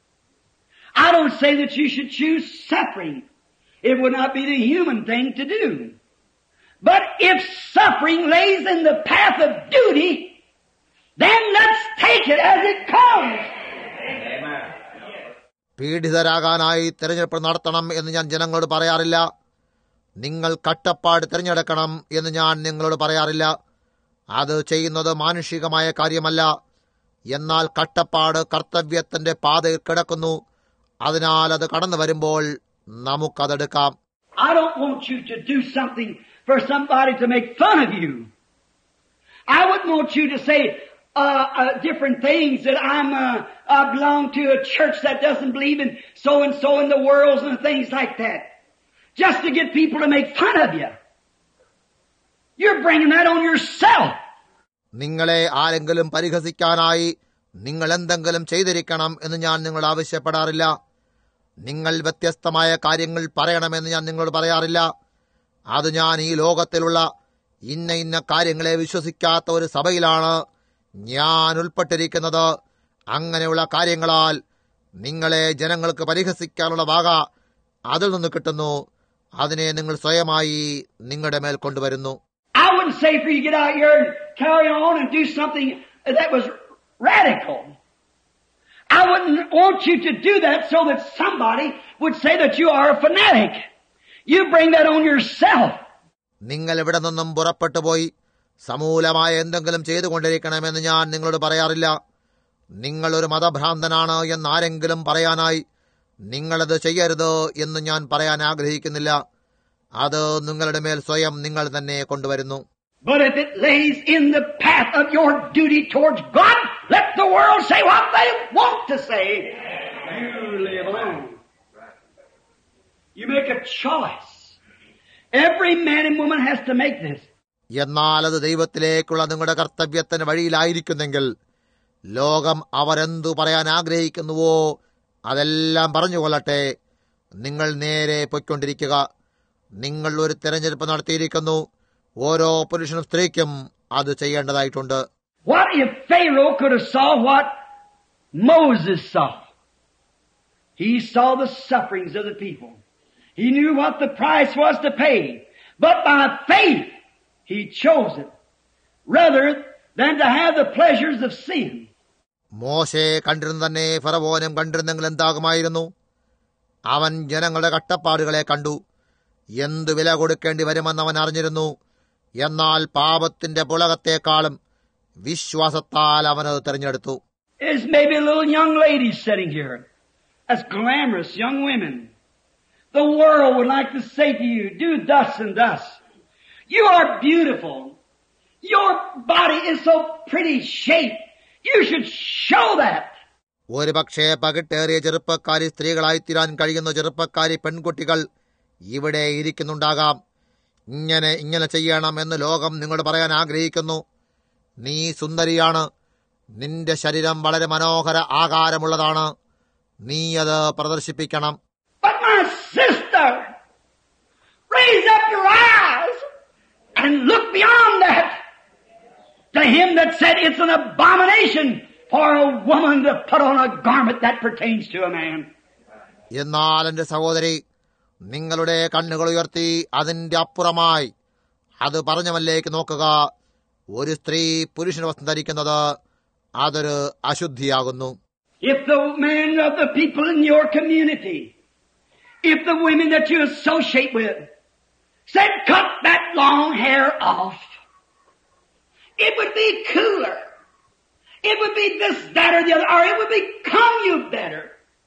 I don't say that you should choose suffering. It would not be the human thing to do. But if suffering lays in the path of duty, then let's take it as it comes. Amen. പീഡിതരാകാനായി തിരഞ്ഞെടുപ്പ് നടത്തണം എന്ന് ഞാൻ ജനങ്ങളോട് പറയാറില്ല. നിങ്ങൾ കട്ടപ്പാട് തിരഞ്ഞെടുക്കണം എന്ന് ഞാൻ നിങ്ങളോട് പറയാറില്ല. അത് ചെയ്യുന്നത് മാനുഷികമായ കാര്യമല്ല. എന്നാൽ കട്ടപ്പാട് കർത്തവ്യത്തിന്റെ പാതയിൽ കിടക്കുന്നു. അതിനാൽ അത് കടന്നു വരുമ്പോൾ നമുക്കതെടുക്കാം. I don't want you to do something for somebody to make fun of you. I wouldn't want you to say different things that I belong to a church that doesn't believe in so and so in the world and things like that, just to get people to make fun of you. You're bringing that on yourself. നിങ്ങളെ ആരെങ്കിലും പരിഹസിക്കാനായി നിങ്ങൾ എന്തെങ്കിലും ചെയ്തിരിക്കണം എന്ന് ഞാൻ നിങ്ങളോട് ആവശ്യപ്പെടാറില്ല. നിങ്ങൾ വ്യത്യസ്തമായ കാര്യങ്ങൾ പറയണമെന്ന് ഞാൻ നിങ്ങളോട് പറയാറില്ല. അത് ഞാൻ ഈ ലോകത്തിലുള്ള ഇന്ന ഇന്ന കാര്യങ്ങളെ വിശ്വസിക്കാത്ത ഒരു സഭയിലാണ് ഞാൻ ഉൾപ്പെട്ടിരിക്കുന്നത്. അങ്ങനെയുള്ള കാര്യങ്ങളാൽ നിങ്ങളെ ജനങ്ങൾക്ക് പരിഹസിക്കാനുള്ള വക അതിൽ നിന്ന് കിട്ടുന്നു. അതിനെ നിങ്ങൾ സ്വയമായി നിങ്ങളുടെ മേൽ കൊണ്ടുവരുന്നു. I wouldn't say for you to get out here and carry on and do something that was radical. I wouldn't want you to do that so that somebody would say that you are a fanatic. You bring that on yourself. നിങ്ങൾ ഇവിടെ നിന്നും പുറപ്പെട്ടു പോയി സമൂലമായ എന്തെങ്കിലും ചെയ്തുകൊണ്ടിരിക്കണമെന്ന് ഞാൻ നിങ്ങളോട് പറയാറില്ല. നിങ്ങളൊരു മതഭ്രാന്തനാണ് എന്നാരെങ്കിലും പറയാനായി നിങ്ങളത് ചെയ്യരുത് എന്ന് ഞാൻ പറയാൻ ആഗ്രഹിക്കുന്നില്ല. അത് നിങ്ങളുടെ മേൽ സ്വയം നിങ്ങൾ തന്നെ കൊണ്ടുവരുന്നു. But if it lays in the path of your duty towards God, let the world say what they want to say. You live on. You make a choice. Every man and woman has to make this. എന്നാൽ അത് ദൈവത്തിലേക്കുള്ള നിങ്ങളുടെ കർത്തവ്യത്തിന് വഴിയിലായിരിക്കുന്നെങ്കിൽ ലോകം അവരെന്തു പറയാൻ ആഗ്രഹിക്കുന്നുവോ അതെല്ലാം പറഞ്ഞുകൊള്ളട്ടെ. നിങ്ങൾ നേരെ പൊയ്ക്കൊണ്ടിരിക്കുക. നിങ്ങൾ ഒരു തെരഞ്ഞെടുപ്പ് നടത്തിയിരിക്കുന്നു. ഓരോ പുരുഷനും സ്ത്രീക്കും അത് ചെയ്യേണ്ടതായിട്ടുണ്ട്. What if Pharaoh could have saw what Moses saw? He saw the sufferings of the people. He knew what the price was to pay. But by faith, he chose it rather than to have the pleasures of sin. മോശെ കണ്ടിരുന്നു തന്നെ ഫറവോനും കണ്ടിരുന്നെങ്കിൽ എന്താകുമായിരുന്നു? അവൻ ജനങ്ങളുടെ കഷ്ടപ്പാടുകളെ കണ്ടു. എന്തു വില കൊടുക്കേണ്ടി വരുമെന്ന് അവൻ അറിഞ്ഞിരുന്നു. എന്നാൽ പാപത്തിന്റെ പുളകത്തെക്കാളും വിശ്വാസത്താൽ അവനത് തെരഞ്ഞെടുത്തു. There's maybe a little young ladies sitting here, as glamorous young women. The world would like to say to you, do thus and thus. You are beautiful. Your body is so pretty shaped. You should show that. ഒരു പക്ഷേ പകിട്ടേറിയ ചെറുപ്പക്കാരി സ്ത്രീകളായിത്തീരാൻ കഴിയുന്ന ചെറുപ്പക്കാരി പെൺകുട്ടികൾ ഇവിടെ ഇരിക്കുന്നുണ്ടാകാം. ഇങ്ങനെ ചെയ്യണം എന്ന് ലോകം നിങ്ങളോട് പറയാൻ ആഗ്രഹിക്കുന്നു. നീ സുന്ദരിയാണ്. നിന്റെ ശരീരം വളരെ മനോഹര ആകാരമുള്ളതാണ്. നീ അത് പ്രദർശിപ്പിക്കണം. But my sister, raise up your eyes and look beyond that. To him that said it's an abomination for a woman to put on a garment that pertains to a man. എന്നാൽ എന്റെ സഹോദരി, നിങ്ങളുടെ കണ്ണുകൾ ഉയർത്തി അതിന്റെ അപ്പുറമായി അത് പറഞ്ഞവനിലേക്ക് നോക്കുക. ഒരു സ്ത്രീ പുരുഷന് വസ്ത്രം ധരിക്കുന്നത് അതൊരു അശുദ്ധിയാകുന്നു. If the men of the people in your community, if the women that you associate with said cut that long hair off, it would be cooler. It would be this, that or the other, or it would become you better.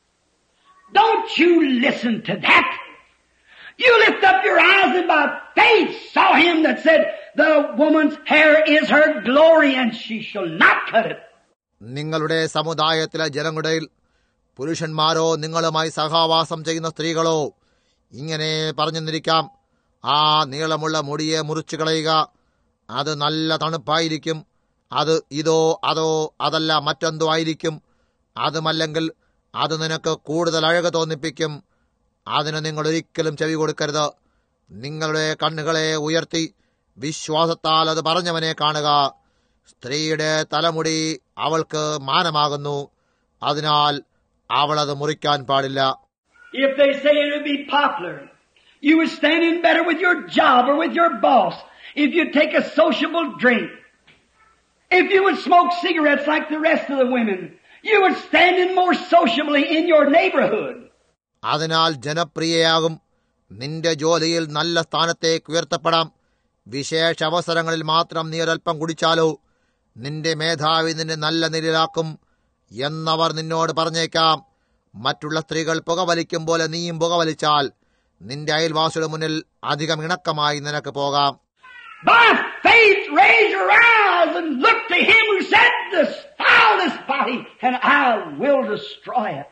Don't you listen to that. You lift up your eyes and by faith saw him that said, the woman's hair is her glory and she shall not cut it. നിങ്ങളുടെ സമുദായത്തിലെ ജനങ്ങളുടെ പുരുഷന്മാരോ നിങ്ങളുമായി സഹവാസം ചെയ്യുന്ന സ്ത്രീകളോ ഇങ്ങനെ പറഞ്ഞെന്നിരിക്കാം, ആ നീളമുള്ള മുടിയെ മുറിച്ചു കളയുക. അത് നല്ല തണുപ്പായിരിക്കും. അത് ഇതോ അതോ അതല്ല മറ്റെന്തോ ആയിരിക്കും. അതുമല്ലെങ്കിൽ അത് നിനക്ക് കൂടുതൽ അഴക് തോന്നിപ്പിക്കും. അതിന് നിങ്ങൾ ഒരിക്കലും ചെവി കൊടുക്കരുത്. നിങ്ങളുടെ കണ്ണുകളെ ഉയർത്തി വിശ്വാസത്താൽ അത് പറഞ്ഞവനെ കാണുക. സ്ത്രീയുടെ തലമുടി അവൾക്ക് മാനമാകുന്നു. അതിനാൽ അവൾ അത് മുറിക്കാൻ പാടില്ല. If they say it would be popular, you would stand in better with your job or with your boss if you take a sociable drink. If you would smoke cigarettes like the rest of the women, you would stand in more sociably in your neighborhood. അതിനാൽ ജനപ്രിയയാകും. നിന്റെ ജോലിയിൽ നല്ല സ്ഥാനത്തേക്ക് ഉയർത്തപ്പെടാം. വിശേഷ അവസരങ്ങളിൽ മാത്രം നീ ഒരൽപ്പം കുടിച്ചാലോ നിന്റെ മേധാവി നിന്നെ നല്ല നിലയിലാക്കും എന്നവർ നിന്നോട് പറഞ്ഞേക്കാം. മറ്റുള്ള സ്ത്രീകൾ പുകവലിക്കും പോലെ നീയും പുകവലിച്ചാൽ നിന്റെ അയൽവാസിയുടെ മുന്നിൽ അധികം ഇണക്കമായി നിനക്ക് പോകാം. By faith raise your eyes and look to him who said, defile this body and I will destroy it.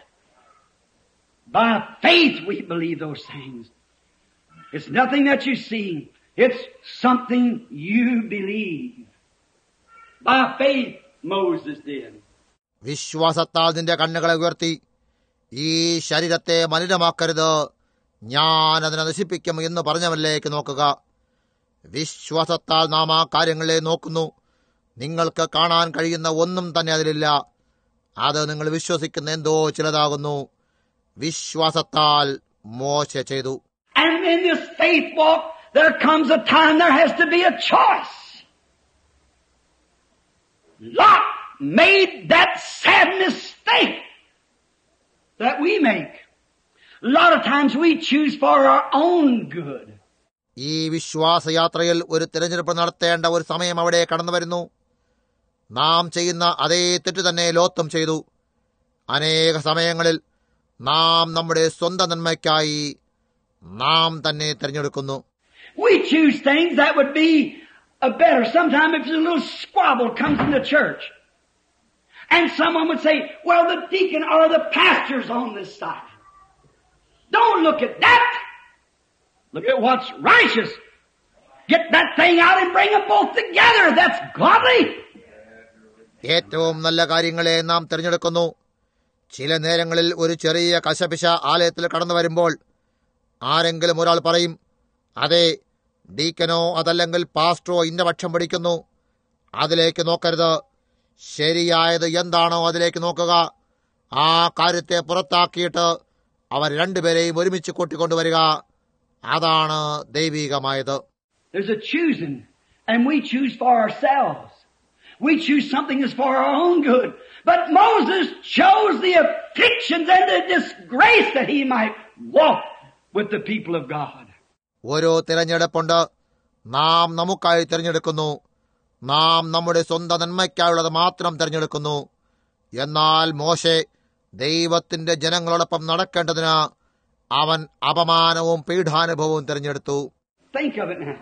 By faith we believe those things. It's nothing that you see. It's something you believe. By faith Moses did. വിശ്വാസത്താൽ നിന്റെ കണ്ണുകളെ ഉയർത്തി ഈ ശരീരത്തെ മലിനമാക്കരുത്, ഞാൻ അതിനെ നശിപ്പിക്കും എന്ന് പറഞ്ഞവനിലേക്ക് നോക്കുക. വിശ്വാസത്താൽ നാം ആ കാര്യങ്ങളെ നോക്കുന്നു. നിങ്ങൾക്ക് കാണാൻ കഴിയുന്ന ഒന്നും തന്നെ അതിലില്ല. അത് നിങ്ങൾ വിശ്വസിക്കുന്ന എന്തോ ചിലതാകുന്നു. വിശ്വാസത്താൽ മോശ ചെയ്തു. And in this faith walk there comes a time there has to be a choice. Lot made that sad mistake that we make. A lot of times we choose for our own good. ഈ വിശ്വാസയാത്രയിൽ ഒരു തിരഞ്ഞെടുപ്പ് നടത്തേണ്ട ഒരു സമയം അവിടെ കടന്നു വരുന്നു. നാം ചെയ്യുന്ന അതേ തെറ്റ് തന്നെ ലോത്തും ചെയ്തു. അനേക സമയങ്ങളിൽ നാം നമ്മുടെ സ്വന്തം നന്മയ്ക്കായി നാം തന്നെ തിരഞ്ഞെടുക്കുന്നു. We choose things that would be better. Sometimes if a little squabble comes in the church, and someone would say, well, the deacon or the pastor's on this side. Don't look at that. Look at what's righteous. Get that thing out and bring them both together. That's godly. ഏറ്റവും നല്ല കാര്യങ്ങളെ നാം തിരഞ്ഞെടുക്കുന്നു. ചില നേരങ്ങളിൽ ഒരു ചെറിയ കശപിശ ആലയത്തിൽ കടന്നു വരുമ്പോൾ ആരെങ്കിലും ഒരാൾ പറയും, അതെ, ഡീക്കനോ അതല്ലെങ്കിൽ പാസ്റ്ററോ ഇന്ന പക്ഷം പിടിക്കുന്നു, അതിലേക്ക് നോക്കരുത്. ശരിയായത് എന്താണോ അതിലേക്ക് നോക്കുക. ആ കാര്യത്തെ പുറത്താക്കിയിട്ട് അവർ രണ്ടുപേരെയും ഒരുമിച്ച് കൂട്ടിക്കൊണ്ടുവരിക. അതാണ് ദൈവികമായത്. There's a choosing, and we choose for ourselves. We choose something that's for our own good. But Moses chose the afflictions and the disgrace that he might walk with the people of God. ഓരോ തിരഞ്ഞെടുപ്പുണ്ട്. നാം നമുക്കായി തിരഞ്ഞെടുക്കുന്നു. നാം നമ്മുടെ സ്വന്തം നന്മയ്ക്കായുള്ളത് മാത്രം തിരഞ്ഞെടുക്കുന്നു. എന്നാൽ മോശെ ദൈവത്തിന്റെ ജനങ്ങളോടൊപ്പം നടക്കേണ്ടതിന് അവൻ അപമാനവും പീഡാനുഭവവും തിരഞ്ഞെടുത്തു. Think of it now.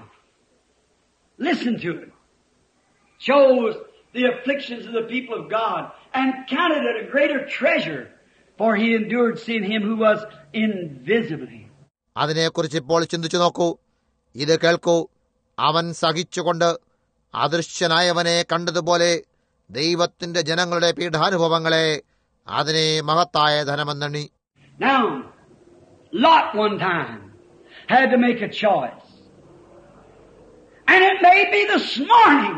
Listen to it. Chose the afflictions of the people of God and counted it a greater treasure, for he endured seeing him who was invisibly. അതിനെക്കുറിച്ച് ഇപ്പോൾ ചിന്തിച്ചു നോക്കൂ. ഇത് കേൾക്കൂ. അവൻ സഹിച്ചുകൊണ്ട് അദൃശ്യനായവനെ കണ്ടതുപോലെ ദൈവത്തിന്റെ ജനങ്ങളുടെ പീഡാനുഭവങ്ങളെ അതിനെ മഹത്തായ ധനമെന്നണി. Now, Lot one time had to make a choice. And it may be this morning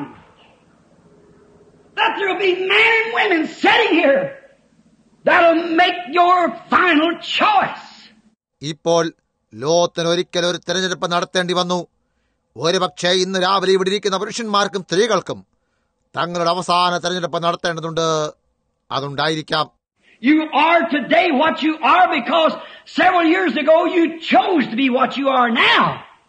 that there will be men and women sitting here that'll make your final choice. ഇപ്പോൾ ലോത്തിന് ഒരിക്കൽ ഒരു തെരഞ്ഞെടുപ്പ് നടത്തേണ്ടി വന്നു. ഒരുപക്ഷെ ഇന്ന് രാവിലെ ഇവിടെ ഇരിക്കുന്ന പുരുഷന്മാർക്കും സ്ത്രീകൾക്കും തങ്ങളുടെ അവസാന തെരഞ്ഞെടുപ്പ് നടത്തേണ്ടതുണ്ട്. അതുണ്ടായിരിക്കാം. You are today what you are because several years ago you chose to be what you are now.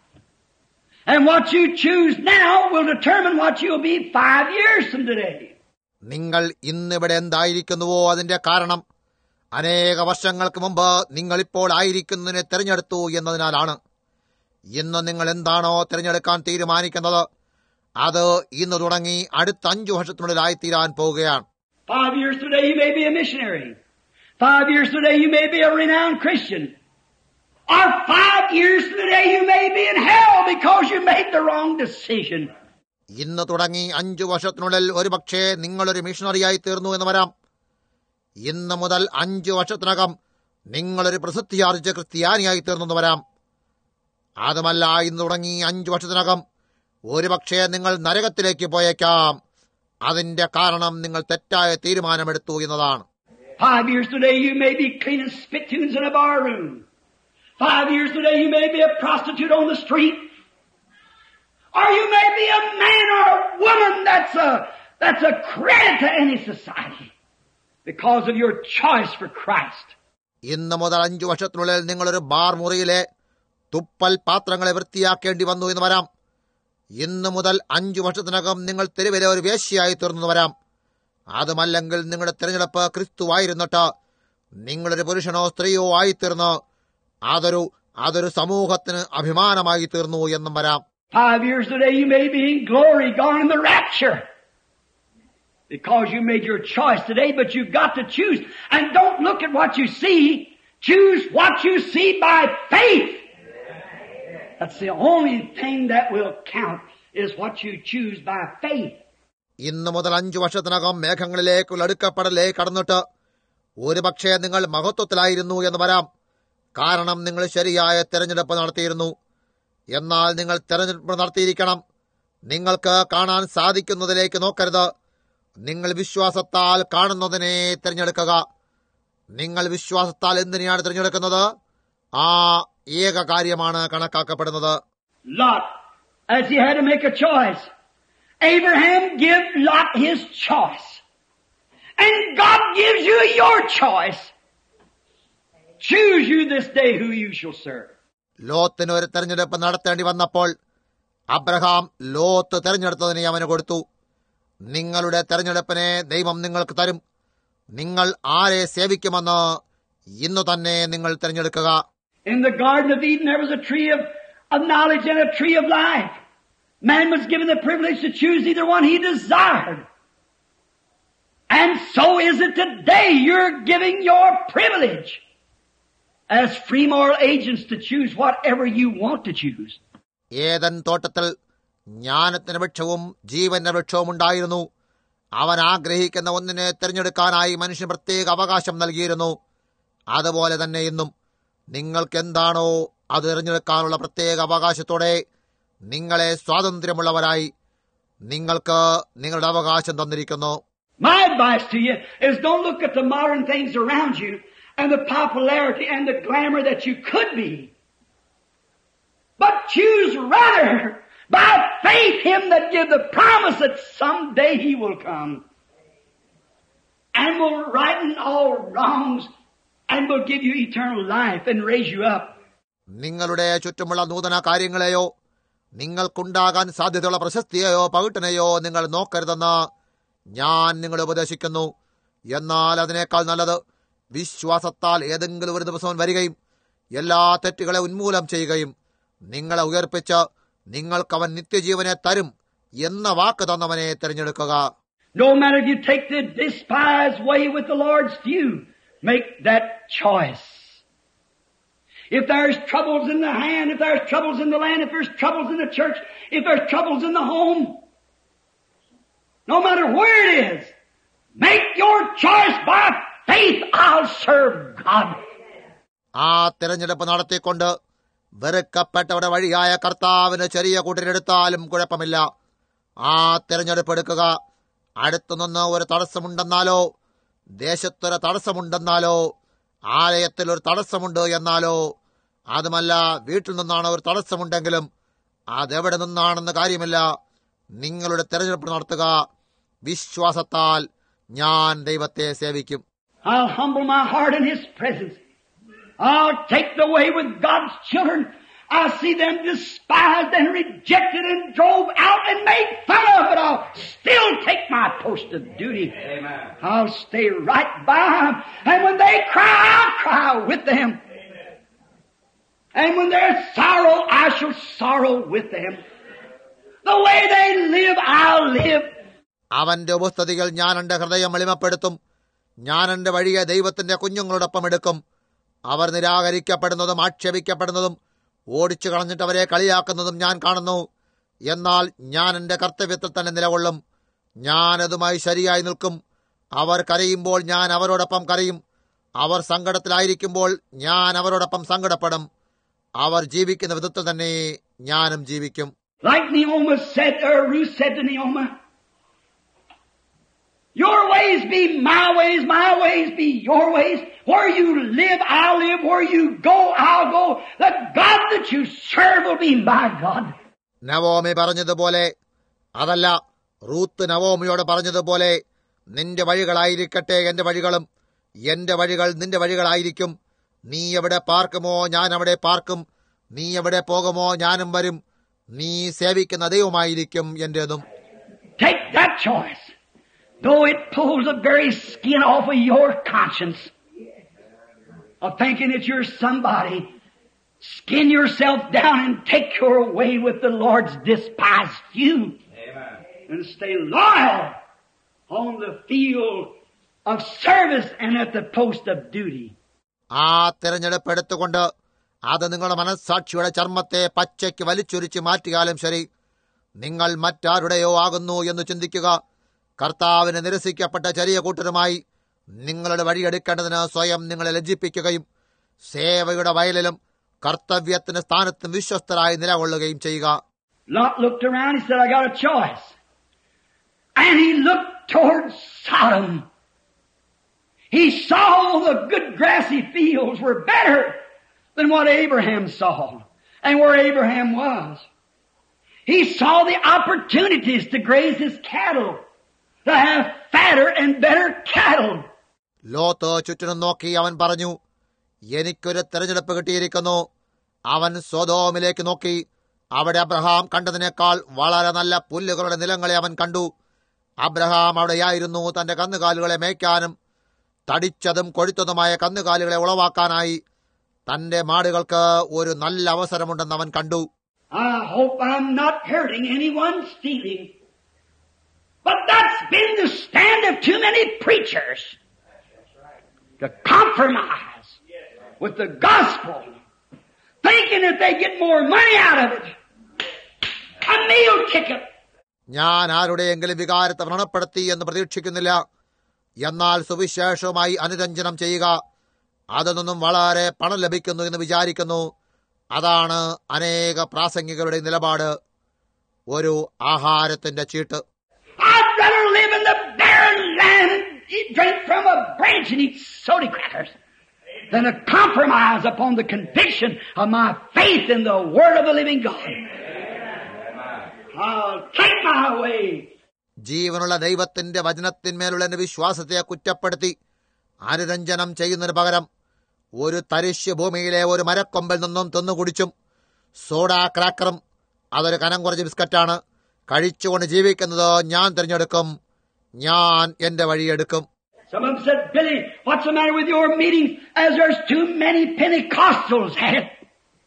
And what you choose now will determine what you'll be 5 years from today. നിങ്ങൾ ഇന്നിവിടെ എന്തായിരിക്കുന്നുവോ അതിന്റെ കാരണം അനേക വർഷങ്ങൾക്ക് മുമ്പ് നിങ്ങളിപ്പോൾ ആയിരിക്കുന്നതിനെ തിരഞ്ഞെടുത്തു എന്നതിനാലാണ്. ഇന്ന് നിങ്ങൾ എന്താണോ തിരഞ്ഞെടുക്കാൻ തീരുമാനിക്കുന്നത് അത് ഇന്ന് തുടങ്ങി അടുത്ത 5 വർഷത്തിനുള്ളിലായിത്തീരാൻ പോവുകയാണ്. 5 years today you may be a missionary. 5 years today you may be a renowned Christian. Or 5 years today you may be in hell because you made the wrong decision. ഇന്ന് തുടങ്ങി 5 വർഷത്തിനുള്ളിൽ ഒരുപക്ഷെ നിങ്ങളൊരു മിഷണറിയായി തീർന്നു എന്ന് വരാം. ഇന്ന് മുതൽ 5 വർഷത്തിനകം നിങ്ങളൊരു പ്രസിദ്ധിയാർജിച്ച ക്രിസ്ത്യാനിയായി തീർന്നു വരാം. അതുമല്ല, ഇന്ന് തുടങ്ങി 5 വർഷത്തിനകം ഒരുപക്ഷെ നിങ്ങൾ നരകത്തിലേക്ക് പോയേക്കാം. അതിന്റെ കാരണം നിങ്ങൾ തെറ്റായ തീരുമാനമെടുത്തു എന്നതാണ്. 5 years today you may be cleaning spittoons in a bar room. 5 years today you may be a prostitute on the street. Or you may be a man or a woman that's a credit to any society because of your choice for Christ. ഇന്ന് മുതൽ 5 വർഷത്തിനുള്ളിൽ നിങ്ങളൊരു bar മുറിയിലെ തുപ്പൽ പാത്രങ്ങളെ വൃത്തിയാക്കേണ്ടി വന്നു എന്ന് വരാം. ഇന്ന് മുതൽ 5 വർഷത്തിനകം നിങ്ങൾ തെരുവിലെ ഒരു വേശ്യയായി തീർന്നു വരാം. അതുമല്ലെങ്കിൽ നിങ്ങളുടെ തിരഞ്ഞെടുപ്പ് ക്രിസ്തുവായിരുന്നിട്ട് നിങ്ങളൊരു പുരുഷനോ സ്ത്രീയോ ആയിത്തീർന്ന് അതൊരു സമൂഹത്തിന് അഭിമാനമായി തീർന്നു എന്നും വരാം. 5 years today you may be in glory, gone in the rapture. Because you made your choice today, but you've got to choose. And don't look at what you see. Choose what you see by faith. That's the only thing that will count, is what you choose by faith. ഇന്ന് മുതൽ 5 വർഷത്തിനകം മേഘങ്ങളിലേക്കുള്ള അടുക്കപ്പെടലേ കടന്നിട്ട് ഒരുപക്ഷെ നിങ്ങൾ മഹത്വത്തിലായിരുന്നു എന്ന് വരാം. കാരണം നിങ്ങൾ ശരിയായ തെരഞ്ഞെടുപ്പ് നടത്തിയിരുന്നു. എന്നാൽ നിങ്ങൾ തെരഞ്ഞെടുപ്പ് നടത്തിയിരിക്കണം. നിങ്ങൾക്ക് കാണാൻ സാധിക്കുന്നതിലേക്ക് നോക്കരുത്. നിങ്ങൾ വിശ്വാസത്താൽ കാണുന്നതിനെ തിരഞ്ഞെടുക്കുക. നിങ്ങൾ വിശ്വാസത്താൽ എന്തിനെയാണ് തിരഞ്ഞെടുക്കുന്നത്? ആ ഏക കാര്യമാണ് കണക്കാക്കപ്പെടുന്നത്. Lot, as he had to make a choice, Abraham gave Lot his choice. And God gives you your choice. Choose you this day who you shall serve. ലോത്തിന് ഒരു തെരഞ്ഞെടുപ്പ് നടത്തേണ്ടി വന്നപ്പോൾ അബ്രഹാം ലോത്ത് തെരഞ്ഞെടുത്തതിനെ അവന് കൊടുത്തു. നിങ്ങളുടെ തെരഞ്ഞെടുപ്പിനെ ദൈവം നിങ്ങൾക്ക് തരും. നിങ്ങൾ ആരെ സേവിക്കുമെന്ന് ഇന്നു തന്നെ നിങ്ങൾ തെരഞ്ഞെടുക്കുക. In the Garden of Eden there was a tree of knowledge and a tree of life. Man was given the privilege to choose either one he desired. And so is it today. You're giving your privilege as free moral agents to choose whatever you want to choose. Eden തോട്ടത്തിൽ ജ്ഞാനത്തിന്റെ വൃക്ഷവും ജീവന്റെ വൃക്ഷവും ഉണ്ടായിരുന്നു. അവൻ ആഗ്രഹിക്കുന്ന ഒന്നിനെ തിരഞ്ഞെടുക്കാനായി മനുഷ്യന് പ്രത്യേക അവകാശം നൽകിയിരുന്നു. അതുപോലെ തന്നെ ഇന്നും നിങ്ങൾക്ക് എന്താണോ അത് തിരഞ്ഞെടുക്കാനുള്ള പ്രത്യേക അവകാശത്തോടെ നിങ്ങളെ സ്വാതന്ത്ര്യമുള്ളവരായി നിങ്ങൾക്ക് നിങ്ങളുടെ അവകാശം തന്നിരിക്കുന്നു. My advice to you is don't look at the modern things around you and the popularity and the glamour that you could be, but choose rather by faith Him that give the promise that someday He will come and will righten all wrongs and will give you eternal life and raise you up. നിങ്ങളുടെ ചുറ്റുമുള്ള നൂതന കാര്യങ്ങളെയോ നിങ്ങൾക്കുണ്ടാകാൻ സാധ്യതയുള്ള പ്രശസ്തിയെയോ പകിട്ടിനെയോ നിങ്ങൾ നോക്കരുതെന്ന് ഞാൻ നിങ്ങളെ ഉപദേശിക്കുന്നു. എന്നാൽ അതിനേക്കാൾ നല്ലത് വിശ്വാസത്താൽ ഏതെങ്കിലും ഒരു ദിവസം വരികയും എല്ലാ തെറ്റുകളെ ഉന്മൂലനം ചെയ്യുകയും നിങ്ങളെ ഉയർപ്പിച്ച് നിങ്ങൾക്കവൻ നിത്യജീവനെ തരും എന്ന വാക്ക് തന്നവനെ തിരഞ്ഞെടുക്കുക. No matter if you take the despised way with the Lord's few, make that choice. If there's troubles in the hand, if there's troubles in the land, if there's troubles in the church, if there's troubles in the home, no matter where it is, make your choice by faith. I'll serve God. ആ തിരഞ്ഞെടുപ്പ് നടത്തിക്കൊണ്ട് വെറുക്കപ്പെട്ടവരുടെ വഴിയായ കർത്താവിന് ചെറിയ കൂട്ടിനെടുത്താലും കുഴപ്പമില്ല. ആ തിരഞ്ഞെടുപ്പ് എടുക്കുക. അടുത്തുനിന്ന് ഒരു തടസ്സമുണ്ടെന്നാലോ, ദേശത്തൊരു തടസ്സമുണ്ടെന്നാലോ, ആലയത്തിൽ ഒരു തടസ്സമുണ്ട് എന്നാലോ, അതുമല്ല വീട്ടിൽ നിന്നാണ് ഒരു തടസ്സമുണ്ടെങ്കിലും അതെവിടെ നിന്നാണെന്ന് കാര്യമില്ല. നിങ്ങളുടെ തിരഞ്ഞെടുപ്പ് നടത്തുക. വിശ്വാസത്താൽ ഞാൻ ദൈവത്തെ സേവിക്കും. I'll humble my heart in His presence. I'll take the way with God's children. I see them despised and rejected and drove out and made fun of, but I'll still take my post of duty. Amen. I'll stay right by them. And when they cry, I'll cry with them. Amen. And when there's sorrow, I shall sorrow with them. The way they live, I'll live. അവന്റെ ഉപസ്ഥിതികൾ ഞാൻ എന്റെ ഹൃദയം എളിമപ്പെടുത്തും. ഞാൻ എന്റെ വഴിയെ ദൈവത്തിന്റെ കുഞ്ഞുങ്ങളോടൊപ്പം എടുക്കും. അവർ നിരാകരിക്കപ്പെടുന്നതും ആക്ഷേപിക്കപ്പെടുന്നതും ഓടിച്ചു കളഞ്ഞിട്ട് അവരെ കളിയാക്കുന്നതും ഞാൻ കാണുന്നു. എന്നാൽ ഞാൻ എന്റെ കർത്തവ്യത്തിൽ തന്നെ നിലകൊള്ളും. ഞാൻ അതുമായി ശരിയായി നിൽക്കും. അവർ കരയുമ്പോൾ ഞാൻ അവരോടൊപ്പം കരയും. അവർ സങ്കടത്തിലായിരിക്കുമ്പോൾ ഞാൻ അവരോടൊപ്പം സങ്കടപ്പെടും. അവർ ജീവിക്കുന്ന വിധത്തിൽ തന്നെ ഞാനും ജീവിക്കും. Like Naomi said, or Ruth said to Naomi, your ways be my ways be your ways. Where you live, I'll live. Where you go, I'll go. The God that you serve will be my God. Naomi പറഞ്ഞതുപോലെ, അതല്ല, Ruth നവോമിയോട് പറഞ്ഞതുപോലെ, നിന്റെ വഴികളായിരിക്കട്ടെ എന്റെ വഴികളും, എന്റെ വഴികൾ നിന്റെ വഴികളായിരിക്കും. നീ എവിടെ പാർക്കുമോ ഞാൻ അവിടെ പാർക്കും. നീ എവിടെ പോകുമോ ഞാനും വരും. നീ സേവിക്കുന്ന ദൈവമായിരിക്കും എന്റേതും. Take that choice. Though it pulls the very skin off of your conscience of thinking that you're somebody, skin yourself down and take your way with the Lord's despised few. Amen. And stay loyal on the field of service and at the post of duty. ആ തിരഞ്ഞെടുപ്പ് എടുത്തുകൊണ്ട് അത് നിങ്ങളുടെ മനസ്സാക്ഷിയുടെ ചർമ്മത്തെ പച്ചയ്ക്ക് വലിച്ചൊരിച്ച് മാറ്റിയാലും ശരി, നിങ്ങൾ മറ്റാരുടെയോ ആകുന്നു എന്ന് ചിന്തിക്കുക. കർത്താവിന് നിരസിക്കപ്പെട്ട ചെറിയ കൂട്ടരുമായി നിങ്ങളുടെ വഴിയെടുക്കേണ്ടതിന് സ്വയം നിങ്ങളെ ലജ്ജിപ്പിക്കുകയും സേവയുടെ വയലിലും കർത്തവ്യത്തിന് സ്ഥാനത്തും വിശ്വസ്തരായി നിലകൊള്ളുകയും ചെയ്യുക. Lot looked around, he said, I got a choice. And he looked towards Sodom. He saw the good grassy fields were better than what Abraham saw and where Abraham was. He saw the opportunities to graze his cattle, to have fatter and better cattle. Lot ചുറ്റിനും നോക്കി അവൻ പറഞ്ഞു, എനിക്കൊരു തെരഞ്ഞെടുപ്പ് കിട്ടിയിരിക്കുന്നു. അവൻ സൊദോമിലേക്ക് നോക്കി. അവിടെ അബ്രഹാം കണ്ടതിനേക്കാൾ വളരെ നല്ല പുല്ലുകളുടെ നിലങ്ങളെ അവൻ കണ്ടു. അബ്രഹാം അവിടെയായിരുന്നു തന്റെ കന്നുകാലികളെ മേയ്ക്കാനും തടിച്ചതും കൊഴുത്തതുമായ കന്നുകാലികളെ ഉളവാക്കാനായി തന്റെ മാടുകൾക്ക് ഒരു നല്ല അവസരമുണ്ടെന്ന് അവൻ കണ്ടു. I hope I'm not hurting anyone's feelings. But that's been the stand of too many preachers. To compromise with the gospel, thinking that they get more money out of it. A meal ticket. ഞാൻ ആരുടെയെങ്കിലും വികാരത്തെ വ്രണപ്പെടുത്തി എന്ന് പ്രതീക്ഷിക്കുന്നില്ല. എന്നാൽ സുവിശേഷവുമായി അനുരഞ്ജനം ചെയ്യുക, അതിനൊന്നും വളരെ പണം ലഭിക്കുന്നു എന്ന് വിചാരിക്കുന്നു. അതാണ് അനേക പ്രാസംഗികരുടെ നിലപാട്. ഒരു ആഹാരത്തിന്റെ ചീട്ട്. I'd rather live in the barren land and drink from a branch and eat soda crackers than to compromise upon the conviction of my faith in the Word of the living God. I'll take my way. ജീവനുള്ള ദൈവത്തിന്റെ വചനത്തിന്മേലുള്ള എന്റെ വിശ്വാസത്തെ കുറ്റപ്പെടുത്തി അനുരഞ്ജനം ചെയ്യുന്നതിന് പകരം ഒരു തരിശ് ഭൂമിയിലെ ഒരു മരക്കൊമ്പിൽ നിന്നും തിന്നുകുടിച്ചും സോഡാ ക്രാക്കറും, അതൊരു കനം കുറച്ച് ബിസ്ക്കറ്റാണ്, കഴിച്ചുകൊണ്ട് ജീവിക്കുന്നത് ഞാൻ തിരഞ്ഞെടുക്കും. ഞാൻ എന്റെ വഴിയെടുക്കും. Some of them said, Billy, what's the matter with your meetings as there's too many Pentecostals at it?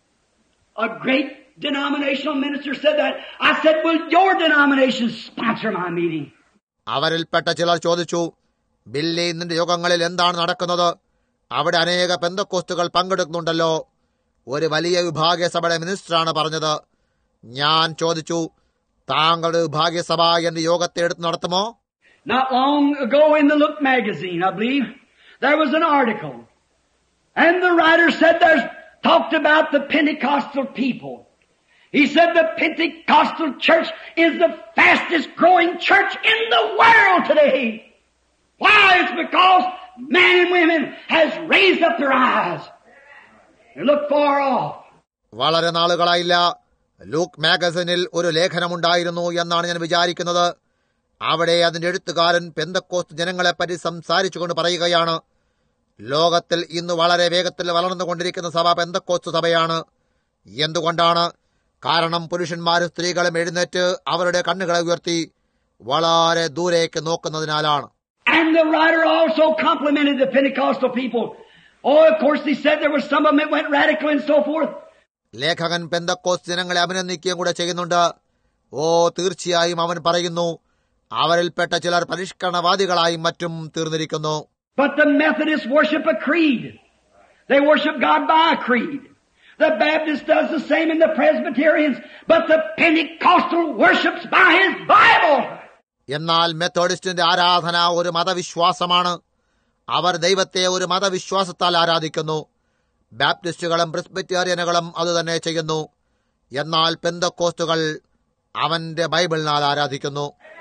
A great denominational minister said that. I said, will your denomination sponsor my meeting? അവരിൽപ്പെട്ട ചിലർ ചോദിച്ചു, Billy, നിന്റെ യോഗങ്ങളിൽ എന്താണ് നടക്കുന്നത്? അവിടെ അനേക പെന്തക്കോസ്തുകൾ പങ്കെടുക്കുന്നുണ്ടല്ലോ. ഒരു വലിയ വിഭാഗീയസഭയുടെ മിനിസ്റ്ററാണ് പറഞ്ഞത്. ഞാൻ ചോദിച്ചു, താങ്കളുടെ വിഭാഗീയസഭ എന്റെ യോഗത്തെ എടുത്ത് നടത്തുമോ? Not long ago in the Look magazine, I believe, there was an article. And the writer said there's talked about the Pentecostal people. He said the Pentecostal church is the fastest growing church in the world today. Why? It's because men and women has raised up their eyes and look far off. വളരെ നാളുകളായില്ല Luke മാഗസിനിൽ ഒരു ലേഖനമുണ്ടായിരുന്നു എന്നാണ് ഞാൻ വിചാരിക്കുന്നത്. അവിടെ അതിന്റെ എഴുത്തുകാരൻ പെന്തക്കോസ്ത് ജനങ്ങളെപ്പറ്റി സംസാരിച്ചുകൊണ്ട് പറയുകയാണ്, ലോകത്തിൽ ഇന്ന് വളരെ വേഗത്തിൽ വളർന്നുകൊണ്ടിരിക്കുന്ന സഭ പെന്തക്കോസ്ത് സഭയാണ്. എന്തുകൊണ്ടാണ്? കാരണം പുരുഷന്മാരും സ്ത്രീകളും എഴുന്നേറ്റ് അവരുടെ കണ്ണുകളെ ഉയർത്തി വളരെ ദൂരേക്ക് നോക്കുന്നതിനാലാണ്. And the writer also complimented the Pentecostal people. Oh, of course, he said there were some of them that went radical and so forth. ലേഖകൻ പെന്തക്കോസ്ത് ജനങ്ങളെ അഭിനന്ദിക്കുകയും കൂടെ ചെയ്യുന്നുണ്ട്. ഓ, തീർച്ചയായും അവൻ പറയുന്നു, അവരിൽപ്പെട്ട ചിലർ പരിഷ്കരണവാദികളായും മറ്റും തീർന്നിരിക്കുന്നു. But the Methodists worship a creed. They worship God by a creed. The Baptist does the same in the Presbyterians. But the Pentecostal worships by his Bible. എന്നാൽ മെത്തോഡിസ്റ്റിന്റെ ആരാധന ഒരു മതവിശ്വാസമാണ്. അവർ ദൈവത്തെ ഒരു മതവിശ്വാസത്താൽ ആരാധിക്കുന്നു. ബാപ്റ്റിസ്റ്റുകളും പ്രെസ്ബിറ്റേറിയനുകളും അതുതന്നെ ചെയ്യുന്നു. എന്നാൽ പെന്തക്കോസ്തുകൾ അവന്റെ ബൈബിളിനാൽ ആരാധിക്കുന്നു.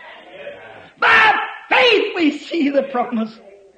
By faith we see the promise.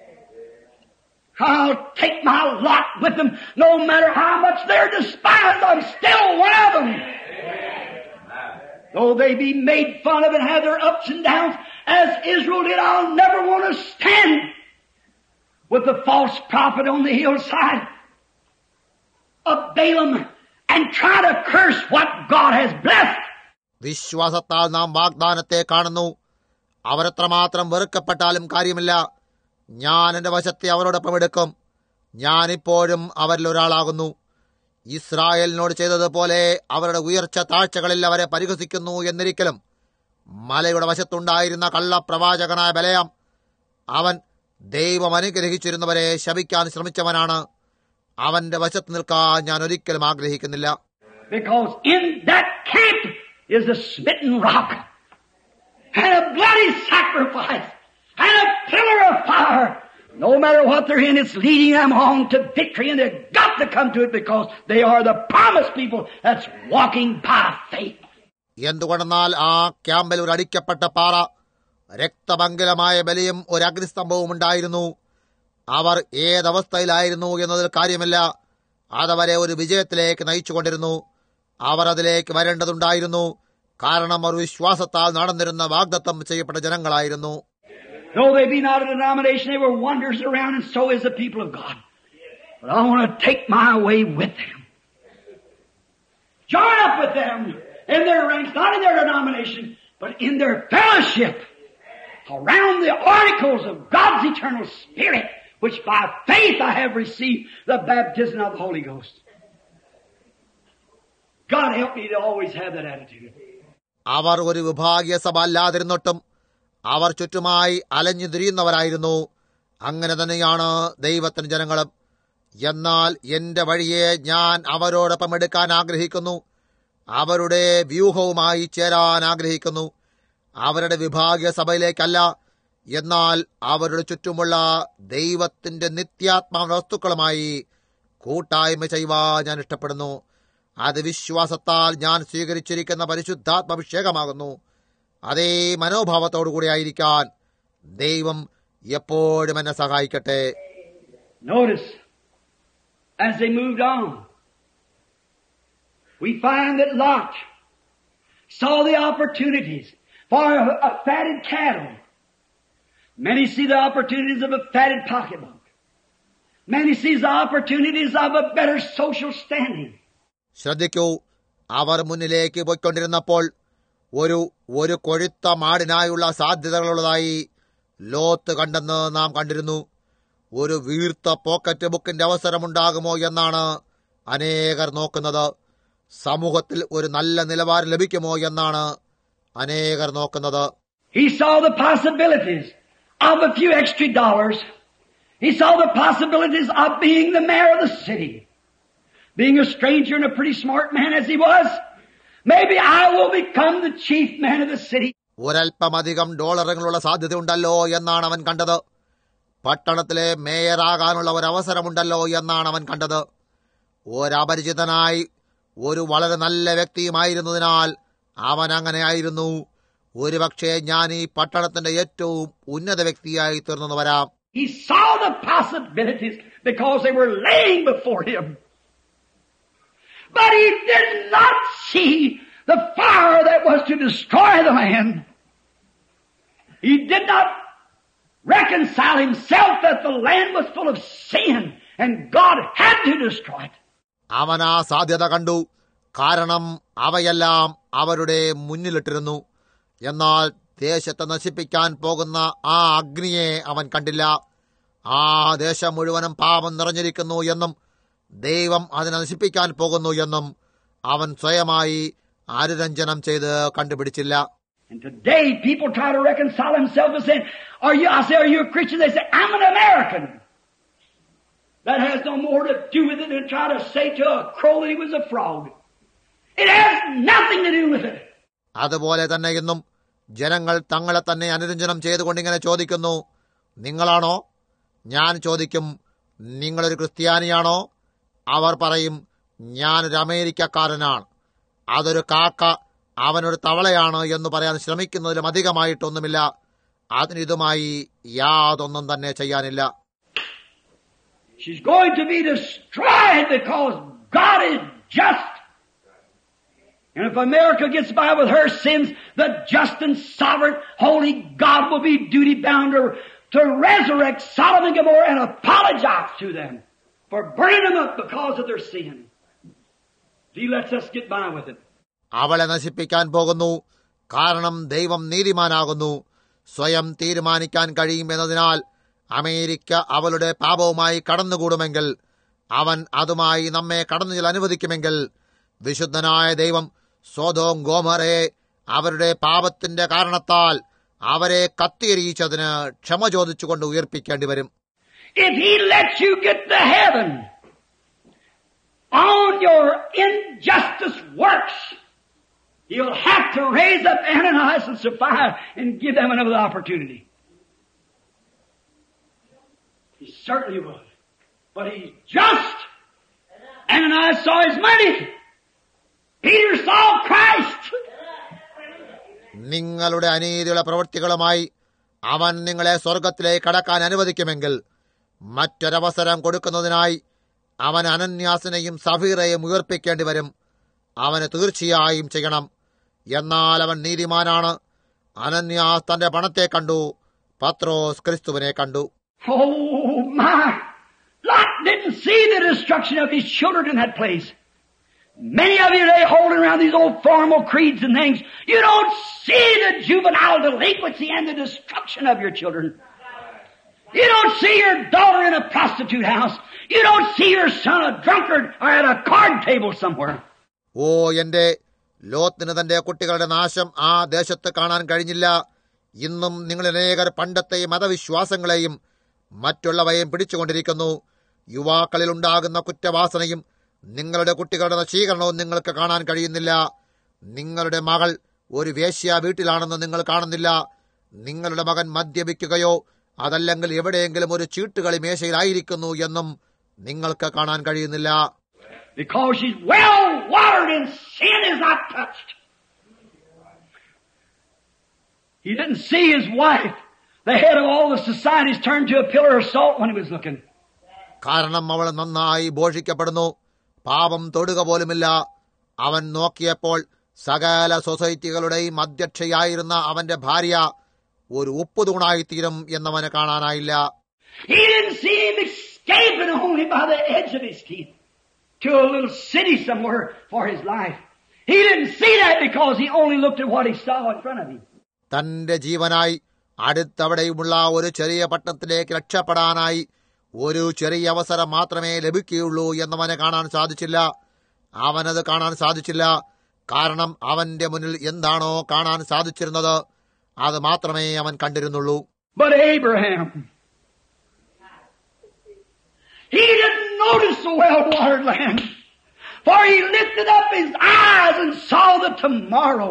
I'll take my lot with them. No matter how much they're despised, I'm still one of them. Though they be made fun of and have their ups and downs, as Israel did, I'll never want to stand with the false prophet on the hillside of Balaam and try to curse what God has blessed. വിശ്വാസത്താൽ നാം വാഗ്ദാനത്തെ കാണുന്നു. അവരെത്രമാത്രം വെറുക്കപ്പെട്ടാലും കാര്യമില്ല. ഞാൻ എന്റെ വശത്തെ അവരോടൊപ്പം എടുക്കും. ഞാനിപ്പോഴും അവരിൽ ഒരാളാകുന്നു. ഇസ്രായേലിനോട് ചെയ്തതുപോലെ അവരുടെ ഉയർച്ച താഴ്ചകളിൽ അവരെ പരിഹസിക്കുന്നു എന്നിരിക്കലും മലയുടെ വശത്തുണ്ടായിരുന്ന കള്ളപ്രവാചകനായ ബലയാം, അവൻ ദൈവം അനുഗ്രഹിച്ചിരുന്നവരെ ശപിക്കാൻ ശ്രമിച്ചവനാണ്. അവന്റെ വശത്ത് നിൽക്കാൻ ഞാൻ ഒരിക്കലും ആഗ്രഹിക്കുന്നില്ല. Because in that camp is a smitten rock and a bloody sacrifice and a pillar of fire. No matter what they're in, it's leading them on to victory, and they've got to come to it because they are the promised people that's walking by faith. എന്തുകൊണ്ടെന്നാൽ ആ ക്യാമ്പിൽ ഒരു അടിക്കപ്പെട്ട പാറ, രക്തപങ്കിലമായ ബലിയും ഒരു അഗ്നിസ്തംഭവും ഉണ്ടായിരുന്നു. അവർ ഏതവസ്ഥയിലായിരുന്നു എന്നതിൽ കാര്യമില്ല, അതവരെ ഒരു വിജയത്തിലേക്ക് നയിച്ചുകൊണ്ടിരുന്നു. അവർ അതിലേക്ക് വരേണ്ടതുണ്ടായിരുന്നു. കാരണം അവർ വിശ്വാസത്താൽ നടന്നിരുന്ന വാഗ്ദത്തം ചെയ്യപ്പെട്ട ജനങ്ങളായിരുന്നു. Though they be not a denomination, they were wanderers around, and so is the people of God. But I want to take my way with them. Join up with them in their ranks, not in their denomination, but in their fellowship around the oracles of God's eternal Spirit, which by faith I have received the baptism of the Holy Ghost. God help me to always have that attitude. അവർ ഒരു വിഭാഗീയ സഭ അല്ലാതിരുന്നിട്ടും അവർ ചുറ്റുമായി അലഞ്ഞു തിരിയുന്നവരായിരുന്നു. അങ്ങനെ തന്നെയാണ് ദൈവത്തിന് ജനങ്ങളും. എന്നാൽ എന്റെ വഴിയെ ഞാൻ അവരോടൊപ്പം എടുക്കാൻ ആഗ്രഹിക്കുന്നു. അവരുടെ വ്യൂഹവുമായി ചേരാൻ ആഗ്രഹിക്കുന്നു. അവരുടെ വിഭാഗീയ സഭയിലേക്കല്ല, എന്നാൽ അവരുടെ ചുറ്റുമുള്ള ദൈവത്തിന്റെ നിത്യാത്മാ വസ്തുക്കളുമായി കൂട്ടായ്മ ചെയ്യുവാൻ ഞാൻ ഇഷ്ടപ്പെടുന്നു. അത് വിശ്വാസത്താൽ ഞാൻ സ്വീകരിച്ചിരിക്കുന്ന പരിശുദ്ധാത്മാഭിഷേകമാകുന്നു. അതേ മനോഭാവത്തോടുകൂടിയായിരിക്കാൻ ദൈവം എപ്പോഴും എന്നെ സഹായിക്കട്ടെ. Notice, as they moved on, we find that Lot saw the opportunities for a fatted cattle. Many see the opportunities of a fatted pocketbook. Many sees the opportunities of a better social standing. ശ്രദ്ധിക്കൂ, അവർ മുന്നിലേക്ക് പോയിക്കൊണ്ടിരുന്നപ്പോൾ ഒരു കൊഴുത്ത മാടിനായുള്ള സാധ്യതകളുള്ളതായി Lot കണ്ടെന്ന് നാം കണ്ടിരുന്നു. ഒരു വീർത്ത pocket ബുക്കിന്റെ അവസരമുണ്ടാകുമോ എന്നാണ് അനേകർ നോക്കുന്നത്. സമൂഹത്തിൽ ഒരു നല്ല നിലവാരം ലഭിക്കുമോ എന്നാണ് അനേകർ നോക്കുന്നത്. He saw the possibilities of a few extra dollars. He saw the possibilities of being the mayor of the city. Being a stranger and a pretty smart man as he was, maybe I will become the chief man of the city. ഒരൽപ്പമധികം ഡോളറുകളുള്ള സാധ്യതയുണ്ടല്ലോ എന്നാണ് അവൻ കണ്ടത്. പട്ടണത്തിലെ മേയറാകാനുള്ള ഒരവസരമുണ്ടല്ലോ എന്നാണ് അവൻ കണ്ടത്. ഒരപരിചിതനായി ഒരു വളരെ നല്ല വ്യക്തിയുമായിരുന്നതിനാൽ അവൻ അങ്ങനെയായിരുന്നു. ഒരുപക്ഷെ ഞാൻ ഈ പട്ടണത്തിന്റെ ഏറ്റവും ഉന്നത വ്യക്തിയായി തീർന്നു വരാം. He saw the possibilities because they were laying before him. But he did not see the fire that was to destroy the land. He did not reconcile himself that the land was full of sin and God had to destroy it. അവൻ ആ സാധ്യത കണ്ടു. കാരണം അവയെല്ലാം അവരുടെ മുന്നിലിട്ടിരുന്നു. എന്നാൽ ദേശത്തെ നശിപ്പിക്കാൻ പോകുന്ന ആ അഗ്നിയെ അവൻ കണ്ടില്ല. ആ ദേശം മുഴുവനും പാപം നിറഞ്ഞിരിക്കുന്നു എന്നും ദൈവം അതിനെ നശിപ്പിക്കാൻ പോകുന്നു എന്നും അവൻ സ്വയമായി അനുരഞ്ജനം ചെയ്ത് കണ്ടുപിടിച്ചില്ല. And today people try to reconcile themselves and say, are you a Christian? They say, I'm an American. That has no more to do with it than try to say to a crow that he was a frog. It has nothing to do with it. അതുപോലെ തന്നെ ഇന്നും ജനങ്ങൾ തങ്ങളെ തന്നെ അനുരഞ്ജനം ചെയ്തുകൊണ്ടിങ്ങനെ ചോദിക്കുന്നു, നിങ്ങളാണോ? ഞാൻ ചോദിക്കും, നിങ്ങളൊരു ക്രിസ്ത്യാനിയാണോ? അവർ പറയും, ഞാനൊരു അമേരിക്കക്കാരനാണ്. അതൊരു കാക്ക, അവനൊരു തവളയാണ് എന്ന് പറയാൻ ശ്രമിക്കുന്നതിലും അധികമായിട്ടൊന്നുമില്ല. അതിനിതുമായി യാതൊന്നും തന്നെ ചെയ്യാനില്ല. She's going to be destroyed because God is just. And if America gets by with her sins, the just and sovereign, holy God will be duty bound to resurrect Sodom and Gomorrah and apologize to them for burning them up because of their sin. He lets us get by with it. അവളെ നശിപ്പിക്കാൻ പോകുന്നു. കാരണം ദൈവം നീതിമാനാകുന്നു. സ്വയം തീരുമാനിക്കാൻ കഴിയും എന്നതിനാൽ America അവളുടെ പാപവുമായി കടന്നുകൂടുമെങ്കിൽ, അവൻ അതുമായി നമ്മെ കടന്നു അനുവദിക്കുമെങ്കിൽ, വിശുദ്ധനായ ദൈവം സോദോം ഗോമോറയെ അവരുടെ പാപത്തിന്റെ കാരണത്താൽ അവരെ കത്തിയെരിയിച്ചതിന് ക്ഷമ ചോദിച്ചുകൊണ്ട് ഉയർപ്പിക്കേണ്ടി വരും. If he lets you get to heaven on your injustice works, he'll have to raise up Ananias and Sapphira and give them another opportunity. He certainly will. But he's just. Ananias saw his money. Peter saw Christ. നിങ്ങളുടെ അനീതിയുള്ള പ്രവൃത്തികളുമായി അവൻ നിങ്ങളെ സ്വർഗത്തിലേക്ക് കടക്കാൻ അനുവദിക്കുമെങ്കിൽ, മറ്റൊരവസരം കൊടുക്കുന്നതിനായി അവൻ അനന്യാസിനെയും സഫീറയെയും ഉയർപ്പിക്കേണ്ടി വരും. അവന് തീർച്ചയായും ചെയ്യണം. എന്നാൽ അവൻ നീതിമാനാണ്. അനന്യാസ് തന്റെ പണത്തെ കണ്ടു, പത്രോസ് ക്രിസ്തുവിനെ കണ്ടു. Oh my! Lot didn't see the destruction of his children in that place. Many of you today holding around these old formal creeds and things, you don't see the juvenile delinquency and the destruction of your children. You don't see your daughter in a prostitute house. You don't see your son a drunkard or at a card table somewhere. ഓ എന്റെ ലോത്തിന് തന്റെ കുട്ടികളുടെ നാശം ആ ദേശത്ത് കാണാൻ കഴിഞ്ഞില്ല. ഇന്നും നിങ്ങൾ അനേകർ പണ്ടത്തെ മതവിശ്വാസങ്ങളെയും മറ്റുള്ളവയും പിടിച്ചുകൊണ്ടിരിക്കുന്നു. യുവാക്കളിൽ ഉണ്ടാകുന്ന കുറ്റവാസനയും നിങ്ങളുടെ കുട്ടികളുടെ നശീകരണവും നിങ്ങൾക്ക് കാണാൻ കഴിയുന്നില്ല. നിങ്ങളുടെ മകൾ ഒരു വേശ്യാ വീട്ടിലാണെന്ന് നിങ്ങൾ കാണുന്നില്ല. നിങ്ങളുടെ മകൻ മദ്യപിക്കുകയോ അതല്ലെങ്കിൽ എവിടെയെങ്കിലും ഒരു ചീട്ടുകളി മേശയിലായിരിക്കുന്നു എന്നും നിങ്ങൾക്ക് കാണാൻ കഴിയുന്നില്ല. Because she's well watered and sin is not touched. He didn't see his wife, the head of all the societies, turned to a pillar of salt when he was looking. കാരണം അവൾ നന്നായി ഭോഷിക്കപ്പെടുന്നു, പാപം തൊടുക പോലുമില്ല. അവൻ നോക്കിയപ്പോൾ സകല സൊസൈറ്റികളുടെയും അധ്യക്ഷയായിരുന്ന അവന്റെ ഭാര്യ ഒരു ഉപ്പുതൂണായിത്തീരും എന്നവന് കാണാനായില്ല. He didn't see him escaping only by the edge of his teeth to a little city somewhere for his life. He didn't see that because he only looked at what he saw in front of him. തന്റെ ജീവനായി അടുത്തവിടെയുമുള്ള ഒരു ചെറിയ പട്ടണത്തിലേക്ക് രക്ഷപ്പെടാനായി ഒരു ചെറിയ അവസരം മാത്രമേ ലഭിക്കുകയുള്ളൂ എന്നവനെ കാണാൻ സാധിച്ചില്ല. അവനത് കാണാൻ സാധിച്ചില്ല. കാരണം അവന്റെ മുന്നിൽ എന്താണോ കാണാൻ സാധിച്ചിരുന്നത് അത് മാത്രമേ അവൻ കണ്ടിരുന്നുള്ളൂ. But Abraham, he didn't notice the well-watered land, for he lifted up his eyes and saw the tomorrow,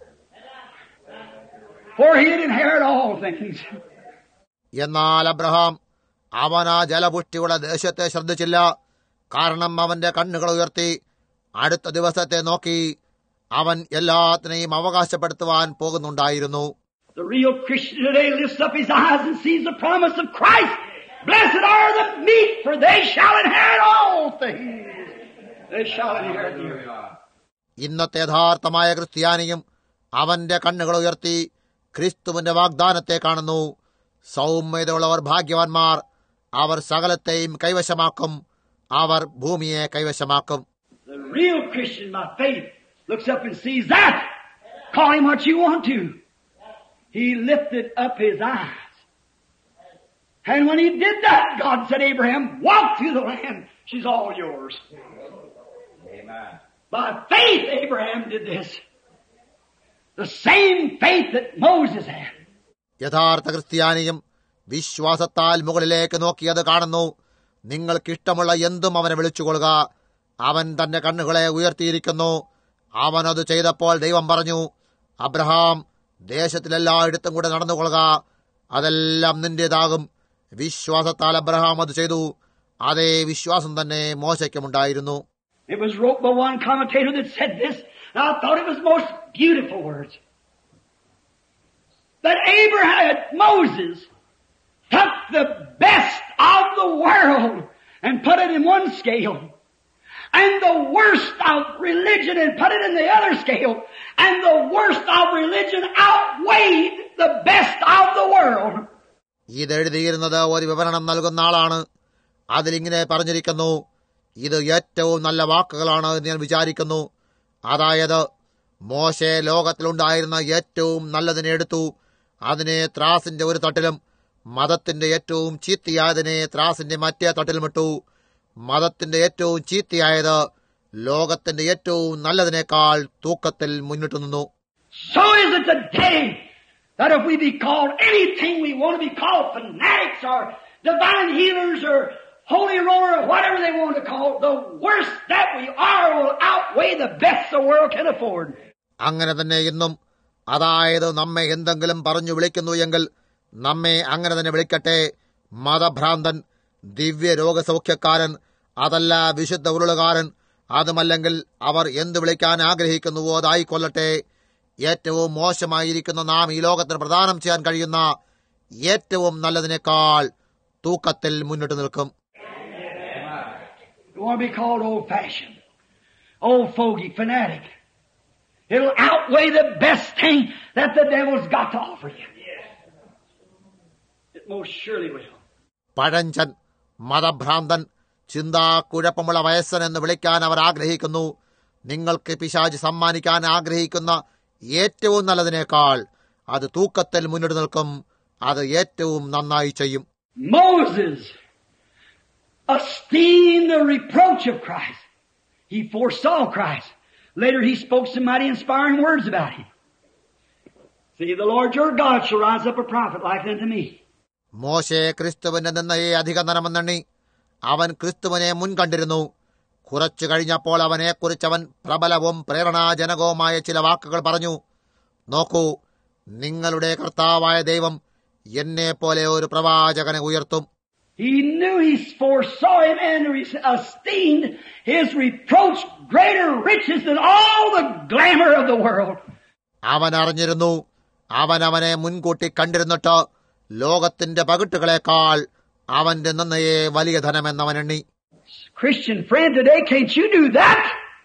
for he had inherited all things. എന്നാൽ അബ്രഹാം അവൻ ആ ജലപുഷ്ടിയുടെ ദേശത്തെ ശ്രദ്ധിച്ചില്ല. കാരണം അവന്റെ കണ്ണുകൾ ഉയർത്തി അടുത്ത ദിവസത്തെ നോക്കി. അവൻ എല്ലാത്തിനെയും അവകാശപ്പെടുത്തുവാൻ പോകുന്നുണ്ടായിരുന്നു. The real Christian today lifts up his eyes and sees the promise of Christ. Blessed are the meek, for they shall inherit all things. They shall inherit the earth. ഇന്നത്തെ യഥാർത്ഥമായ ക്രിസ്ത്യാനിയും അവന്റെ കണ്ണുകൾ ഉയർത്തി ക്രിസ്തുവിന്റെ വാഗ്ദാനത്തെ കാണുന്നു. സൗമ്യതയുള്ളവർ ഭാഗ്യവാന്മാർ, അവർ സകലത്തെയും കൈവശമാക്കും, അവർ ഭൂമിയെ കൈവശമാക്കും. The real Christian by faith looks up and sees that. Call him what you want to. He lifted up his eyes. And when he did that, God said, Abraham, walk through the land. She's all yours. Amen. By faith, Abraham did this. The same faith that Moses had. യഥാർത്ഥ ക്രിസ്ത്യാനിയും വിശ്വാസത്താൽ മുകളിലേക്ക് നോക്കിയത് കാണുന്നു. നിങ്ങൾക്കിഷ്ടമുള്ള എന്തും അവനെ വിളിച്ചുകൊള്ളുക. അവൻ തന്റെ കണ്ണുകളെ ഉയർത്തിയിരിക്കുന്നു. അവനത് ചെയ്തപ്പോൾ ദൈവം പറഞ്ഞു, അബ്രഹാം, ദേശത്തിലെല്ലായിടത്തും കൂടെ നടന്നുകൊള്ളുക, അതെല്ലാം നിന്റേതാകും. വിശ്വാസത്താൽ അബ്രഹാം അത് ചെയ്തു. അതേ വിശ്വാസം തന്നെ മോശയ്ക്കുമുണ്ടായിരുന്നു. It was wrote by one commentator that said this, and I thought it was most beautiful words. That Abraham, Moses, took the best of the world and put it in one scale, and the worst of religion and put it in the other scale, and the worst of religion outweighed the best of the world. ഇതെഴുതിയിരുന്നത് ഒരു വിവരണം നൽകുന്ന ആളാണ്. അതിലിങ്ങനെ പറഞ്ഞിരിക്കുന്നു, ഇത് ഏറ്റവും നല്ല വാക്കുകളാണ് എന്ന് ഞാൻ വിചാരിക്കുന്നു. അതായത്, മോശെ ലോകത്തിലുണ്ടായിരുന്ന ഏറ്റവും നല്ലതിനെ എടുത്തു, അതിനെ ത്രാസിന്റെ ഒരു തട്ടിലും മതത്തിന്റെ ഏറ്റവും ചീത്തയായതിനെ ത്രാസിന്റെ മറ്റേ തട്ടിലുമിട്ടു. മതത്തിന്റെ ഏറ്റവും ചീത്തയായത് ലോകത്തിന്റെ ഏറ്റവും നല്ലതിനേക്കാൾ തൂക്കത്തിൽ മുന്നിട്ടു നിന്നു. So is it today that if we be called anything we want to be called, fanatics or divine healers or holy roller or whatever they want to call, the worst that we are will outweigh the best the world can afford. അങ്ങനെ തന്നെ ഇന്നും, അതായത് നമ്മെ എന്തെങ്കിലും പറഞ്ഞു വിളിക്കുന്നു എങ്കിൽ നമ്മെ അങ്ങനെ തന്നെ വിളിക്കട്ടെ. മതഭ്രാന്തൻ, ദിവ്യ രോഗസൗഖ്യക്കാരൻ, അതല്ല വിശുദ്ധ ഉരുളുകാരൻ, അതുമല്ലെങ്കിൽ അവർ എന്ത് വിളിക്കാൻ ആഗ്രഹിക്കുന്നുവോ അതായിക്കൊള്ളട്ടെ. ഏറ്റവും മോശമായിരിക്കുന്ന നാം ഈ ലോകത്തിന് പ്രദാനം ചെയ്യാൻ കഴിയുന്ന ഏറ്റവും നല്ലതിനേക്കാൾ തൂക്കത്തിൽ മുന്നിട്ട് നിൽക്കും. You want to be called old-fashioned, old fogey, fanatic. It'll outweigh the best thing that the devil's got to offer you. It most surely will. പഴഞ്ചൻ, മതഭ്രാന്തൻ, ചിന്താ കുഴപ്പമുള്ള വയസ്സൻ എന്ന് വിളിക്കാൻ അവർ ആഗ്രഹിക്കുന്നു. നിങ്ങൾക്ക് പിശാച് സമ്മാനിക്കാൻ ആഗ്രഹിക്കുന്ന ഏറ്റവും നല്ലതിനേക്കാൾ അത് തൂക്കത്തിൽ മുന്നിട്ട് നിൽക്കും. അത് ഏറ്റവും നന്നായി ചെയ്യും. Moses esteemed the reproach of Christ. He foresaw Christ. Later he spoke some mighty inspiring words about him. See, the Lord your God shall rise up a prophet like unto me. മോശെ ക്രിസ്തുവിന്റെ നിന്നയെ അധികനരമെന്നണ്ണി അവൻ ക്രിസ്തുവിനെ മുൻകണ്ടിരുന്നു. കുറച്ചു കഴിഞ്ഞപ്പോൾ അവനെക്കുറിച്ചവൻ പ്രബലവും പ്രേരണാജനകവുമായ ചില വാക്കുകൾ പറഞ്ഞു. നോക്കൂ, നിങ്ങളുടെ കർത്താവായ ദൈവം എന്നെ പോലെ ഒരു പ്രവാചകനെ ഉയർത്തും. He knew, he foresaw him and esteemed his reproach greater riches than all the glamour of the world. അവൻ അറിഞ്ഞിരുന്നു, അവനെ മുൻകൂട്ടി കണ്ടിരുന്നിട്ട് ലോകത്തിന്റെ പകിട്ടുകളെക്കാൾ അവന്റെ നിന്നയെ വലിയ ധനമെന്നവൻ എണ്ണി. Christian friend, today can't you do that?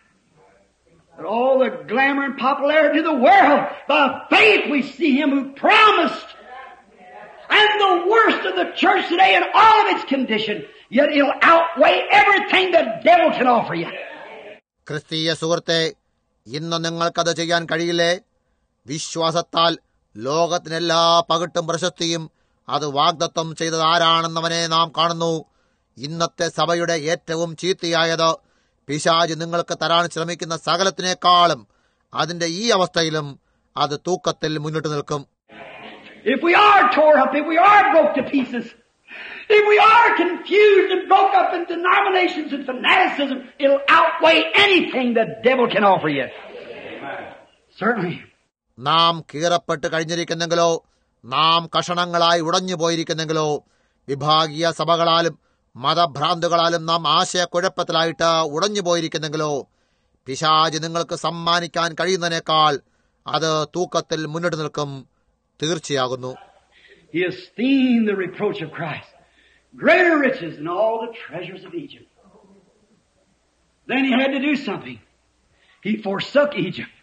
But all the glamour and popularity of the world, by faith we see him who promised. And the worst of the church today in all of its condition, yet it'll outweigh everything the devil can offer you. ക്രിസ്തീയ സുഹൃത്തെ, ഇന്ന് നിങ്ങൾക്കത് ചെയ്യാൻ കഴിയില്ലേ? വിശ്വാസത്താൽ ലോകത്തിനെല്ലാ പകിട്ടും പ്രശസ്തിയും അത് വാഗ്ദത്തം ചെയ്തത് ആരാണെന്നവനെ നാം കാണുന്നു. ഇന്നത്തെ സഭയുടെ ഏറ്റവും ചീത്തയായത് പിശാച് നിങ്ങൾക്ക് തരാൻ ശ്രമിക്കുന്ന സകലത്തിനേക്കാളും അതിന്റെ ഈ അവസ്ഥയിലും അത് തൂക്കത്തിൽ മുന്നിട്ട് നിൽക്കും. If we are tore up, if we are broke to pieces, if we are confused and broke up in denominations and fanaticism, it'll outweigh anything the devil can offer you. Certainly. നാം കീറപ്പെട്ട് കഴിഞ്ഞിരിക്കുന്നെങ്കിലോ, നാം കഷണങ്ങളായി ഉടഞ്ഞു പോയിരിക്കുന്നെങ്കിലോ, വിഭാഗീയ സഭകളാലും മതഭ്രാന്തുകളാലും നാം ആശയക്കുഴപ്പത്തിലായിട്ട് ഉടഞ്ഞു പോയിരിക്കുന്നെങ്കിലോ, പിശാച് നിങ്ങൾക്ക് സമ്മാനിക്കാൻ കഴിയുന്നതിനേക്കാൾ അത് തൂക്കത്തിൽ മുന്നിട്ട് നിൽക്കും. തീർച്ചയാകുന്നു. He esteemed the reproach of Christ greater riches than all the treasures of Egypt. Then he had to do something. He forsook Egypt.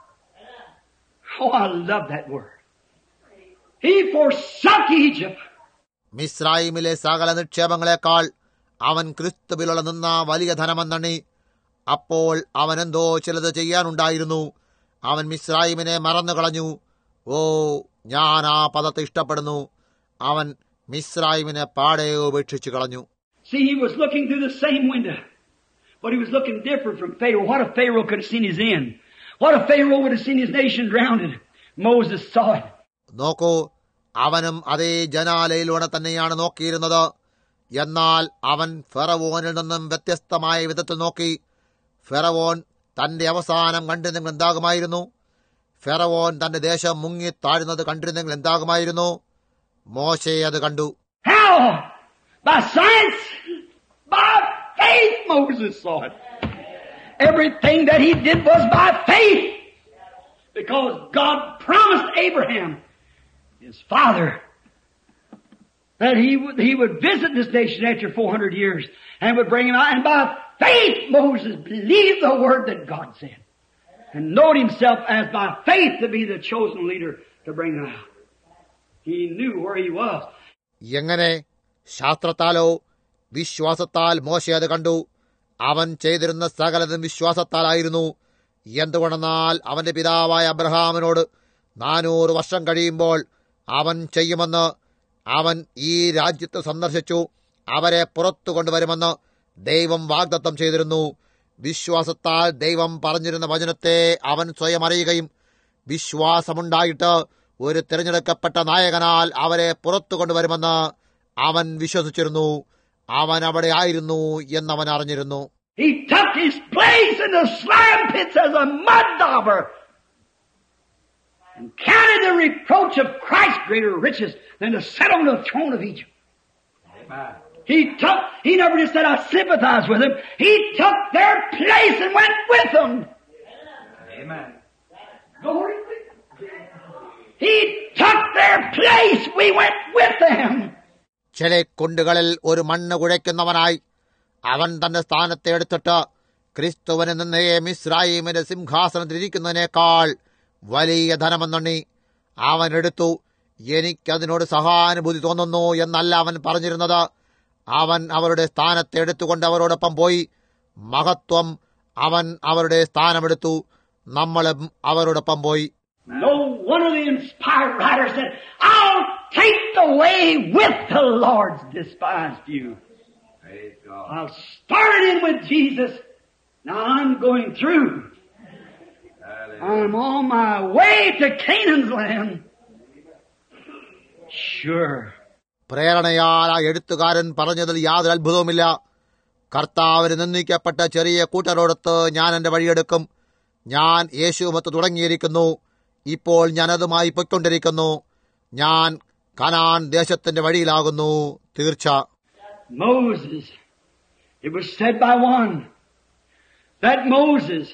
Oh, I love that word. He forsook Egypt. മിസ്രയീമിലെ സകല നിക്ഷേപങ്ങളെക്കാൾ അവൻ ക്രിസ്തുവിലുള്ള നിന്ന വലിയ ധനമെന്നണി. അപ്പോൾ അവനെന്തോ ചിലത് ചെയ്യാനുണ്ടായിരുന്നു. അവൻ മിസ്രയീമിനെ മറന്നുകളഞ്ഞു. ഓ, ഞാൻ ആ പദത്തെ ഇഷ്ടപ്പെടുന്നു. അവൻ മിസ്രയീമിനെ പാടെ ഉപേക്ഷിച്ചു കളഞ്ഞു. See, he was looking through the same window, but he was looking different from Pharaoh. What if Pharaoh could have seen his end? What if Pharaoh would have seen his nation drowned? Moses saw it. നോക്കൂ, അവനും അതേ ജനാലയിലൂടെ തന്നെയാണ് നോക്കിയിരുന്നത്. എന്നാൽ അവൻ ഫറവോനിൽ നിന്നും വ്യത്യസ്തമായ വിധത്തിൽ നോക്കി. ഫറവോൻ തന്റെ അവസാനം കണ്ടിരുന്നെങ്കിൽ എന്താകുമായിരുന്നു? ഫറവോൻ തന്റെ ദേശം മുങ്ങി താഴുന്നത് കണ്ടിരുന്നെങ്കിൽ എന്താകുമായിരുന്നു? മോശെ അത് കണ്ടു. How? By science? By faith Moses saw it. Everything that he did was by faith. Because God promised Abraham, his father, that he would visit this nation after 400 years and would bring him out. And by faith Moses believed the word that God said. And knowed himself as by faith to be the chosen leader to bring them out. He knew where he was. എങ്ങനെ? ശാസ്ത്രത്താലോ വിശ്വാസത്താൽ മോശെ അത് കണ്ടു. അവൻ ചെയ്തിരുന്ന സകലതും വിശ്വാസത്താലായിരുന്നു. എന്തുകൊണ്ടെന്നാൽ അവന്റെ പിതാവായ അബ്രഹാമിനോട് 400 വർഷം കഴിയുമ്പോൾ അവൻ ചെയ്യുമെന്ന്, അവൻ ഈ രാജ്യത്ത് സന്ദർശിച്ചു അവരെ പുറത്തു കൊണ്ടുവരുമെന്ന് ദൈവം വാഗ്ദത്തം ചെയ്തിരുന്നു. വിശ്വാസത്താൽ ദൈവം പറഞ്ഞിരുന്ന വചനത്തെ അവൻ സ്വയം അറിയുകയും വിശ്വാസമുണ്ടായിട്ട് ഒരു തിരഞ്ഞെടുക്കപ്പെട്ട നായകനാൽ അവരെ പുറത്തു കൊണ്ടുവരുമെന്ന് അവൻ വിശ്വസിച്ചിരുന്നു. അവൻ അവിടെ ആയിരുന്നു എന്നവൻ അറിഞ്ഞിരുന്നു. He took his place in the slime pits as a mud dauber and counted the reproach of Christ greater riches than to sit on the throne of Egypt. Amen. He never just said, I sympathize with them. He took their place and went with them. Amen. Glory. He took their place. We went with them. ചെളിക്കുണ്ടുകളിൽ ഒരു മണ്ണ് കുഴയ്ക്കുന്നവനായി അവൻ തന്റെ സ്ഥാനത്തെ എടുത്തിട്ട് ക്രിസ്തുവിനെ നിന്നേ മിസ്രയീമിന്റെ സിംഹാസനത്തിലിരിക്കുന്നതിനേക്കാൾ വലിയ ധനമെന്നണ്ണി അവൻ എടുത്തു. എനിക്കതിനോട് സഹാനുഭൂതി തോന്നുന്നു എന്നല്ല അവൻ പറഞ്ഞിരുന്നത്. അവൻ അവരുടെ സ്ഥാനത്തെ എടുത്തുകൊണ്ട് അവരോടൊപ്പം പോയി. മഹത്വം അവൻ അവരുടെ സ്ഥാനമെടുത്തു, നമ്മളും അവരോടൊപ്പം പോയി. No one of the inspired writers said, I'll take the way with the Lord's despised few. I'll start in with Jesus. Now I'm going through. I'm on my way to Canaan's land. Sure. പ്രേരണയാൽ ആ എഴുത്തുകാരൻ പറഞ്ഞതിൽ യാതൊരു അത്ഭുതവുമില്ല. കർത്താവിന് നിന്ദിക്കപ്പെട്ട ചെറിയ കൂട്ടരോടൊത്ത് ഞാൻ എന്റെ വഴിയെടുക്കും. ഞാൻ യേശുവുമൊത്ത് തുടങ്ങിയിരിക്കുന്നു. ഇപ്പോൾ ഞാനതുമായി പൊയ്ക്കൊണ്ടിരിക്കുന്നു. ഞാൻ കനാൻ ദേശത്തിന്റെ വഴിയിലാകുന്നു. തീർച്ച. Moses, it was said by one that Moses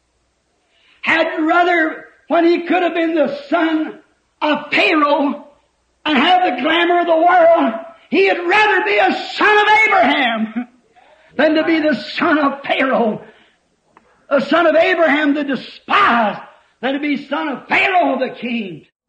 had rather, when he could have been the son of Pharaoh and have the glamour of the world, he had rather be a son of Abraham than to be the son of Pharaoh, a son of Abraham the despised, than to be son of Pharaoh the king.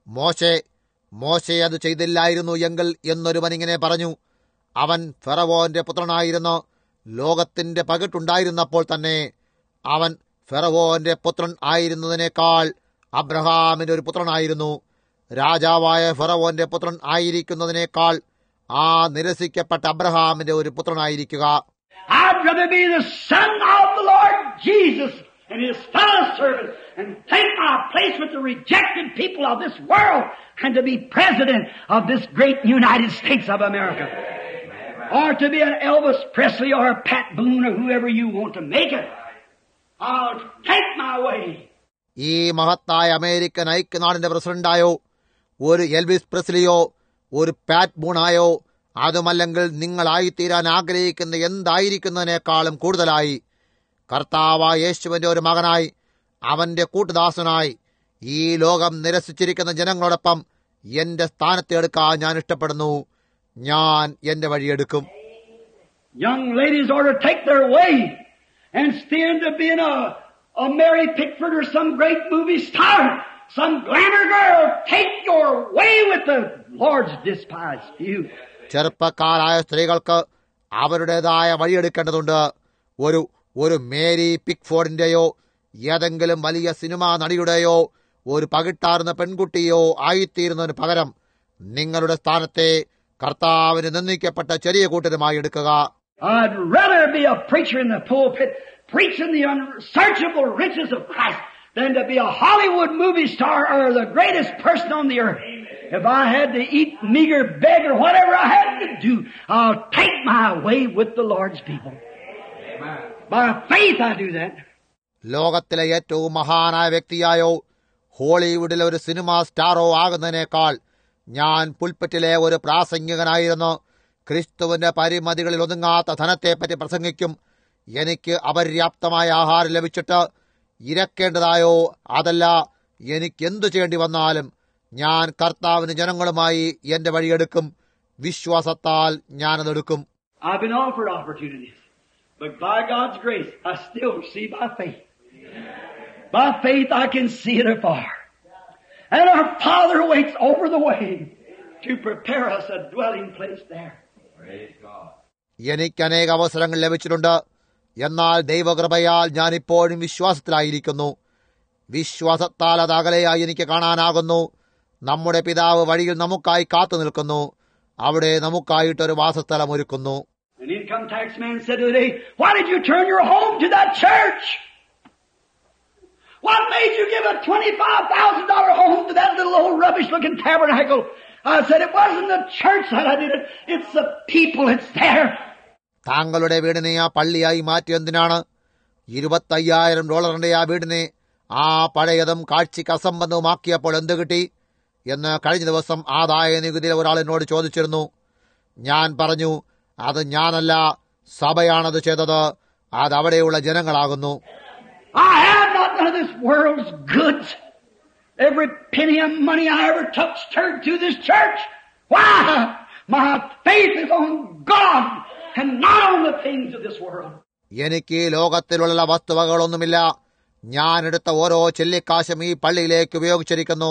മോശെ അത് ചെയ്തില്ലായിരുന്നു എങ്കിൽ എന്നൊരുവനിങ്ങനെ പറഞ്ഞു. അവൻ ഫറവോന്റെ പുത്രനായിരുന്നു. ലോകത്തിന്റെ പകിട്ടുണ്ടായിരുന്നപ്പോൾ തന്നെ അവൻ ഫറവോന്റെ പുത്രൻ ആയിരുന്നതിനേക്കാൾ അബ്രഹാമിന്റെ ഒരു പുത്രനായിരുന്നു. രാജാവായ ഫറവോന്റെ പുത്രൻ ആയിരിക്കുന്നതിനേക്കാൾ ആ നിരസിക്കപ്പെട്ട അബ്രഹാമിന്റെ ഒരു പുത്രനായിരിക്കുക. I'd rather be the son of the Lord Jesus and his fellow servant and take my place with the rejected people of this world and to be president of this great United States of America. Or to be an Elvis Presley or a Pat Boone or whoever you want to make it. I'll take my way. ഈ മഹത്തായ American ഐക്യനാടിന്റെ പ്രസിഡന്റായോ, ഒരു Elvis പ്രസ്ലിയോ, ഒരു പാറ്റ് ബൂണായോ, അതുമല്ലെങ്കിൽ നിങ്ങളായിത്തീരാൻ ആഗ്രഹിക്കുന്ന എന്തായിരിക്കുന്നതിനേക്കാളും കൂടുതലായി കർത്താവായ യേശുവിന്റെ ഒരു മകനായി, അവന്റെ കൂട്ടുദാസനായി ഈ ലോകം നിരസിച്ചിരിക്കുന്ന ജനങ്ങളോടൊപ്പം എന്റെ സ്ഥാനത്തെ എടുക്കാൻ ഞാൻ ഇഷ്ടപ്പെടുന്നു. ഞാൻ എന്റെ വഴിയെടുക്കും. Young ladies ought to take their way and stand to being a Mary Pickford or some great movie star, some glamour girl. Take your way with the Lord's despised few. ചെറുപ്പക്കാരായ സ്ത്രീകൾക്ക് അവരുടേതായ വഴിയെടുക്കേണ്ടതുണ്ട്. ഒരു മേരി പിക്ഫോർഡിന്റെയോ ഏതെങ്കിലും വലിയ cinema നടിയുടെയോ ഒരു പകിട്ടാർന്ന പെൺകുട്ടിയോ ആയിത്തീരുന്നതിന് പകരം നിങ്ങളുടെ സ്ഥാനത്തെ കർത്താവിന് നിന്ദിക്കപ്പെട്ട ചെറിയ കൂട്ടരുമായി എടുക്കുക. I'd rather be a preacher in the pulpit preaching the unsearchable riches of Christ than to be a Hollywood movie star or the greatest person on the earth. If I had to eat, meager, beg, or whatever I had to do, I'll take my way with the Lord's people. By faith I do that. ലോകത്തിലെ ഏറ്റവും മഹാനായ വ്യക്തിയായോ ഹോളിവുഡിലെ ഒരു cinema സ്റ്റാറോ ആകുന്നതിനേക്കാൾ ഞാൻ പുൽപ്പറ്റിലെ ഒരു പ്രാസംഗികനായിരുന്നു ക്രിസ്തുവിന്റെ പരിമിതികളിൽ ഒതുങ്ങാത്ത ധനത്തെപ്പറ്റി പ്രസംഗിക്കും. എനിക്ക് അപര്യാപ്തമായ ആഹാരം ലഭിച്ചിട്ട് ഇരക്കേണ്ടതായോ അതല്ല, എനിക്കെന്തു ചെയ്യേണ്ടി വന്നാലും ഞാൻ കർത്താവിന് ജനങ്ങളുമായി എന്റെ വഴിയെടുക്കും. വിശ്വാസത്താൽ ഞാനതെടുക്കും. I've been offered opportunities, but by God's grace, I still see by faith. By faith I can see it afar. And our Father waits over the way to prepare us a dwelling place there. Praise God. എനിക്ക് അനേക അവസരങ്ങൾ ലഭിച്ചിട്ടുണ്ട്. എന്നാൽ ദൈവകൃപയാൽ ഞാനിപ്പോഴും വിശ്വാസത്തിലായിരിക്കുന്നു. വിശ്വാസത്താൽ അത് അകലെയായി എനിക്ക് കാണാനാകുന്നു. നമ്മുടെ പിതാവ് വഴിയിൽ നമുക്കായി കാത്തു നിൽക്കുന്നു. അവിടെ നമുക്കായിട്ടൊരു വാസസ്ഥലം ഒരുക്കുന്നു. An income tax man said today, why did you turn your home to that church? What made you give a $25,000 home to that little old rubbish-looking tabernacle? I said, it wasn't the church that I did it. It's the people that's there. താങ്കളുടെ വീടിനെ ആ പള്ളിയായി മാറ്റിയെന്തിനാണ്? $25,000 ആ വീടിനെ ആ പഴയതും കാഴ്ചയ്ക്ക് അസംബന്ധവുമാക്കിയപ്പോൾ എന്ത് കിട്ടി എന്ന് കഴിഞ്ഞ ദിവസം ആദായ നികുതിയിലെ ഒരാൾ എന്നോട് ചോദിച്ചിരുന്നു. ഞാൻ പറഞ്ഞു, അത് ഞാനല്ല, സഭയാണത് ചെയ്തത്. അത് അവിടെയുള്ള ജനങ്ങളാകുന്നു. I have not none of this world's goods. Every penny of money I ever touched turned to this church. Why? My faith is on God and not on the things of this world. എനിക്ക് ലോകത്തിലുള്ള വസ്തുവകളൊന്നുമില്ല. ഞാൻ എടുത്ത ഓരോ ചെല്ലിക്കാശും ഈ പള്ളിയിലേക്ക് ഉപയോഗിച്ചിരിക്കുന്നു.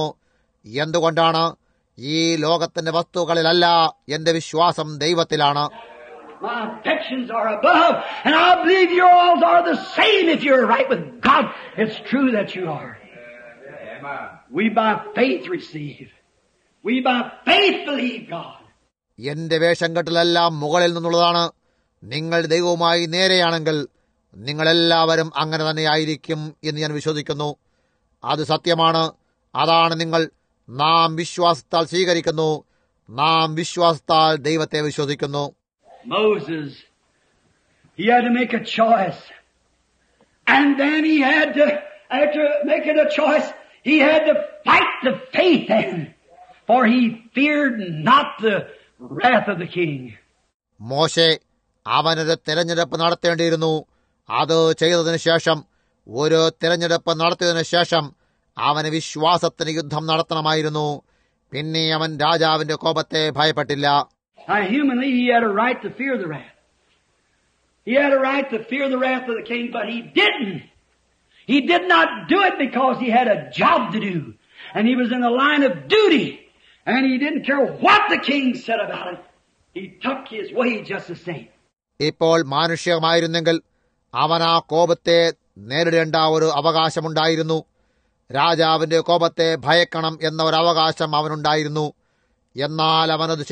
എന്തുകൊണ്ടാണ്? ഈ ലോകത്തിന്റെ വസ്തുക്കളിലല്ല, എന്റെ വിശ്വാസം ദൈവത്തിലാണ്. My affections are above, and I believe yours are the same if you're right with God. It's true that you are. We by faith receive. We by faith believe God. എന്റെ വേഷം കെട്ടലെല്ലാം മുകളിൽ നിന്നുള്ളതാണ്. നിങ്ങൾ ദൈവവുമായി നേരെയാണെങ്കിൽ നിങ്ങളെല്ലാവരും അങ്ങനെ തന്നെയായിരിക്കും എന്ന് ഞാൻ വിശ്വസിക്കുന്നു. അത് സത്യമാണ്. അതാണ് നിങ്ങൾ. നാം വിശ്വാസത്താൽ സ്വീകരിക്കുന്നു. നാം വിശ്വാസത്താൽ ദൈവത്തെ വിശ്വസിക്കുന്നു. Moses, he had to make a choice. And then he had to, after making a choice, he had to fight the faith then. For he feared not the wrath of the king. മോശെ അവനൊരു തിരഞ്ഞെടുപ്പ് നടത്തേണ്ടിയിരുന്നു. അത് ചെയ്തതിനു ശേഷം, ഒരു തിരഞ്ഞെടുപ്പ് നടത്തിയതിനു ശേഷം അവന് വിശ്വാസത്തിന് യുദ്ധം നടത്തണമായിരുന്നു. പിന്നെ അവൻ രാജാവിന്റെ കോപത്തെ ഭയപ്പെട്ടില്ല. Now, humanly, he had a right to fear the wrath. He had a right to fear the wrath of the king, but he didn't. He did not do it because he had a job to do. And he was in the line of duty. And he didn't care what the king said about it. He took his way just the same. ഇപ്പോൾ മാനുഷികമായിരുന്നെങ്കിൽ അവൻ ആ കോപത്തെ നേരിടേണ്ട ഒരു അവകാശമുണ്ടായിരുന്നു. രാജാവിന്റെ കോപത്തെ ഭയക്കണം എന്ന ഒരു അവകാശം അവനുണ്ടായിരുന്നു. എന്നാൽ അവനത്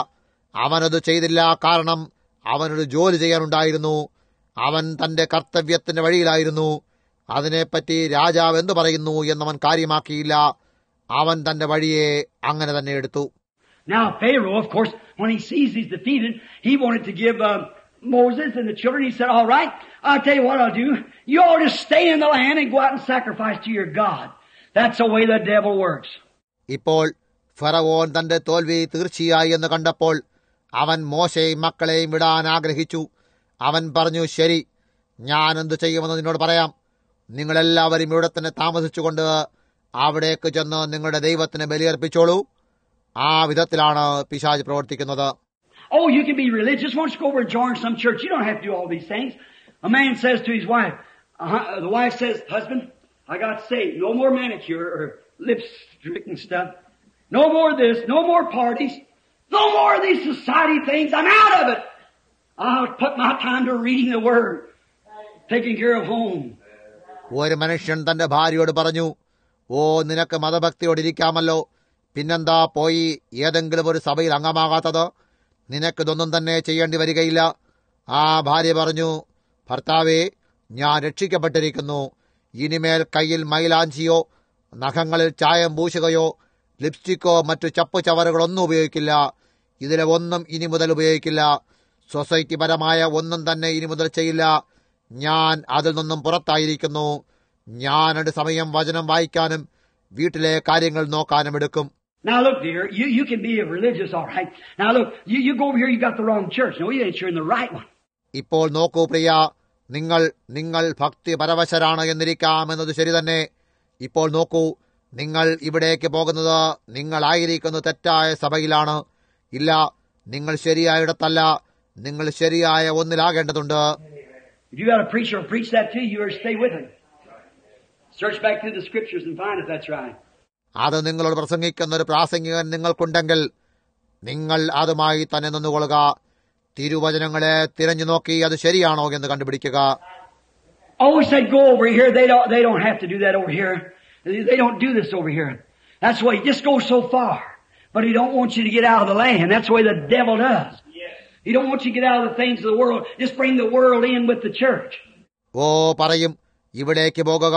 ചെയ്തില്ല. കാരണം അവനൊരു ജോലി ചെയ്യാനുണ്ടായിരുന്നു. അവൻ തന്റെ കർത്തവ്യത്തിന്റെ വഴിയിലായിരുന്നു. അതിനെപ്പറ്റി രാജാവ് എന്തു പറയുന്നു എന്നവൻ കാര്യമാക്കിയില്ല. അവൻ തന്റെ വഴിയെ അങ്ങനെ തന്നെ എടുത്തു. Now Pharaoh, of course, when he sees he's defeated, he wanted to give Moses and the children. He said, all right, I'll tell you what I'll do. You all just stay in the land and go out and sacrifice to your God. That's the way the devil works. ഇപ്പോൾ ഫറവോൻ തന്റെ തോൽവി തീർച്ചയായി എന്ന് കണ്ടപ്പോൾ അവൻ മോശെയും മക്കളെയും വിടാൻ ആഗ്രഹിച്ചു. അവൻ പറഞ്ഞു, ശരി, ഞാൻ എന്തു ചെയ്യുമെന്ന് നിന്നോട് പറയാം. നിങ്ങളെല്ലാവരും ഇവിടെ തന്നെ താമസിച്ചുകൊണ്ട് അവിടേക്ക് ചെന്ന് നിങ്ങളുടെ ദൈവത്തിന് ബലിയർപ്പിച്ചോളൂ. ആ വിധത്തിലാണ് പിശാച് പ്രവർത്തിക്കുന്നത്. Oh, you can be religious. Why don't you go over and join some church? You don't have to do all these things. A man says to his wife, the wife says, husband, I got saved. No more manicure or lipstick and stuff. No more this. No more parties. No more of these society things. I'm out of it. I'll put my time to reading the Word, taking care of home. ഒരു മനുഷ്യൻ തന്റെ ഭാര്യയോട് പറഞ്ഞു, ഓ, നിനക്ക് മതഭക്തിയോടിരിക്കാമല്ലോ, പിന്നെന്താ പോയി ഏതെങ്കിലും ഒരു സഭയിൽ അംഗമാകാത്തത്? നിനക്കിതൊന്നും തന്നെ ചെയ്യേണ്ടി വരികയില്ല. ആ ഭാര്യ പറഞ്ഞു, ഭർത്താവേ, ഞാൻ രക്ഷിക്കപ്പെട്ടിരിക്കുന്നു. ഇനിമേൽ കയ്യിൽ മൈലാഞ്ചിയോ നഖങ്ങളിൽ ചായം പൂശുകയോ ലിപ്സ്റ്റിക്കോ മറ്റു ചപ്പു ചവറുകളൊന്നും ഉപയോഗിക്കില്ല. ഇതിലെ ഒന്നും ഇനി മുതൽ ഉപയോഗിക്കില്ല. സൊസൈറ്റി പരമായ ഒന്നും തന്നെ ഇനി മുതൽ ചെയ്യില്ല. ഞാൻ അതിൽ നിന്നും പുറത്തായിരിക്കുന്നു. ഞാനൊരു സമയം വചനം വായിക്കാനും വീട്ടിലെ കാര്യങ്ങൾ നോക്കാനും എടുക്കും. Now look, dear, you can be a religious, all right. Now look, you go over here, you got the wrong church. No, you ain't sure in the right one. ഇപ്പോൾ നോക്കൂ പ്രിയ, നിങ്ങൾ ഭക്തി പരവശരാണ് എന്നിരിക്കാം എന്നത് ശരി തന്നെ. ഇപ്പോൾ നോക്കൂ, നിങ്ങൾ ഇവിടേക്ക് പോകുന്നത് നിങ്ങളായിരിക്കുന്ന തെറ്റായ സഭയിലാണ്. ഇല്ല, നിങ്ങൾ ശരിയായ ഇടത്തല്ല. നിങ്ങൾ ശരിയായ ഒന്നിലാകേണ്ടതുണ്ട്. If you got a preacher who preach that to you, you better stay with him. Search back through the scriptures and find if that's right. അത് നിങ്ങളോട് പ്രസംഗിക്കുന്ന ഒരു പ്രാസംഗികൻ നിങ്ങൾക്കുണ്ടെങ്കിൽ നിങ്ങൾ അതുമായി തന്നെ നിന്നുകൊള്ളുക. തിരുവചനങ്ങളെ തിരഞ്ഞു നോക്കി അത് ശരിയാണോ എന്ന് കണ്ടുപിടിക്കുക. Always said go over here. They don't have to do that over here. They don't do this over here. That's why he just goes so far. But he don't want you to get out of the land. That's the way the devil does. He don't want you to get out of the things of the world. Just bring the world in with the church. ഓ പറയും, ഇവിടേക്ക് പോകുക.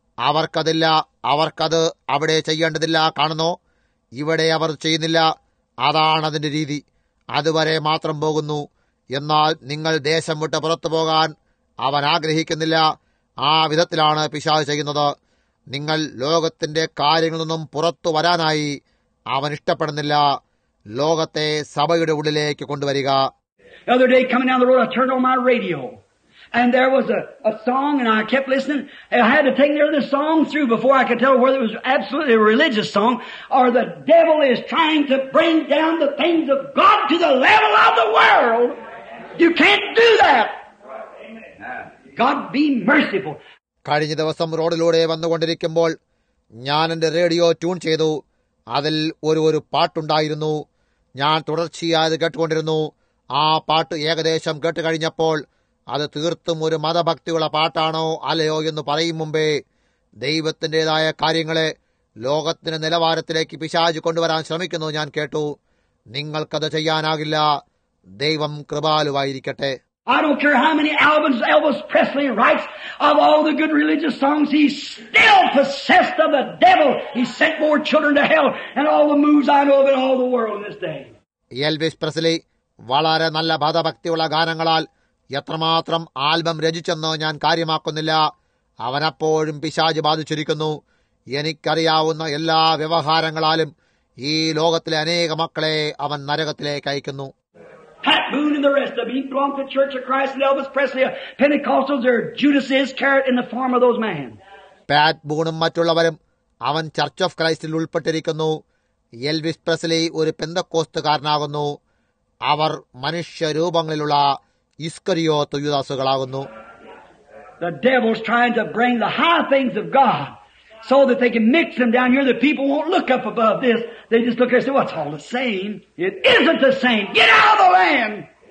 അവർക്കത് അവിടെ ചെയ്യേണ്ടതില്ല. കാണുന്നോ, ഇവിടെ അവർ ചെയ്യുന്നില്ല. അതാണ് അതിന്റെ രീതി. അതുവരെ മാത്രം പോകുന്നു. എന്നാൽ നിങ്ങൾ ദേശം വിട്ട് പുറത്തു പോകാൻ അവൻ ആഗ്രഹിക്കുന്നില്ല. ആ വിധത്തിലാണ് പിശാച് ചെയ്യുന്നത്. നിങ്ങൾ ലോകത്തിന്റെ കാര്യങ്ങളിൽ നിന്നും പുറത്തു വരാനായി അവൻ ഇഷ്ടപ്പെടുന്നില്ല. ലോകത്തെ സഭയുടെ ഉള്ളിലേക്ക് കൊണ്ടുവരിക. The other day coming down the road, I turned on my radio. And there was a song, and I kept listening. I had to take near the song through before I could tell whether it was absolutely a religious song or the devil is trying to bring down the things of God to the level of the world. You can't do that. God be merciful. കഴിഞ്ഞ ദിവസം റോഡിലൂടെ വന്നുകൊണ്ടിരിക്കുമ്പോൾ ഞാൻ എന്റെ radio tune ചെയ്തു. അതിൽ ഒരു പാട്ടുണ്ടായിരുന്നു. ഞാൻ തുടർച്ചയായി കേട്ടുകൊണ്ടിരുന്നു. ആ പാട്ട് ഏകദേശം കേട്ടുകഴിഞ്ഞപ്പോൾ അത് തീർത്തും ഒരു മതഭക്തിയുള്ള പാട്ടാണോ അല്ലയോ എന്ന് പറയും മുമ്പേ ദൈവത്തിൻ്റെതായ കാര്യങ്ങളെ ലോകത്തിന്റെ നിലവാരത്തിലേക്ക് പിശാച് കൊണ്ടുവരാൻ ശ്രമിക്കുന്നു ഞാൻ കേട്ടു. നിങ്ങൾക്കത് ചെയ്യാനാകില്ല. ദൈവം കൃപാലുവായിരിക്കട്ടെ. I don't care how many albums Elvis Presley writes of all the good religious songs, he's still possessed of the devil. He sent more children to hell and all the moves I know of in all the world in this day. Elvis Presley വളരെ നല്ല മതഭക്തിയുള്ള ഗാനങ്ങളാൽ എത്രമാത്രം album രചിച്ചെന്ന് ഞാൻ കാര്യമാക്കുന്നില്ല. അവനപ്പോഴും പിശാച് ബാധിച്ചിരിക്കുന്നു. എനിക്കറിയാവുന്ന എല്ലാ വ്യവഹാരങ്ങളാലും ഈ ലോകത്തിലെ അനേക മക്കളെ അവൻ നരകത്തിലേക്ക് അയക്കുന്നു. Pat Boone and the rest of them, he belonged to the Church of Christ, and Elvis Presley, Pentecostals, or Judas Iscariot in the form of those men. പാറ്റ് ബൂണും മറ്റുള്ളവരും അവൻ ചർച്ച് ഓഫ് ക്രൈസ്റ്റിൽ ഉൾപ്പെട്ടിരിക്കുന്നു. എൽവിസ് പ്രസ്ലി ഒരു പെന്തക്കോസ്തുകാരനാകുന്നു. അവർ മനുഷ്യരൂപങ്ങളിലുള്ള ഇസ്കറിയോത്ത് യൂദാസുകളാകുന്നു. The devil's trying to bring the high things of God so that they can mix them down here. The people won't look up above this. They just look there and say, what's all the same? It isn't the same. Get out of the land.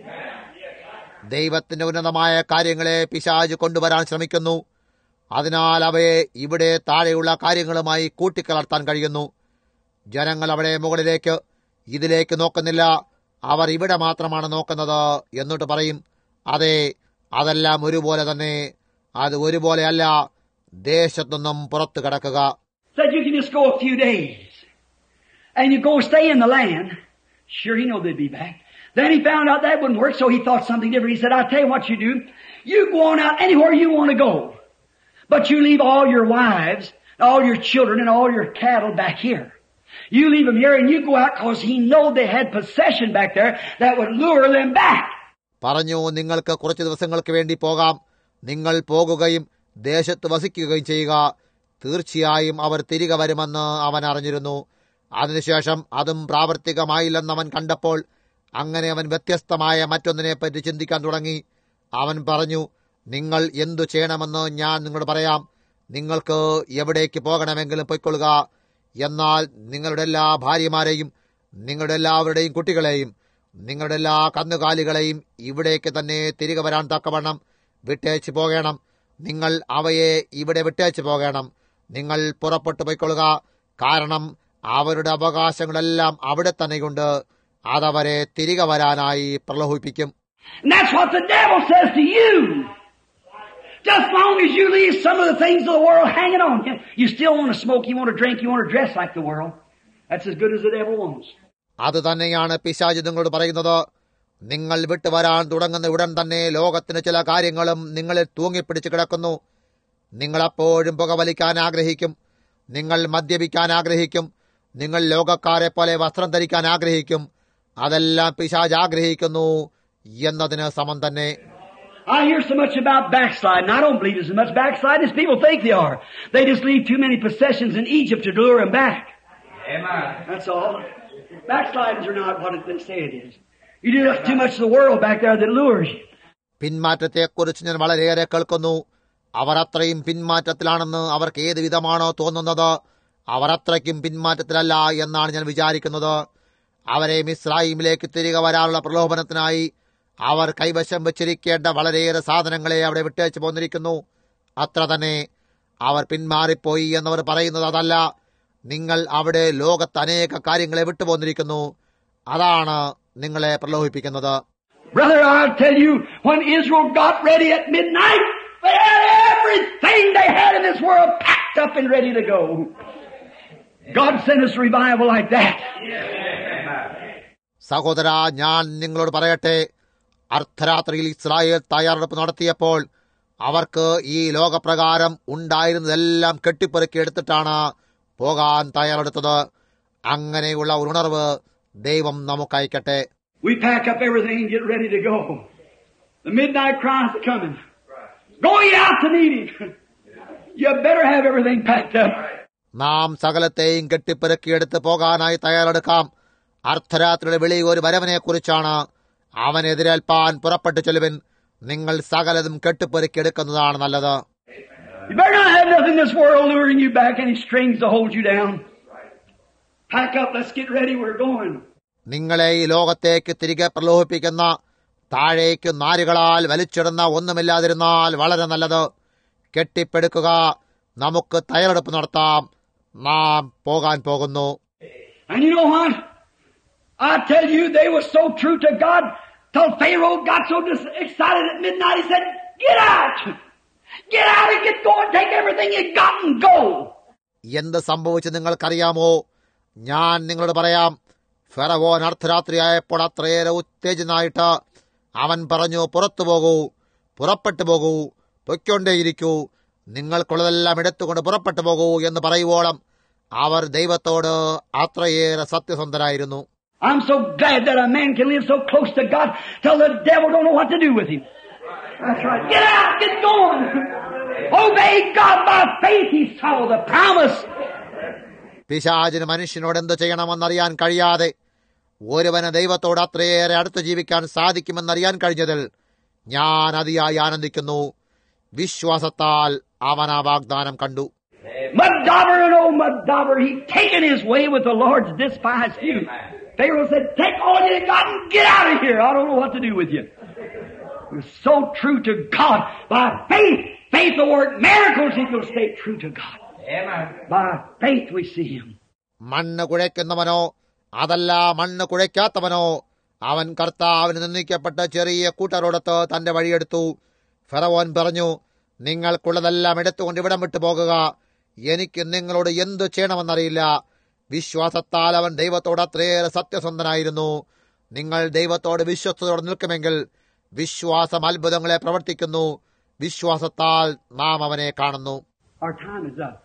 ദൈവത്തിന്റെ ഉന്നതമായ കാര്യങ്ങളെ പിശാച് കൊണ്ടുവരാൻ ശ്രമിക്കുന്നു. അതിനാൽ അവയെ ഇവിടെ താഴെയുള്ള കാര്യങ്ങളുമായി കൂട്ടിക്കലർത്താൻ കഴിയുന്നു. ജനങ്ങൾ അവിടെ മുകളിലേക്ക് ഇതിലേക്ക് നോക്കുന്നില്ല. അവർ ഇവിടെ മാത്രമാണ് നോക്കുന്നത്. എന്നിട്ട് പറയും, അതെ, അതെല്ലാം ഒരുപോലെ തന്നെ. അത് ഒരുപോലെയല്ല. ദേശത്തുനിന്നും പുറത്തു കിടക്കുക. Said you can just go a few days and you go stay in the land. Sure, he knew they'd be back. Then he found out that wouldn't work, so he thought something different. He said, I'll tell you what you do. You go on out anywhere you want to go. But you leave all your wives, all your children, and all your cattle back here. You leave them here and you go out because he know they had possession back there that would lure them back. പറഞ്ഞു, നിങ്ങൾക്ക് കുറച്ച് ദിവസങ്ങൾക്ക് വേണ്ടി പോകാം. നിങ്ങൾ പോകുകയും ദേശത്ത് വസിക്കുകയും ചെയ്യുക. തീർച്ചയായും അവർ തിരികെ വരുമെന്ന് അവൻ അറിഞ്ഞിരുന്നു. അതിനുശേഷം അതും പ്രാവർത്തികമായില്ലെന്ന് അവൻ കണ്ടപ്പോൾ അങ്ങനെ അവൻ വ്യത്യസ്തമായ മറ്റൊന്നിനെപ്പറ്റി ചിന്തിക്കാൻ തുടങ്ങി. അവൻ പറഞ്ഞു, നിങ്ങൾ എന്തു ചെയ്യണമെന്ന് ഞാൻ നിങ്ങളോട് പറയാം. നിങ്ങൾക്ക് എവിടേക്ക് പോകണമെങ്കിലും പൊയ്ക്കൊള്ളുക. എന്നാൽ നിങ്ങളുടെ എല്ലാ ഭാര്യമാരെയും നിങ്ങളുടെ എല്ലാവരുടെയും കുട്ടികളെയും നിങ്ങളുടെ എല്ലാ കന്നുകാലികളെയും ഇവിടേക്ക് തന്നെ തിരികെ വരാൻ തക്കവണ്ണം വിട്ടേച്ച് പോകണം. നിങ്ങൾ അവയെ ഇവിടെ വിട്ടേച്ച് പോകണം. നിങ്ങൾ പുറപ്പെട്ടു പോയിക്കൊള്ളുക. കാരണം അവരുടെ അവകാശങ്ങളെല്ലാം അവിടെ തന്നെയുണ്ട്. അതവരെ തിരികെ വരാനായി പ്രലോഭിപ്പിക്കും. That's what the devil says to you. Just long as you leave some of the things of the world hanging on you, you still want to smoke, you want to drink, you want to dress like the world. That's as good as the devil wants. അത് തന്നെയാണ് പിശാച് നിങ്ങളോട് പറയുന്നത്. നിങ്ങൾ വിട്ടുവരാൻ തുടങ്ങുന്ന ഉടൻ തന്നെ ലോകത്തിന് ചില കാര്യങ്ങളും നിങ്ങളിൽ തൂങ്ങിപ്പിടിച്ച് കിടക്കുന്നു. നിങ്ങളെപ്പോഴും പുകവലിക്കാൻ ആഗ്രഹിക്കും. നിങ്ങൾ മദ്യപിക്കാൻ ആഗ്രഹിക്കും. നിങ്ങൾ ലോകക്കാരെ പോലെ വസ്ത്രം ധരിക്കാൻ ആഗ്രഹിക്കും. അതെല്ലാം പിശാച് ആഗ്രഹിക്കുന്നു എന്നതിന് സമം തന്നെ. I hear so much about backsliding. I don't believe there's as much backsliding as people think they are. They just leave too many possessions in Egypt to lure them back. Amen. That's all. Backslidings are not what they say it is. You do too much of the world back there that lures you. പിന്മാറ്റത്തെക്കുറിച്ച് ഞാൻ വളരെയേറെ കേൾക്കുന്നു. അവർ അത്രയും പിന്മാറ്റത്തിലാണെന്ന് അവർക്ക് ഏത് വിധമാണോ തോന്നുന്നത്, അവർ അത്രയ്ക്കും പിന്മാറ്റത്തിലല്ല എന്നാണ് ഞാൻ വിചാരിക്കുന്നത്. അവരെ മിസ്രയീമിലേക്ക് തിരികെ വരാനുള്ള പ്രലോഭനത്തിനായി അവർ കൈവശം വെച്ചിരിക്കേണ്ട വളരെയേറെ സാധനങ്ങളെ അവിടെ വിട്ടേച്ച് പോന്നിരിക്കുന്നു. അത്ര തന്നെ. അവർ പിന്മാറിപ്പോയി എന്നവർ പറയുന്നത് അതല്ല. നിങ്ങൾ അവിടെ ലോകത്ത് അനേക കാര്യങ്ങളെ വിട്ടുപോന്നിരിക്കുന്നു. അതാണ് നിങ്ങളെ പ്രലോഭിപ്പിക്കുന്നത്. Brother, I'll tell you, when Israel got ready at midnight, they had everything they had in this world packed up and ready to go. God sent us revival like that. സഹോദര, ഞാൻ നിങ്ങളോട് പറയട്ടെ, അർദ്ധരാത്രിയിൽ ഇസ്രായേൽ തയ്യാറെടുപ്പ് നടത്തിയപ്പോൾ അവർക്ക് ഈ ലോകപ്രകാരം ഉണ്ടായിരുന്നതെല്ലാം കെട്ടിപ്പെറുക്കി എടുത്തിട്ടാണ് പോകാൻ തയ്യാറെടുത്തത്. അങ്ങനെയുള്ള ഒരു ഉണർവ് ദൈവം നമുക്കയക്കട്ടെ. We pack up everything and get ready to go. The midnight cries are coming. Going out to meet him. You better have everything packed up. നാം സകലത്തെയും കെട്ടിപ്പെറുക്കിയെടുത്ത് പോകാനായി തയ്യാറെടുക്കാം. അർദ്ധരാത്രിയുടെ വിളി ഒരു വരവനെ കുറിച്ചാണ്. അവനെതിരേൽപ്പാൻ പുറപ്പെട്ടു ചെല്ലുവിൻ. നിങ്ങൾ സകലതും കെട്ടിപ്പെറുക്കിയെടുക്കുന്നതാണ് നല്ലത്. You better not have nothing in this world luring you back, any strings to hold you down. Pack up, let's get ready, we're going. നിങ്ങളെ ഈ ലോകത്തേക്ക് തിരികെ പ്രലോഭിപ്പിക്കുന്ന താഴേക്കു നാരുകളാൽ വലിച്ചിടുന്ന ഒന്നുമില്ലാതിരുന്നാൽ വളരെ നല്ലത്. കെട്ടിപ്പടുക്കുക, നമുക്ക് തയ്യാറെടുപ്പ് നടത്താം, നാം പോകാൻ പോകുന്നു. And you know what? I tell you, they were so true to God till Pharaoh got so excited at midnight, he said, "Get out! Get out and get going, take everything you got and go." എന്ത് സംഭവിച്ചു നിങ്ങൾക്കറിയാമോ? ഞാൻ നിങ്ങളോട് പറയാം. ഫറവോൻ അർദ്ധരാത്രിയായപ്പോൾ അത്രയേറെ ഉത്തേജനായിട്ട് അവൻ പറഞ്ഞു, പുറത്തു പോകൂ, പുറപ്പെട്ടു പോകൂ, പൊയ്ക്കൊണ്ടേയിരിക്കൂ, നിങ്ങൾക്കുള്ളതെല്ലാം എടുത്തുകൊണ്ട് പുറപ്പെട്ടു പോകൂ എന്ന് പറയുവോളം അവർ ദൈവത്തോട് അത്രയേറെ സത്യസന്ധരായിരുന്നു. I'm so glad that a man can live so close to God till the devil don't know what to do with him. That's right. Get out, get going. Obey God by faith. He saw the promise. പിശാചിന് മനുഷ്യനോട് എന്ത് ചെയ്യണമെന്നറിയാൻ കഴിയാതെ ഒരുവന് ദൈവത്തോട് അത്രയേറെ അടുത്ത് ജീവിക്കാൻ സാധിക്കുമെന്നറിയാൻ കഴിഞ്ഞതിൽ ഞാൻ അതിയായി ആനന്ദിക്കുന്നു. വിശ്വാസത്താൽ അവൻ ആ വാഗ്ദാനം കണ്ടു. Mudobber and old Mudobber, he taken his way with the Lord's despised few. Pharaoh said, "Take all you got and get out of here. I don't know what to do with you." He was so true to God. By faith, faith will work miracles if you'll stay true to God. Amen. By faith we see him. മണ്ണ് കുഴയ്ക്കുന്നവനോ അതല്ല മണ്ണ് കുഴയ്ക്കാത്തവനോ അവൻ കർത്താവിന് നിന്ദിക്കപ്പെട്ട ചെറിയ കൂട്ടരോടൊത്ത് തന്റെ വഴിയെടുത്തു. ഫറവോൻ പറഞ്ഞു, നിങ്ങൾക്കുള്ളതെല്ലാം എടുത്തുകൊണ്ട് ഇവിടം വിട്ടു പോകുക, എനിക്ക് നിങ്ങളോട് എന്തു ചെയ്യണമെന്നറിയില്ല. വിശ്വാസത്താൽ അവൻ ദൈവത്തോട് അത്രയേറെ സത്യസന്ധനായിരുന്നു. നിങ്ങൾ ദൈവത്തോട് വിശ്വസ്തയോടെ നിൽക്കുമെങ്കിൽ വിശ്വാസം അത്ഭുതങ്ങളെ പ്രവർത്തിക്കുന്നു. വിശ്വാസത്താൽ നാം അവനെ കാണുന്നു. Our time is up.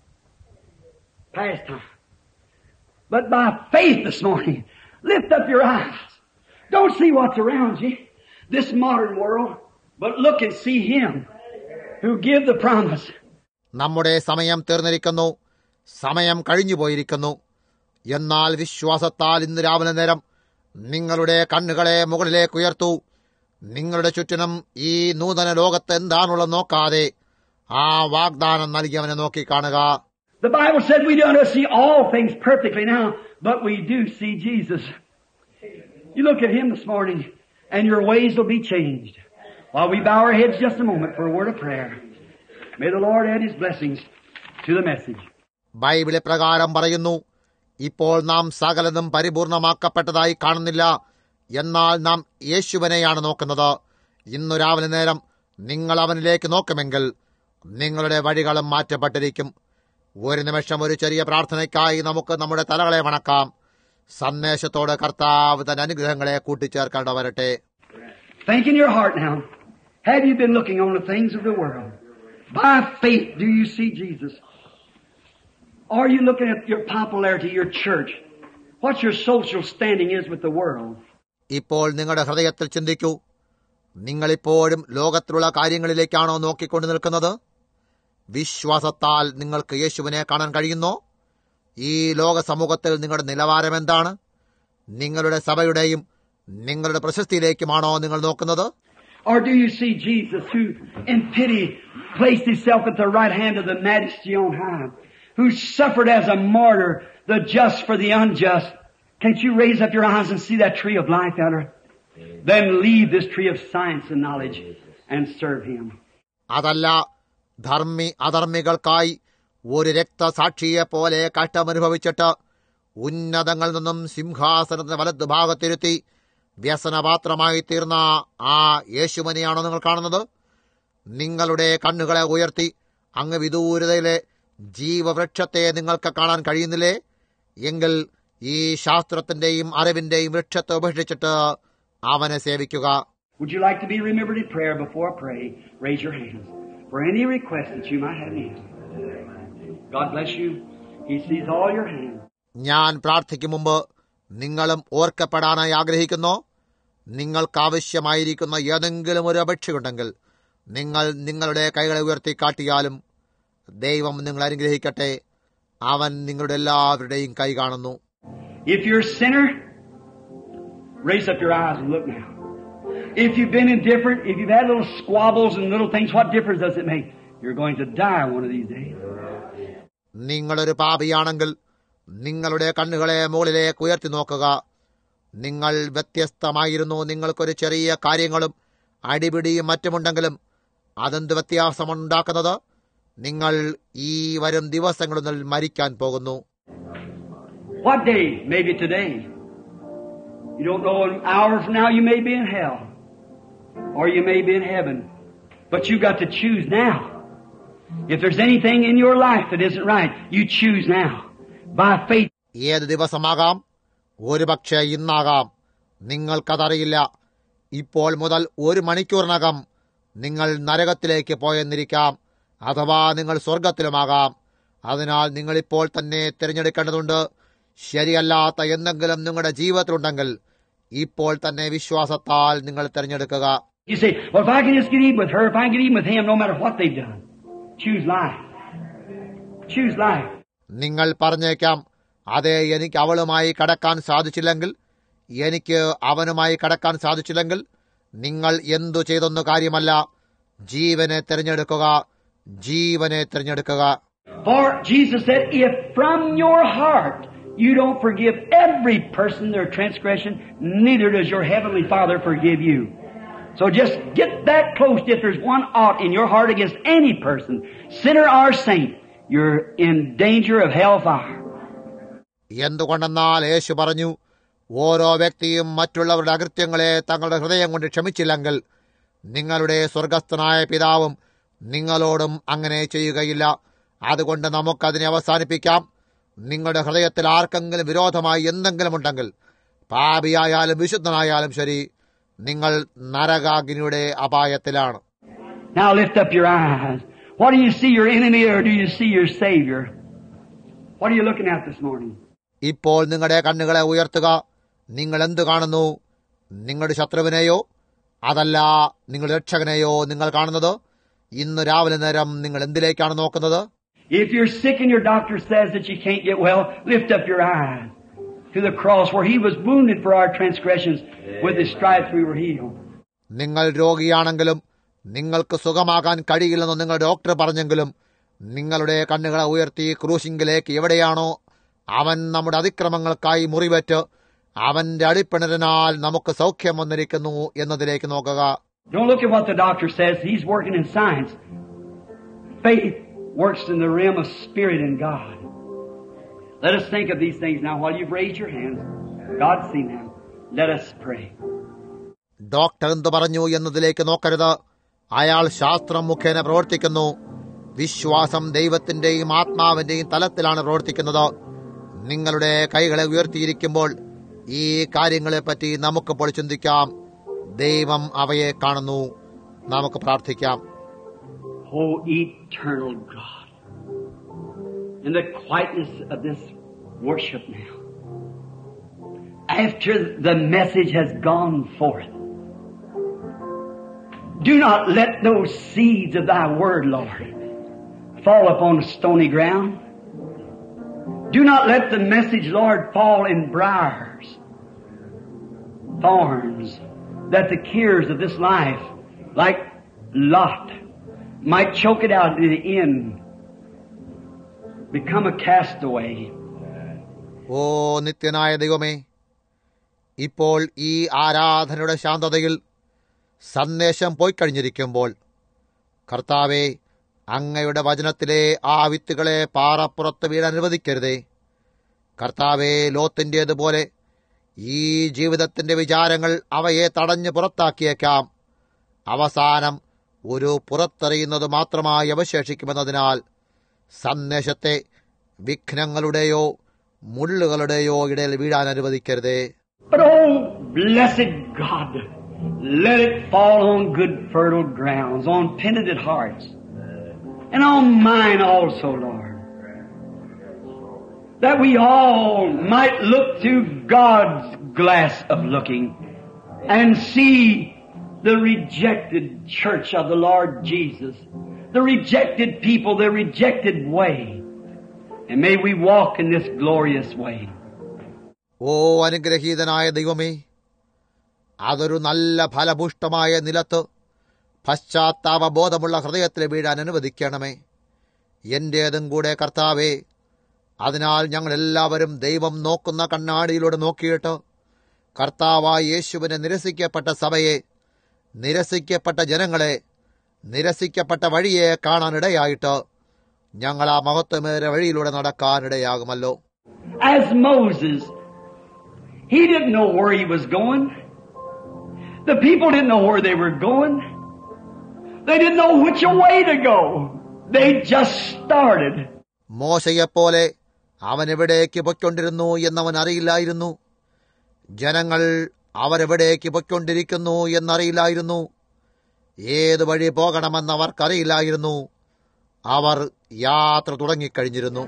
Past time. But by faith this morning, lift up your eyes. Don't see what's around you, this modern world, but look and see Him who give the promise. നമ്മുടെ സമയം തീർന്നിരിക്കുന്നു, സമയം കഴിഞ്ഞുപോയിരിക്കുന്നു. എന്നാൽ വിശ്വാസത്താൽ ഇന്ന് രാവിലെ നേരം നിങ്ങളുടെ കണ്ണുകളെ മുകളിലേക്ക് ഉയർത്തൂ. നിങ്ങളുടെ ചുറ്റിനും ഈ നൂതന ലോകത്ത് എന്താണുള്ളത് നോക്കാതെ ആ വാഗ്ദാനം നൽകിയവനെ നോക്കിക്കാണുക. The Bible said we don't see all things perfectly now, but we do see Jesus. You look at Him this morning and your ways will be changed. While we bow our heads just a moment for a word of prayer. May the Lord add His blessings to the message. Bible പ്രകാരം പറയുന്നു, ഇപ്പോൾ നാം സകലതും പരിപൂർണമാക്കപ്പെട്ടതായി കാണുന്നില്ല, എന്നാൽ നാം യേശുവിനെയാണ് നോക്കുന്നത്. ഇന്നു രാവിലെ നേരം നിങ്ങൾ അവനിലേക്ക് നോക്കുമെങ്കിൽ നിങ്ങളുടെ വഴികളും മാറ്റപ്പെട്ടിരിക്കും. ഒരു നിമിഷം ഒരു ചെറിയ പ്രാർത്ഥനയ്ക്കായി നമുക്ക് നമ്മുടെ തലകളെ വണക്കാം. സന്ദേശത്തോട് കർത്താവ് തന്റെ അനുഗ്രഹങ്ങളെ കൂട്ടിച്ചേർക്കേണ്ട വരട്ടെ. Think in your heart now. Have you been looking on the things of the world? By faith, do you see Jesus? Or are you looking at your popularity, your church? What your social standing is with the world? ഇപ്പോൾ നിങ്ങളുടെ ഹൃദയത്തിൽ ചിന്തിക്കൂ. നിങ്ങളിപ്പോഴും ലോകത്തിലുള്ള കാര്യങ്ങളിലേക്കാണോ നോക്കിക്കൊണ്ട് നിൽക്കുന്നത്? വിശ്വാസത്താൽ നിങ്ങൾക്ക് യേശുവിനെ കാണാൻ കഴിയുന്നോ? ഈ ലോക സമൂഹത്തിൽ നിങ്ങളുടെ നിലവാരം എന്താണ്? നിങ്ങളുടെ സഭയുടെയും നിങ്ങളുടെ പ്രശസ്തിയിലേക്കുമാണോ നിങ്ങൾ നോക്കുന്നത്? Or do you see Jesus who in pity placed Himself at the right hand of the Majesty on high, who suffered as a martyr, the just for the unjust? Can't you raise up your eyes and see that tree of life out there? Then leave this tree of science and knowledge and serve Him. അതല്ല, അധർമ്മികൾക്കായി ഒരു രക്തസാക്ഷിയെ പോലെ കഷ്ടമനുഭവിച്ചിട്ട് ഉന്നതങ്ങളിൽ നിന്നും സിംഹാസനത്തിന് വലതുഭാഗത്തിരുത്തി വ്യസനപാത്രമായി തീർന്ന ആ യേശുവിനെയാണോ നിങ്ങൾ കാണുന്നത്? നിങ്ങളുടെ കണ്ണുകളെ ഉയർത്തി അങ്ങ് വിദൂരതയിലെ ജീവവൃക്ഷത്തെ നിങ്ങൾക്ക് കാണാൻ കഴിയുന്നില്ലേ? എങ്കിൽ ഈ ശാസ്ത്രത്തിന്റെയും അറിവിന്റെയും വൃക്ഷത്തെ ഉപേക്ഷിച്ചിട്ട് അവനെ സേവിക്കുക. Would you like to be remembered in prayer before I pray? Raise your hands for any request that you might have in. God bless you. He sees all your hands. ഞാൻ പ്രാർത്ഥിക്കും മുമ്പ് നിങ്ങളും ഓർക്കപ്പെടാനായി ആഗ്രഹിക്കുന്നോ? നിങ്ങൾക്കാവശ്യമായിരിക്കുന്ന ഏതെങ്കിലും ഒരു അപേക്ഷയുണ്ടെങ്കിൽ നിങ്ങൾ നിങ്ങളുടെ കൈകളെ ഉയർത്തി കാട്ടിയാലും ദൈവം നിങ്ങളെ അനുഗ്രഹിക്കട്ടെ. അവൻ നിങ്ങളുടെ എല്ലാവരുടെയും കൈ കാണുന്നു. If you're a sinner, raise up your eyes and look now. If you've been indifferent, if you've had little squabbles and little things, what difference does it make? You're going to die one of these days. നിങ്ങളൊരു പാപിയാണെങ്കിൽ നിങ്ങളുടെ കണ്ണുകളെ മുകളിലേക്ക് ഉയർത്തി നോക്കുക. നിങ്ങൾ വ്യത്യസ്തമായിരുന്നു. നിങ്ങൾക്കൊരു ചെറിയ കാര്യങ്ങളും അടിപിടിയും മറ്റുമുണ്ടെങ്കിലും അതെന്ത് വ്യത്യാസമുണ്ടാക്കുന്നത്? നിങ്ങൾ ഈ വരും ദിവസങ്ങളിൽ മരിക്കാൻ പോകുന്നു. What day? Maybe today. You don't know, an hour from now you may be in hell. Or you may be in heaven. But you got to choose now. If there's anything in your life that isn't right, you choose now. By faith. ഏത് ദിവസമാകാം, ഒരുപക്ഷെ ഇന്നാകാം, നിങ്ങൾക്കതറിയില്ല. ഇപ്പോൾ മുതൽ 1 മണിക്കൂറിനകം നിങ്ങൾ നരകത്തിലേക്ക് പോയെന്നിരിക്കാം, അഥവാ നിങ്ങൾ സ്വർഗത്തിലുമാകാം. അതിനാൽ നിങ്ങളിപ്പോൾ തന്നെ തിരഞ്ഞെടുക്കേണ്ടതുണ്ട്. ശരിയല്ലാത്ത എന്തെങ്കിലും നിങ്ങളുടെ ജീവിതത്തിലുണ്ടെങ്കിൽ ഇപ്പോൾ തന്നെ വിശ്വാസത്താൽ നിങ്ങൾ തിരഞ്ഞെടുക്കുക. You say, well, if I can just get even with her, if I can get even with him, no matter what they've done. Choose life. Choose life. നിങ്ങൾ പറഞ്ഞേക്കാം, അതെ, എനിക്ക് അവളുമായി കടക്കാൻ സാധിച്ചില്ലെങ്കിൽ, എനിക്ക് അവനുമായി കടക്കാൻ സാധിച്ചില്ലെങ്കിൽ, നിങ്ങൾ എന്തു ചെയ്തൊന്നു കാര്യമല്ല, ജീവനെ തിരഞ്ഞെടുക്കുക, ജീവനെ തിരഞ്ഞെടുക്കുക. For Jesus said, if from your heart you don't forgive every person their transgression, neither does your heavenly Father forgive you. So just get that close. If there's one ought in your heart against any person, sinner or saint, you're in danger of hellfire. എന്തുകൊണ്ടെന്നാൽ യേശു പറഞ്ഞു, ഓരോ വ്യക്തിയും മറ്റുള്ളവരുടെ അകൃത്യങ്ങളെ തങ്ങളുടെ ഹൃദയം കൊണ്ട് ക്ഷമിച്ചില്ലെങ്കിൽ നിങ്ങളുടെ സ്വർഗസ്ഥനായ പിതാവും നിങ്ങളോടും അങ്ങനെ ചെയ്യുകയില്ല. അതുകൊണ്ട് നമുക്കതിനെ അവസാനിപ്പിക്കാം. നിങ്ങളുടെ ഹൃദയത്തിൽ ആർക്കെങ്കിലും വിരോധമായി എന്തെങ്കിലും ഉണ്ടെങ്കിൽ, പാപിയായാലും വിശുദ്ധനായാലും ശരി, നിങ്ങൾ നരകാഗ്നിയുടെ അപായത്തിലാണ്. Now lift up your eyes. What do you see, your enemy, or do you see your Savior? What are you looking at this morning? ഇപ്പോൾ നിങ്ങളുടെ കണ്ണുകളെ ഉയർത്തുക. നിങ്ങൾ എന്ത് കാണുന്നു? നിങ്ങളുടെ ശത്രുവിനെയോ അതല്ല നിങ്ങളുടെ രക്ഷകനെയോ നിങ്ങൾ കാണുന്നത്? ഇന്ന് രാവിലെ നേരം നിങ്ങൾ എന്തിലേക്കാണ് നോക്കുന്നത്? If you're sick and your doctor says that you can't get well, lift up your eyes to the cross where He was wounded for our transgressions. With His stripes we were healed. നിങ്ങൾ രോഗിയാണെങ്കിലും നിങ്ങൾക്ക് സുഖമാകാൻ കഴിയില്ലെന്ന് നിങ്ങളുടെ doctor പറഞ്ഞെങ്കിലും നിങ്ങളുടെ കണ്ണുകളെ ഉയർത്തി ക്രൂശിങ്കിലേക്ക്, എവിടെയാണോ അവൻ നമ്മുടെ അതിക്രമങ്ങൾക്കായി മുറിവേറ്റ് അവന്റെ അടിപ്പിണരിനാൽ നമുക്ക് സൗഖ്യം വന്നിരിക്കുന്നു എന്നതിലേക്ക് നോക്കുക. Don't look at what the doctor says. He's working in science. Faith works in the realm of spirit and God. Let us think of these things now while you've raised your hands. God's seen them. Let us pray. Doctor എന്തു പറഞ്ഞു എന്നതിലേക്ക് നോക്കരുത്. അയാൾ ശാസ്ത്രം മുഖേന പ്രവർത്തിക്കുന്നു. വിശ്വാസം ദൈവത്തിന്റെയും ആത്മാവിന്റെയും തലത്തിലാണ് പ്രവർത്തിക്കുന്നത്. നിങ്ങളുടെ കൈകളെ ഉയർത്തിയിരിക്കുമ്പോൾ ഈ കാര്യങ്ങളെപ്പറ്റി നമുക്കിപ്പോൾ ചിന്തിക്കാം. ദൈവം അവയെ കാണുന്നു. നമുക്ക് പ്രാർത്ഥിക്കാം. Oh, eternal God, in the quietness of this worship now, after the message has gone forth, do not let those seeds of Thy Word, Lord, fall upon stony ground. Do not let the message, Lord, fall in briars, thorns, that the cares of this life, like Lot, might choke it out in the end, become a castaway. ഓ നിത്യനായ ദൈവമേ, ഇപ്പോൾ ഈ ആരാധനയുടെ ശാന്തതയിൽ സന്ദേശം പോയിക്കഴിഞ്ഞിരിക്കുമ്പോൾ, കർത്താവേ, അങ്ങയുടെ വചനത്തിലെ ആ വിത്തുകളെ പാറപ്പുറത്ത് വീഴാൻ അനുവദിക്കരുതേ. കർത്താവേ, ലോത്തിൻ്റേതുപോലെ ഈ ജീവിതത്തിന്റെ വിചാരങ്ങൾ അവയെ തടഞ്ഞ് പുറത്താക്കിയേക്കാം. അവസാനം ഒരു പുറത്തെറിയുന്നത് മാത്രമായി അവശേഷിക്കുമെന്നതിനാൽ സന്ദേശത്തെ വിഘ്നങ്ങളുടെയോ മുള്ളുകളുടെയോ ഇടയിൽ വീഴാൻ അനുവദിക്കരുതേ. But oh, blessed God, let it fall on good fertile grounds, on penitent hearts, and on mine also, Lord, that we all might look through God's glass of looking and see the rejected church of the Lord Jesus, the rejected people, the rejected way, and may we walk in this glorious way. ഓ അനുഗ്രഹീതനായ ദൈവമേ, അതൊരു നല്ല ഫലഭൂഷ്ടമായ നിലത്ത് പശ്ചാത്താപബോധമുള്ള ഹൃദയത്തിൽ വീഴാൻ അനുവദിക്കണമേ. എന്റേതും കൂടെ കർത്താവേ. അതിനാൽ ഞങ്ങളെല്ലാവരും ദൈവം നോക്കുന്ന കണ്ണാടിയിലൂടെ നോക്കിയിട്ട് കർത്താവായ യേശുവിനെ നിരസിക്കപ്പെട്ട സഭയെ, നിരസിക്കപ്പെട്ട ജനങ്ങളെ, നിരസിക്കപ്പെട്ട വഴിയെ കാണാനിടയായിട്ട് ഞങ്ങൾ ആ മഹത്വമേറിയ വഴിയിലൂടെ നടക്കാനിടയാകുമല്ലോ. As Moses, he didn't know where he was going. The people didn't know where they were going. They didn't know which way to go. They just started. മോശയെപ്പോലെ അവൻ എവിടേക്ക് പൊയ്ക്കൊണ്ടിരുന്നു എന്നവൻ അറിയില്ലായിരുന്നു. ജനങ്ങൾ അവരെവിടേക്ക് പൊയ്ക്കൊണ്ടിരിക്കുന്നു എന്നറിയില്ലായിരുന്നു. ഏത് വഴി പോകണമെന്ന് അവർക്കറിയില്ലായിരുന്നു. അവർ യാത്ര തുടങ്ങിക്കഴിഞ്ഞിരുന്നു.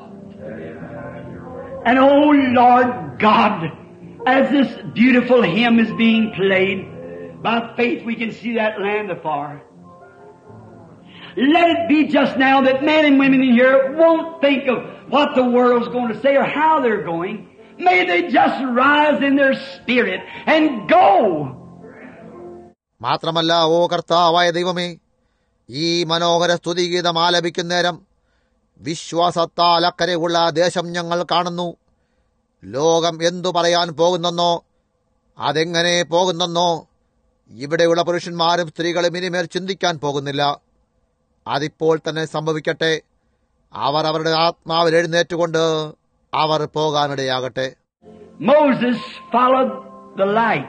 And oh Lord God, as this beautiful hymn is being played, by faith we can see that land afar. Let it be just now that men and women in here won't think of what the world's going to say or how they're going. May they just rise in their spirit and go. മാത്രമല്ല, ഓ കർത്താവായ ദൈവമേ, ഈ മനോഹര സ്തുതിഗീതം ആലപിക്കുന്നേരം വിശ്വാസത്താൽ അക്കരെയുള്ള ദേശം ഞങ്ങൾ കാണുന്നു. ലോകം എന്തു പറയാൻ പോകുന്നെന്നോ അതെങ്ങനെ പോകുന്നെന്നോ ഇവിടെയുള്ള പുരുഷന്മാരും സ്ത്രീകളും ഇനിമേൽ ചിന്തിക്കാൻ പോകുന്നില്ല. അതിപ്പോൾ തന്നെ സംഭവിക്കട്ടെ. അവർ അവരുടെ ആത്മാവിൽ എഴുന്നേറ്റുകൊണ്ട് അവർ പോകാനിടയാകട്ടെ. Moses followed the light,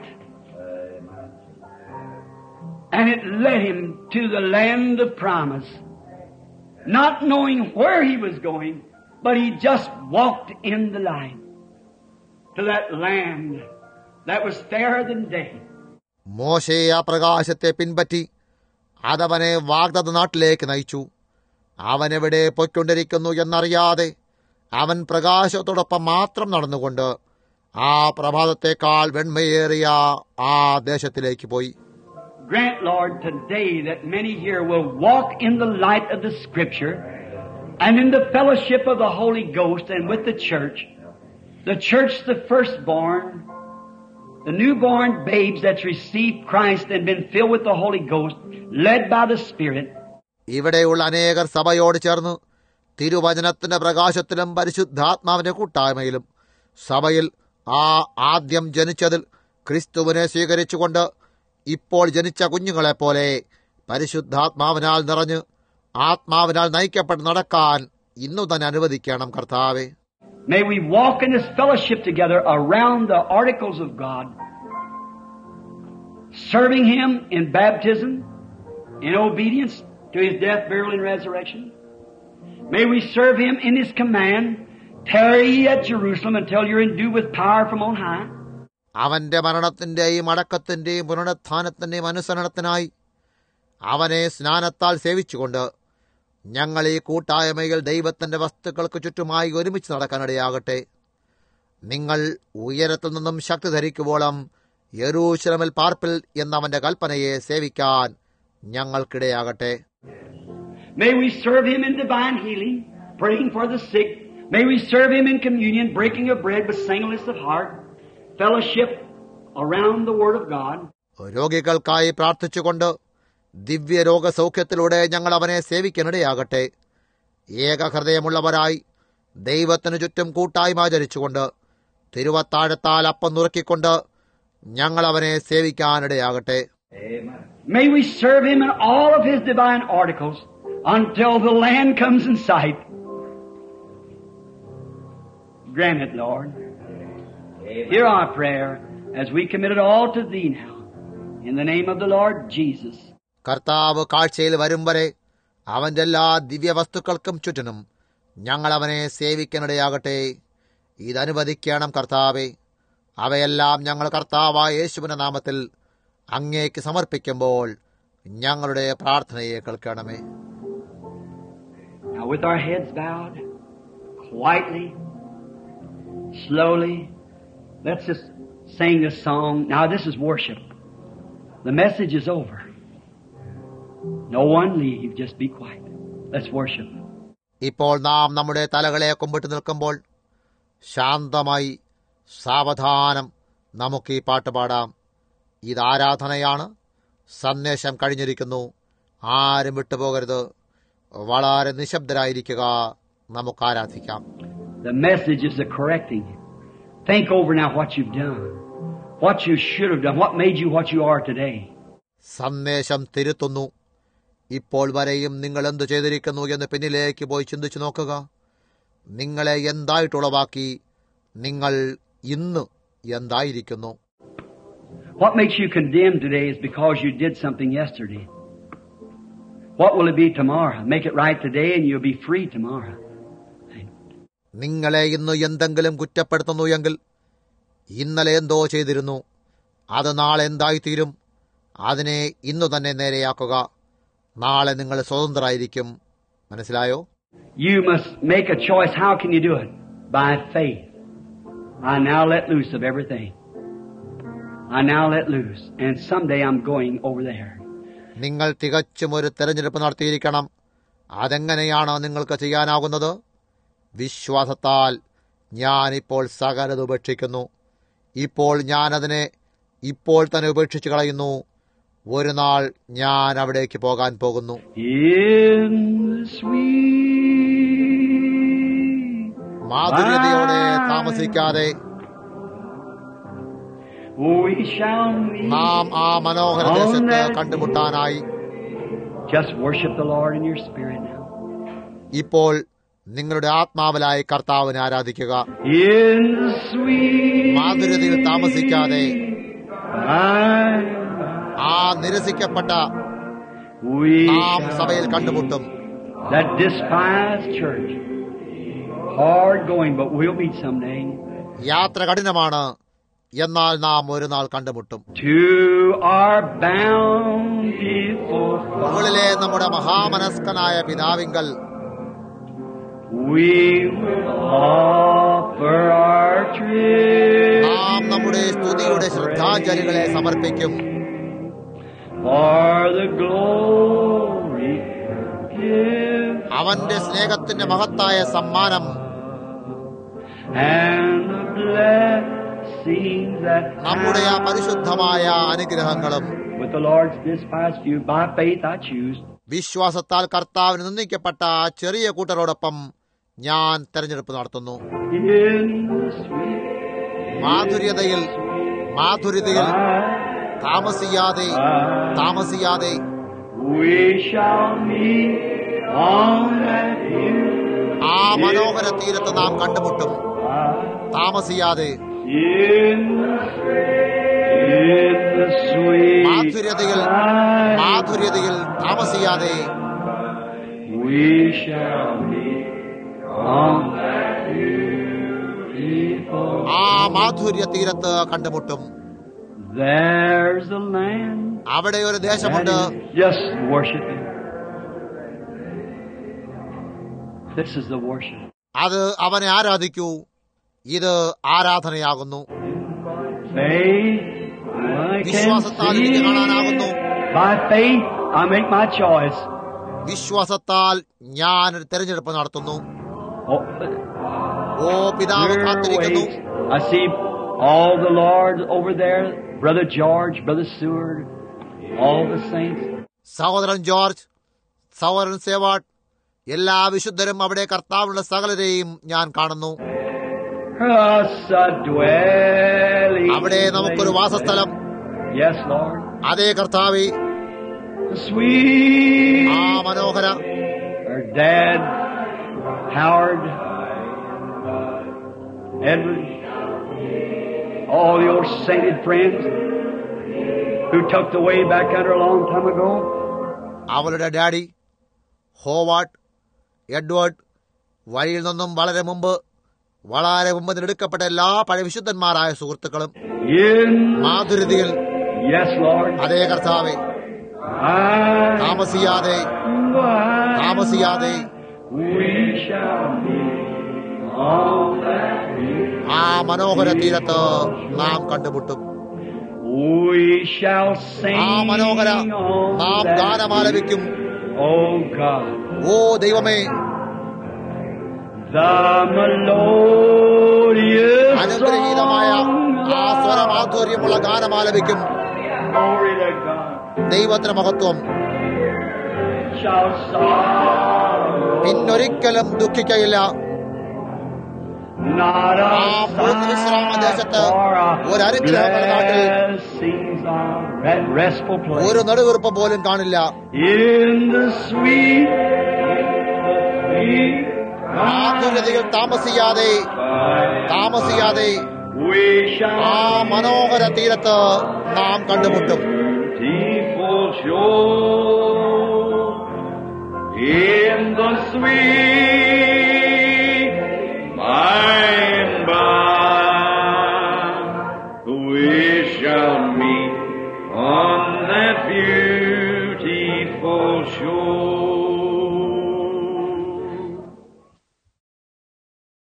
and it led him to the land of promise, not knowing where he was going, but he just walked in the light to that land that was fairer than day. മോശെ ആ പ്രകാശത്തെ പിൻപറ്റി അതവനെ വാഗ്ദത്ത നാട്ടിലേക്ക് നയിച്ചു. അവനെവിടെ പൊയ്ക്കൊണ്ടിരിക്കുന്നു എന്നറിയാതെ അവൻ പ്രകാശത്തോടൊപ്പം മാത്രം നടന്നുകൊണ്ട് ആ പ്രഭാതത്തെക്കാൾ വെണ്മയേറിയ ആ ദേശത്തിലേക്ക് പോയി. Grant, Lord, today that many here will walk in the light of the Scripture and in the fellowship of the Holy Ghost and with the church, the firstborn, the newborn babes that's received Christ and been filled with the Holy Ghost, led by the Spirit. ഇവിടെയുള്ള അനേകർ സഭയോട് ചേർന്ന് തിരുവചനത്തിന്റെ പ്രകാശത്തിലും പരിശുദ്ധാത്മാവിന്റെ കൂട്ടായ്മയിലും സഭയിൽ ആ ആദ്യം ജനിച്ചതിൽ ക്രിസ്തുവിനെ സ്വീകരിച്ചുകൊണ്ട് ഇപ്പോൾ ജനിച്ച കുഞ്ഞുങ്ങളെപ്പോലെ പരിശുദ്ധാത്മാവിനാൽ നിറഞ്ഞ് ആത്മാവിനാൽ നയിക്കപ്പെട്ട് നടക്കാൻ ഇന്നു തന്നെ അനുവദിക്കണം കർത്താവേ. May we walk in this fellowship together around the articles of God, serving Him in baptism, in obedience to His death, burial, and resurrection. May we serve Him in His command, tarry ye at Jerusalem until you're endued with power from on high. അവന്റെ മരണത്തിന്റെയും അടക്കത്തിന്റെയും പുനരുത്ഥാനത്തിന്റെയും അനുസരണത്തിനായി അവനെ സ്നാനത്താൽ സേവിച്ചുകൊണ്ട് ഞങ്ങൾ ഈ കൂട്ടായ്മയിൽ ദൈവത്തിന്റെ വസ്തുക്കൾക്ക് ചുറ്റുമായി ഒരുമിച്ച് നടക്കാനിടയാകട്ടെ. നിങ്ങൾ ഉയരത്തിൽ നിന്നും ശക്തി ധരിക്കുവോളം യെരൂശലേമിൽ പാർപ്പിൽ എന്നവന്റെ കൽപ്പനയെ സേവിക്കാൻ ഞങ്ങൾക്കിടയാകട്ടെ. May we serve Him in divine healing, praying for the sick. May we serve Him in communion, breaking of bread with singleness of heart, fellowship around the Word of God. രോഗികൾക്കായി പ്രാർത്ഥിച്ചുകൊണ്ട് ദിവ്യ രോഗസൗഖ്യത്തിലൂടെ ഞങ്ങൾ അവനെ സേവിക്കാനിടയാകട്ടെ. ഏകഹൃദയമുള്ളവരായി ദൈവത്തിനു ചുറ്റും കൂട്ടായ്മ ആചരിച്ചുകൊണ്ട് തിരുവത്താഴത്താൽ അപ്പം നുറുക്കിക്കൊണ്ട് ഞങ്ങൾ അവനെ സേവിക്കാനിടയാകട്ടെ. May we serve Him in all of His divine articles until the land comes in sight. Grant it, Lord. Hear our prayer as we commit it all to Thee now. In the name of the Lord Jesus. കർത്താവ് കാഴ്ചയിൽ വരും വരെ അവന്റെ എല്ലാ ദിവ്യവസ്തുക്കൾക്കും ചുറ്റിനും ഞങ്ങൾ അവനെ സേവിക്കാനിടയാകട്ടെ. ഇതനുവദിക്കണം കർത്താവേ. അവയെല്ലാം ഞങ്ങൾ കർത്താവായ യേശുവിന്റെ നാമത്തിൽ അങ്ങേക്ക് സമർപ്പിക്കുമ്പോൾ ഞങ്ങളുടെ പ്രാർത്ഥനയെ കേൾക്കണമേ. Now with our heads bowed, quietly, slowly, let's just sing this song. Now this is worship. The message is over. No one leave, just be quiet. Let's worship. ഇപ്പോൾ നാം നമ്മുടെ തലകളെ കുമ്പിട്ട് നിൽക്കുമ്പോൾ ശാന്തമായി സാവധാനം നമുക്ക് ഈ പാട്ട് പാടാം. ഇത് ആരാധനയാണ്. സന്ദേശം കഴിഞ്ഞിരിക്കുന്നു. ആരും വിട്ടുപോകരുത്. വളരെ നിശബ്ദരായിരിക്കുക. നമുക്ക് ആരാധിക്കാം. The message is the correcting. Think over now what you've done, what you should have done, what made you what you are today. സന്ദേശം തിരുത്തുന്നു. ഇപ്പോൾ വരെയും നിങ്ങൾ എന്തു ചെയ്തിരിക്കുന്നു എന്ന് പിന്നിലേക്ക് പോയി ചിന്തിച്ചു നോക്കുക. നിങ്ങളെ എന്തായിട്ടുളവാക്കി നിങ്ങൾ ഇന്ന് എന്തായിരിക്കുന്നു? What makes you condemned today is because you did something yesterday. What will it be tomorrow? Make it right today and you'll be free tomorrow. നിങ്ങളെ ഇന്ന് എന്തെങ്കിലും കുറ്റപ്പെടുത്തുന്നു എങ്കിൽ ഇന്നലെ എന്തോ ചെയ്തിരുന്നു, അത് നാളെ എന്തായിത്തീരും. അതിനെ ഇന്നു തന്നെ നേരെയാക്കുക. നാളെ നിങ്ങൾ സ്വതന്ത്രരായിരിക്കും. മനസ്സിലായോ? You must make a choice. How can you do it? By faith. I now let loose of everything. I now let loose. And someday I'm going over there. നിങ്ങൾ തികച്ചും ഒരു തെരഞ്ഞെടുപ്പ് നടത്തിയിരിക്കണം. അതെങ്ങനെയാണ് നിങ്ങൾക്ക് ചെയ്യാനാകുന്നത്? വിശ്വാസത്താൽ ഞാനിപ്പോൾ സകലത് ഉപേക്ഷിക്കുന്നു. ഇപ്പോൾ ഞാനതിനെ ഇപ്പോൾ തന്നെ ഉപേക്ഷിച്ചു കളയുന്നു. ഒരു നാൾ ഞാൻ അവിടേക്ക് പോകാൻ പോകുന്നു. മാധുര്യതയോടെ താമസിക്കാതെ നാം ആ മനോഹര ദേശത്ത് കണ്ടുമുട്ടാനായി ഇപ്പോൾ നിങ്ങളുടെ ആത്മാവിലായി കർത്താവിനെ ആരാധിക്കുക. മാധുര്യതയിൽ താമസിക്കാതെ ആ നിരസിക്കപ്പെട്ട നാം സഭയിൽ കണ്ടുമുട്ടും. യാത്ര കഠിനമാണ്, എന്നാൽ നാം ഒരു നാൾ കണ്ടുമുട്ടും. മുകളിലെ നമ്മുടെ മഹാമനസ്കനായ പിതാവിങ്കൽ നാം നമ്മുടെ സ്തുതിയുടെ ശ്രദ്ധാഞ്ജലികളെ സമർപ്പിക്കും. അവന്റെ സ്നേഹത്തിന്റെ മഹത്തായ സമ്മാനം നമ്മുടെ ആ പരിശുദ്ധമായ അനുഗ്രഹങ്ങളും വിശ്വാസത്താൽ കർത്താവിന് നിന്ദിക്കപ്പെട്ട ചെറിയ കൂട്ടരോടൊപ്പം ഞാൻ തെരഞ്ഞെടുപ്പ് നടത്തുന്നു. മാധുര്യതയിൽ താമസിയാതെ ആ മനോഹര തീരത്ത് നാം കണ്ടുമുട്ടും. താമസിയാതെ മാധുര്യതയിൽ താമസിയാതെ ആ മാധുര്യ തീരത്ത് കണ്ടുമുട്ടും. അവിടെ ഒരു ദേശമുണ്ട്. അത് അവനെ ആരാധിക്കൂ. ഇത് ആരാധനയാകുന്നു. വിശ്വാസത്താൽ എനിക്ക് കാണാനാകുന്നു. വിശ്വാസത്താൽ ഞാനൊരു തെരഞ്ഞെടുപ്പ് നടത്തുന്നു. ഓ പിതാവ് കാത്തിരിക്കുന്നു. All the Lord over there, Brother George, Brother Seward, all the saints. സഹോദരൻ ജോർജ്, സഹോദരൻ സേവാട്ട്, എല്ലാ വിശുദ്ധരും അവിടെ കർത്താവിനുള്ള സകലരെയും ഞാൻ കാണുന്നു. അവിടെ നമുക്കൊരു വാസസ്ഥലം. അതേ കർത്താവേ, ആ മനോഹര Dad, Howard, Edward, all the old sainted friends who tucked away back under a long time ago. അവളുടെ ഡാഡി ഹോവാർഡ്, എഡ്വേർഡ്, വഴിയിൽ നിന്നും വളരെ മുമ്പ് എടുക്കപ്പെട്ട എല്ലാ പഴയ വിശുദ്ധന്മാരായ സുഹൃത്തുക്കളും മാധുര്യതയിൽ. അതേ കർത്താവേ, താമസിയാതെ ആ മനോഹര തീരത്ത് നാം കണ്ടുമുട്ടും. ആ മനോഹര നാം ഗാനമാലപിക്കും. ഓ ദൈവമേ, അനുഗ്രഹീതമായ ആ സ്വരമാധുര്യമുള്ള ഗാനമാലപിക്കും. ദൈവത്തിന് മഹത്വം. പിന്നൊരിക്കലും ദുഃഖിക്കയില്ല. not a മൂന്ന് വിശ്രാമ sign ദേശത്ത് for ഒരു a അനുഗ്രഹങ്ങളുടെ നാട്ടിൽ blessings of that restful place. ഒരു നെടുവീർപ്പ് പോലും കാണില്ല. In the sweet ആധുനികതയിൽ താമസിയാതെ we ആ shall മനോഹര തീരത്ത് നാം കണ്ടുമുട്ടും. beautiful shore. In the sweet by and by we shall meet on that beautiful shore.